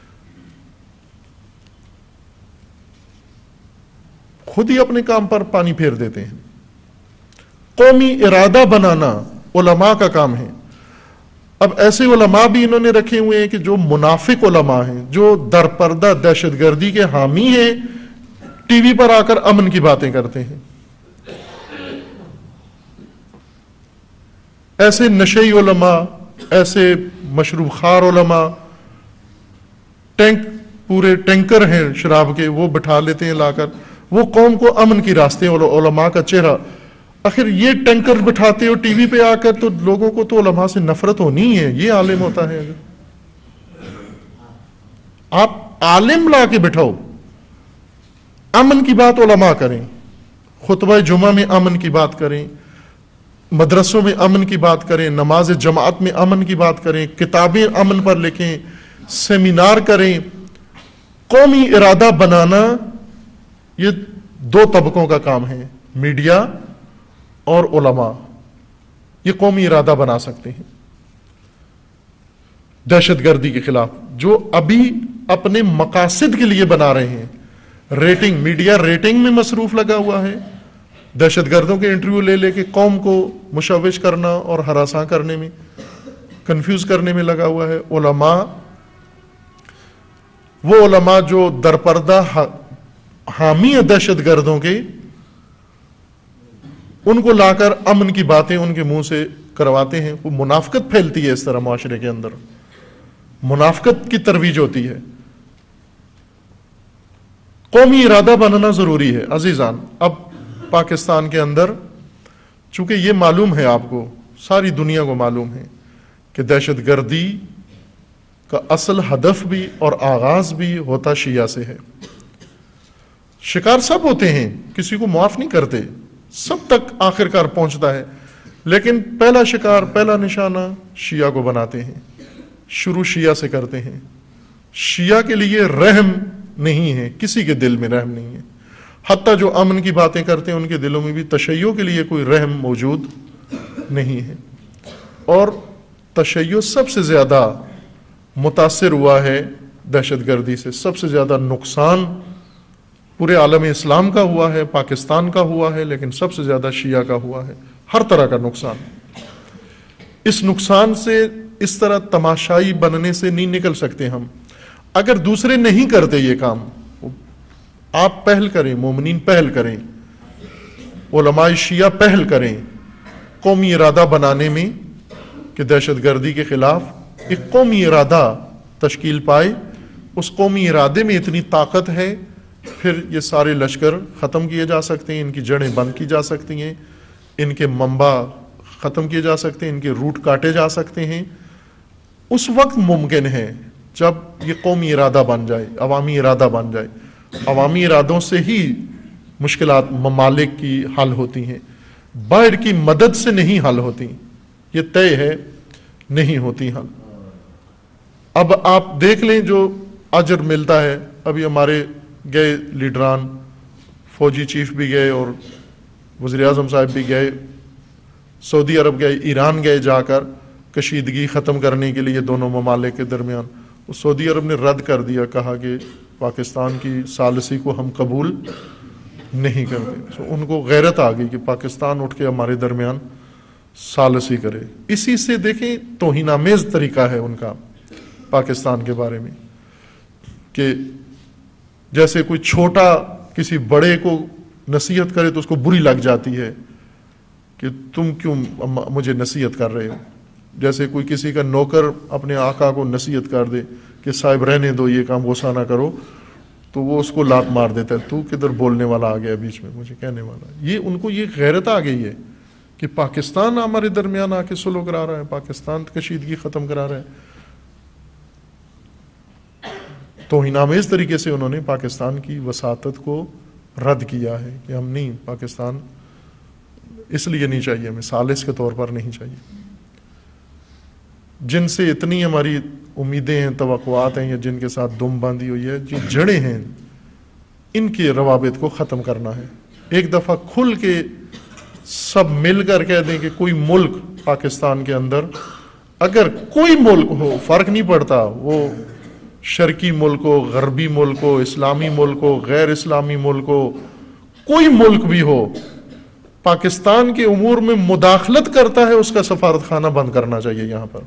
خود ہی اپنے کام پر پانی پھیر دیتے ہیں. قومی ارادہ بنانا علماء کا کام ہے. اب ایسے علماء بھی انہوں نے رکھے ہوئے ہیں کہ جو منافق علماء ہیں، جو در پردہ دہشت گردی کے حامی ہیں، ٹی وی پر آ کر امن کی باتیں کرتے ہیں. ایسے نشئی علماء، ایسے مشروب خوار علماء، ٹینک پورے ٹینکر ہیں شراب کے، وہ بٹھا لیتے ہیں لا کر، وہ قوم کو امن کی راستے ہیں، علماء کا چہرہ. آخر یہ ٹینکر بٹھاتے ہو ٹی وی پہ آ کر، تو لوگوں کو تو علماء سے نفرت ہونی ہے. یہ عالم ہوتا ہے؟ اگر آپ عالم لا کے بٹھاؤ، امن کی بات علماء کریں، خطبہ جمعہ میں امن کی بات کریں، مدرسوں میں امن کی بات کریں، نماز جماعت میں امن کی بات کریں، کتابیں امن پر لکھیں، سیمینار کریں. قومی ارادہ بنانا یہ دو طبقوں کا کام ہے، میڈیا اور علماء. یہ قومی ارادہ بنا سکتے ہیں دہشت گردی کے خلاف، جو ابھی اپنے مقاصد کے لیے بنا رہے ہیں. ریٹنگ، میڈیا ریٹنگ میں مصروف لگا ہوا ہے، دہشت گردوں کے انٹرویو لے لے کے قوم کو مشوش کرنا اور ہراساں کرنے میں، کنفیوز کرنے میں لگا ہوا ہے. علماء، وہ علماء جو درپردہ حامی ہیں دہشت گردوں کے، ان کو لا کر امن کی باتیں ان کے منہ سے کرواتے ہیں. وہ منافقت پھیلتی ہے اس طرح معاشرے کے اندر، منافقت کی ترویج ہوتی ہے. قومی ارادہ بنانا ضروری ہے عزیزان. اب پاکستان کے اندر چونکہ یہ معلوم ہے آپ کو، ساری دنیا کو معلوم ہے کہ دہشت گردی کا اصل ہدف بھی اور آغاز بھی ہوتا شیعہ سے ہے. شکار سب ہوتے ہیں، کسی کو معاف نہیں کرتے، سب تک آخرکار پہنچتا ہے، لیکن پہلا شکار، پہلا نشانہ شیعہ کو بناتے ہیں، شروع شیعہ سے کرتے ہیں. شیعہ کے لیے رحم نہیں ہے، کسی کے دل میں رحم نہیں ہے. حتیٰ جو امن کی باتیں کرتے ہیں ان کے دلوں میں بھی تشیع کے لیے کوئی رحم موجود نہیں ہے. اور تشیع سب سے زیادہ متاثر ہوا ہے دہشت گردی سے. سب سے زیادہ نقصان پورے عالم اسلام کا ہوا ہے، پاکستان کا ہوا ہے، لیکن سب سے زیادہ شیعہ کا ہوا ہے. ہر طرح کا نقصان. اس نقصان سے اس طرح تماشائی بننے سے نہیں نکل سکتے ہم. اگر دوسرے نہیں کرتے یہ کام، آپ پہل کریں، مومنین پہل کریں، علماء شیعہ پہل کریں قومی ارادہ بنانے میں کہ دہشت گردی کے خلاف ایک قومی ارادہ تشکیل پائے. اس قومی ارادے میں اتنی طاقت ہے، پھر یہ سارے لشکر ختم کیے جا سکتے ہیں، ان کی جڑیں بند کی جا سکتی ہیں، ان کے منبع ختم کیے جا سکتے ہیں، ان کے روٹ کاٹے جا سکتے ہیں. اس وقت ممکن ہے جب یہ قومی ارادہ بن جائے، عوامی ارادہ بن جائے. عوامی ارادوں سے ہی مشکلات ممالک کی حل ہوتی ہیں، باہر کی مدد سے نہیں حل ہوتی، یہ طے ہے نہیں ہوتی حل. اب آپ دیکھ لیں جو اجر ملتا ہے. ابھی ہمارے گئے لیڈران، فوجی چیف بھی گئے اور وزیر اعظم صاحب بھی گئے، سعودی عرب گئے، ایران گئے، جا کر کشیدگی ختم کرنے کے لیے دونوں ممالک کے درمیان. سعودی عرب نے رد کر دیا، کہا کہ پاکستان کی ثالثی کو ہم قبول نہیں کرتے. ان کو غیرت آ گئی کہ پاکستان اٹھ کے ہمارے درمیان ثالثی کرے. اسی سے دیکھیں توہین آمیز طریقہ ہے ان کا پاکستان کے بارے میں، کہ جیسے کوئی چھوٹا کسی بڑے کو نصیحت کرے تو اس کو بری لگ جاتی ہے کہ تم کیوں مجھے نصیحت کر رہے ہو. جیسے کوئی کسی کا نوکر اپنے آقا کو نصیحت کر دے کہ صاحب رہنے دو، یہ کام غصہ نہ کرو، تو وہ اس کو لات مار دیتا ہے، تو کدھر بولنے والا آ گیا بیچ میں، مجھے کہنے والا. یہ ان کو یہ غیرت آ گئی ہے کہ پاکستان ہمارے درمیان آ کے سلو کرا رہا ہے، پاکستان کشیدگی ختم کرا رہا ہے. توہین آمیز طریقے سے انہوں نے پاکستان کی وساطت کو رد کیا ہے کہ ہم نہیں، پاکستان اس لیے نہیں چاہیے، ہمیں ثالث کے طور پر نہیں چاہیے. جن سے اتنی ہماری امیدیں ہیں، توقعات ہیں، یا جن کے ساتھ دم باندھی ہوئی ہے، جو جڑیں ہیں، ان کے روابط کو ختم کرنا ہے. ایک دفعہ کھل کے سب مل کر کہہ دیں کہ کوئی ملک پاکستان کے اندر، اگر کوئی ملک ہو، فرق نہیں پڑتا، وہ شرقی ملک ہو، غربی ملک ہو، اسلامی ملک ہو، غیر اسلامی ملک ہو، کوئی ملک بھی ہو، پاکستان کے امور میں مداخلت کرتا ہے، اس کا سفارت خانہ بند کرنا چاہیے یہاں پر.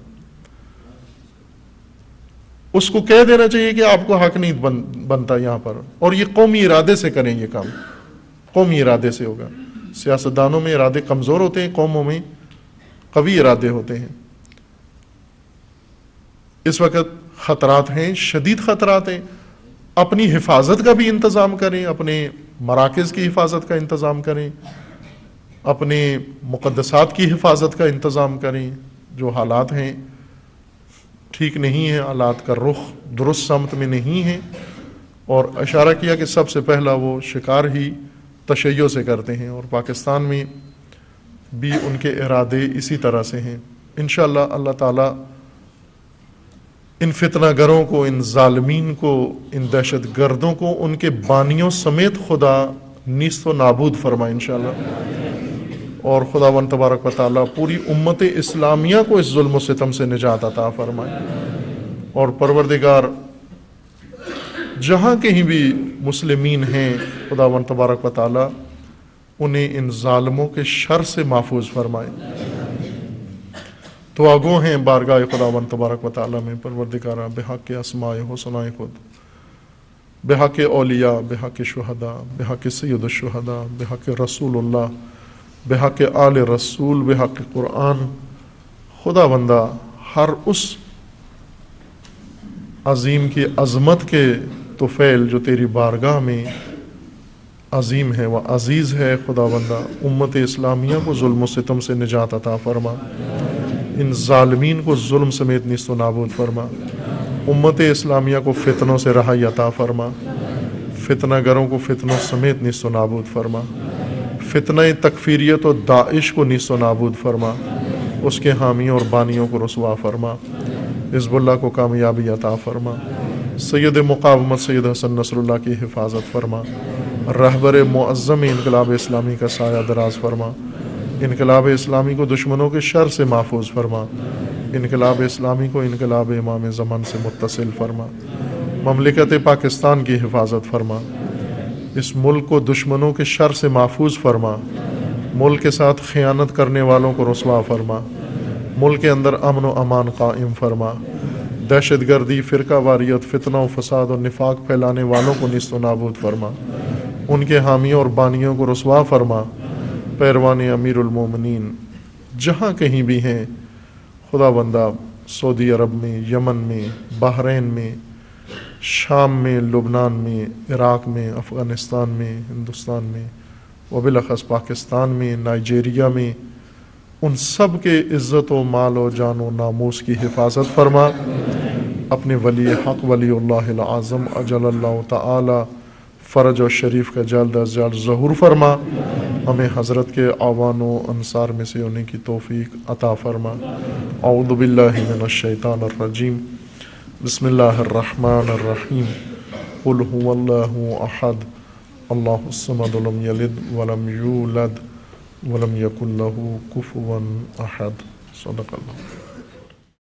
اس کو کہہ دینا چاہیے کہ آپ کو حق نہیں بنتا یہاں پر. اور یہ قومی ارادے سے کریں، یہ کام قومی ارادے سے ہوگا. سیاستدانوں میں ارادے کمزور ہوتے ہیں، قوموں میں قوی ارادے ہوتے ہیں. اس وقت خطرات ہیں، شدید خطرات ہیں. اپنی حفاظت کا بھی انتظام کریں، اپنے مراکز کی حفاظت کا انتظام کریں، اپنے مقدسات کی حفاظت کا انتظام کریں۔ جو حالات ہیں ٹھیک نہیں ہیں، حالات کا رخ درست سمت میں نہیں ہے، اور اشارہ کیا کہ سب سے پہلا وہ شکار ہی تشیع سے کرتے ہیں، اور پاکستان میں بھی ان کے ارادے اسی طرح سے ہیں۔ انشاءاللہ اللہ تعالیٰ ان فتنہ گروں کو، ان ظالمین کو، ان دہشت گردوں کو ان کے بانیوں سمیت خدا نیست و نابود فرمائے انشاءاللہ، اور خداوند تبارک و تعالیٰ پوری امت اسلامیہ کو اس ظلم و ستم سے نجات عطا فرمائے، اور پروردگار جہاں کہیں بھی مسلمین ہیں خداوند تبارک و تعالیٰ انہیں ان ظالموں کے شر سے محفوظ فرمائے۔ تو آگو ہیں بارگاہ خداوند تبارک و تعالیٰ میں پروردگارہ بحق اسماء حسنائے خود، بحق اولیاء، بحق شہداء، بحق سید الشہداء، بحق رسول اللہ، بحق آل رسول، بحق قرآن، خدا بندہ ہر اس عظیم کی عظمت کے طفیل جو تیری بارگاہ میں عظیم ہے و عزیز ہے، خدا بندہ امت اسلامیہ کو ظلم و ستم سے نجات عطا فرما، ان ظالمین کو ظلم سمیت نیست و نابود فرما، امت اسلامیہ کو فتنوں سے رہائی عطا فرما، فتنہ گروں کو فتنوں سمیت نیست و نابود فرما، فتنہ تکفیریت و داعش کو نیست و نابود فرما، اس کے حامیوں اور بانیوں کو رسوا فرما، حزب اللہ کو کامیابی عطا فرما، سید مقاومت سید حسن نصر اللہ کی حفاظت فرما، رہبر معظم انقلاب اسلامی کا سایہ دراز فرما، انقلاب اسلامی کو دشمنوں کے شر سے محفوظ فرما، انقلاب اسلامی کو انقلاب امام زمان سے متصل فرما، مملکت پاکستان کی حفاظت فرما، اس ملک کو دشمنوں کے شر سے محفوظ فرما، ملک کے ساتھ خیانت کرنے والوں کو رسوا فرما، ملک کے اندر امن و امان قائم فرما، دہشت گردی، فرقہ واریت، فتنہ و فساد اور نفاق پھیلانے والوں کو نیست و نابود فرما، ان کے حامیوں اور بانیوں کو رسوا فرما، پیروان امیر المومنین جہاں کہیں بھی ہیں خدا بندہ، سعودی عرب میں، یمن میں، بحرین میں، شام میں، لبنان میں، عراق میں، افغانستان میں، ہندوستان میں، وبالاخص پاکستان میں، نائجیریا میں، ان سب کے عزت و مال و جان و ناموس کی حفاظت فرما، اپنے ولی حق ولی اللہ العظم اجل اللہ تعالی فرج و شریف کا جلد از جلد ظہور فرما، ہمیں حضرت کے اعوان و انصار میں سے ہونے کی توفیق عطا فرما۔ اعوذ باللہ من الشیطان الرجیم، بسم اللہ الرحمن الرحیم، قل هو اللہ احد اللہ الصمد لم یلد ولم یولد ولم یکن له کفوا احد۔ صدق اللہ۔